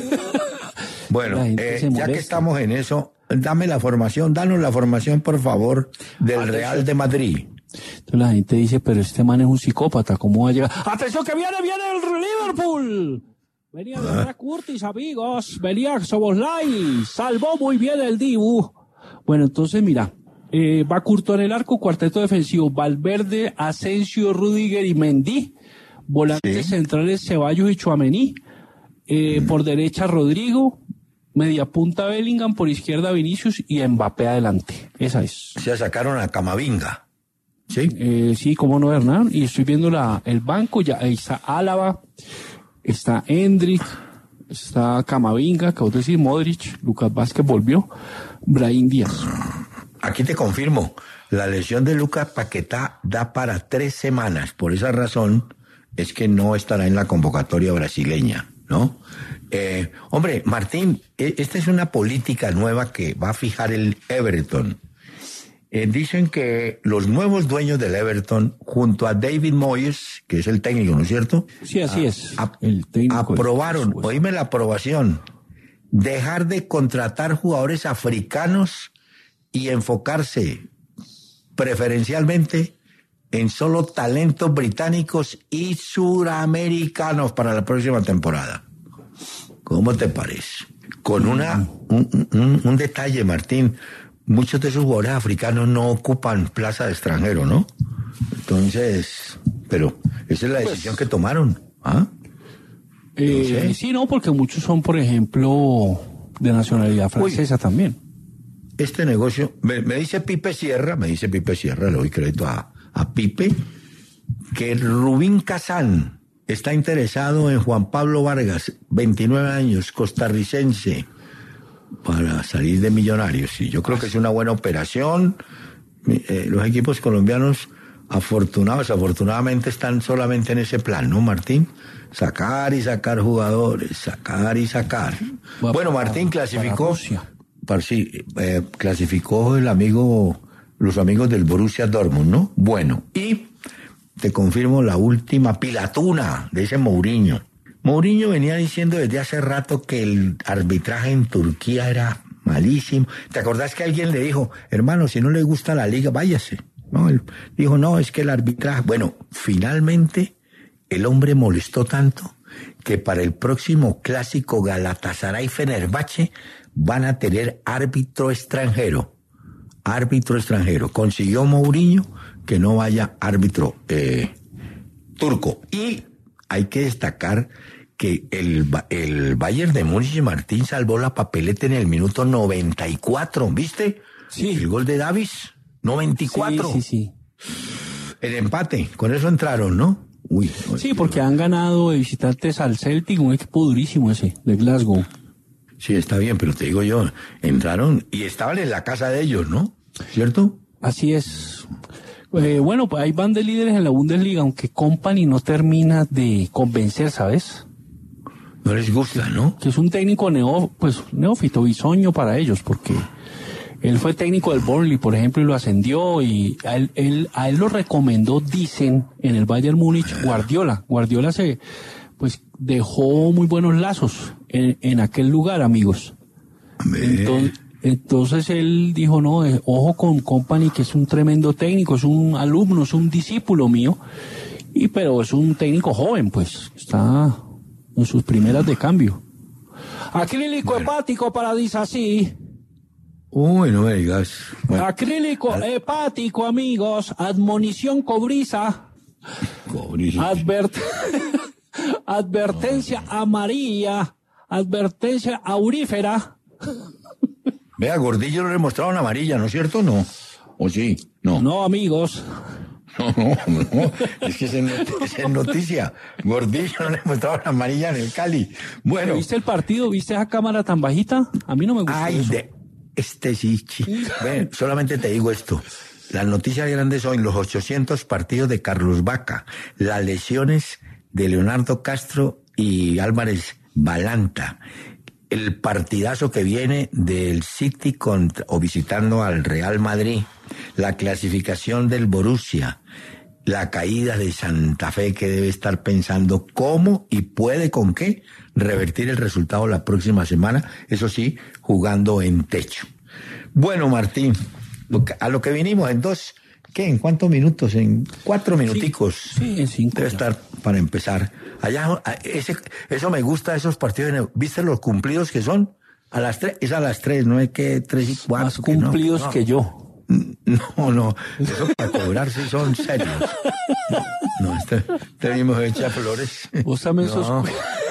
S1: Bueno, eh, ya que estamos en eso, dame la formación, danos la formación, por favor, del Real de Madrid.
S2: Entonces la gente dice, pero este man es un psicópata, ¿cómo va a llegar? ¡Atención que viene, viene el Liverpool! Venía de ah. Curtis, amigos, venía Soboslai, salvó muy bien el Dibu. Bueno, entonces mira, eh, va Courtois en el arco, cuarteto defensivo, Valverde, Asensio, Rudiger y Mendy, volantes sí. centrales Ceballos y Tchouaméni, eh, mm. por derecha Rodrigo, media punta Bellingham, por izquierda Vinicius y Mbappé adelante. Esa es.
S1: Se sacaron a Camavinga. Sí.
S2: Eh, sí, cómo no, Hernán. Y estoy viendo la, el banco, ya ahí está Álava, está Endrick, está Camavinga, acabo de decir Modric, Lucas Vázquez volvió, Brahim Díaz.
S1: Aquí te confirmo, la lesión de Lucas Paquetá da para tres semanas. Por esa razón es que no estará en la convocatoria brasileña, ¿no? Eh, hombre, Martín, esta es una política nueva que va a fijar el Everton. Eh, dicen que los nuevos dueños del Everton, junto a David Moyes, que es el técnico, ¿no es cierto?
S2: Sí, así a, es.
S1: A, el técnico aprobaron, es, oíme la aprobación, dejar de contratar jugadores africanos y enfocarse preferencialmente en solo talentos británicos y suramericanos para la próxima temporada. ¿Cómo te parece? Con una un, un, un detalle, Martín. Muchos de esos jugadores africanos no ocupan plaza de extranjero, ¿no? Entonces, pero esa es la decisión pues, que tomaron. ¿Ah?
S2: Eh, no sé. Sí, no, porque muchos son, por ejemplo, de nacionalidad francesa Uy, también.
S1: Este negocio, me, me dice Pipe Sierra, me dice Pipe Sierra, le doy crédito a, a Pipe, que Rubín Kazán está interesado en Juan Pablo Vargas, veintinueve años, costarricense, para salir de Millonarios. Y yo creo que es una buena operación. Eh, los equipos colombianos, afortunados, afortunadamente, están solamente en ese plan, ¿no, Martín? Sacar y sacar jugadores, sacar y sacar. Va bueno, para, Martín clasificó, para, sí, eh, clasificó el amigo, los amigos del Borussia Dortmund, ¿no? Bueno, y te confirmo la última pilatuna de ese Mourinho. Mourinho venía diciendo desde hace rato que el arbitraje en Turquía era malísimo. ¿Te acordás que alguien le dijo, hermano, si no le gusta la liga, váyase? No, él dijo, no, es que el arbitraje... Bueno, finalmente el hombre molestó tanto que para el próximo clásico Galatasaray-Fenerbahce van a tener árbitro extranjero. Árbitro extranjero. Consiguió Mourinho que no vaya árbitro eh, turco. Y hay que destacar que el, el Bayern de Múnich, Martín, salvó la papeleta en el minuto noventa y cuatro, ¿viste?
S2: Sí.
S1: El gol de Davis, noventa y cuatro.
S2: Sí, sí, sí.
S1: El empate, con eso entraron, ¿no? Uy.
S2: Sí, porque han ganado de visitantes al Celtic, un equipo durísimo ese, de Glasgow.
S1: Sí, está bien, pero te digo yo, entraron y estaban en la casa de ellos, ¿no? ¿Cierto?
S2: Así es. Eh, bueno, pues hay van de líderes en la Bundesliga, aunque Kompany no termina de convencer, ¿sabes?
S1: No les gusta, ¿no?
S2: Que es un técnico neo, pues, neófito, bisoño para ellos, porque él fue técnico del Burnley, por ejemplo, y lo ascendió, y a él, él, a él lo recomendó, dicen, en el Bayern Múnich, Guardiola. Guardiola se, pues, dejó muy buenos lazos en, en aquel lugar, amigos. Entonces, entonces él dijo, no, eh, ojo con Kompany, que es un tremendo técnico, es un alumno, es un discípulo mío, y pero es un técnico joven, pues, está en sus primeras de cambio. Acrílico bueno. hepático para dice así.
S1: Uy, no me digas.
S2: Bueno. Acrílico Al... hepático, amigos. Admonición cobriza.
S1: Cobriza.
S2: Advert... Advertencia no. amarilla. Advertencia aurífera.
S1: Vea, Gordillo no le mostraron amarilla, ¿no es cierto? No. ¿O sí? No.
S2: No, amigos.
S1: No, no, no. Es que es en, es en noticia. Gordillo no le mostraron amarilla en el Cali. Bueno.
S2: ¿Viste el partido? ¿Viste esa cámara tan bajita? A mí no me gusta.
S1: Ay,
S2: eso.
S1: de este sí. sí. Bueno, solamente te digo esto. Las noticias grandes son los ochocientos partidos de Carlos Vaca, las lesiones de Leonardo Castro y Álvarez Balanta, el partidazo que viene del City contra, o visitando al Real Madrid, la clasificación del Borussia, la caída de Santa Fe, que debe estar pensando cómo y puede con qué revertir el resultado la próxima semana, eso sí, jugando en techo. Bueno, Martín, lo que, a lo que vinimos en dos, ¿qué? ¿En cuántos minutos? En cuatro minuticos.
S2: Sí, sí en cinco.
S1: Debe ya. estar para empezar. Allá, ese, eso me gusta, esos partidos. ¿Viste los cumplidos que son? A las tres, es a las tres, no es que tres y cuatro.
S2: Más cumplidos que, no. que yo.
S1: No, no, eso para cobrar sí son serios. No, no este, tenemos hecha flores.
S2: Vos también no. sos...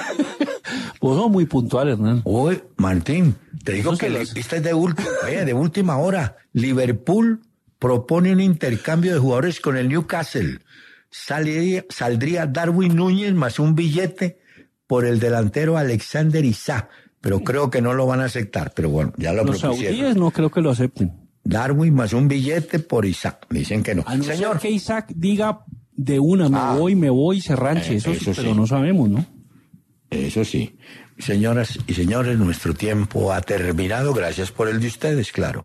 S2: Vos sos muy puntual, Hernán.
S1: Uy, Martín, te digo no que las... esta es de, última, de última hora. Liverpool propone un intercambio de jugadores con el Newcastle. Saldría, saldría Darwin Núñez más un billete por el delantero Alexander Isak, pero creo que no lo van a aceptar, pero bueno, ya lo
S2: Los
S1: propusieron.
S2: saudíes no creo que lo acepten.
S1: Darwin más un billete por Isak, dicen que no.
S2: A no
S1: Señor,
S2: ser que Isak diga de una, me ah, voy, me voy, se ranche, eh, eso, eso sí, pero sí. no sabemos, ¿no?
S1: Eso sí. Señoras y señores, nuestro tiempo ha terminado, gracias por el de ustedes, claro.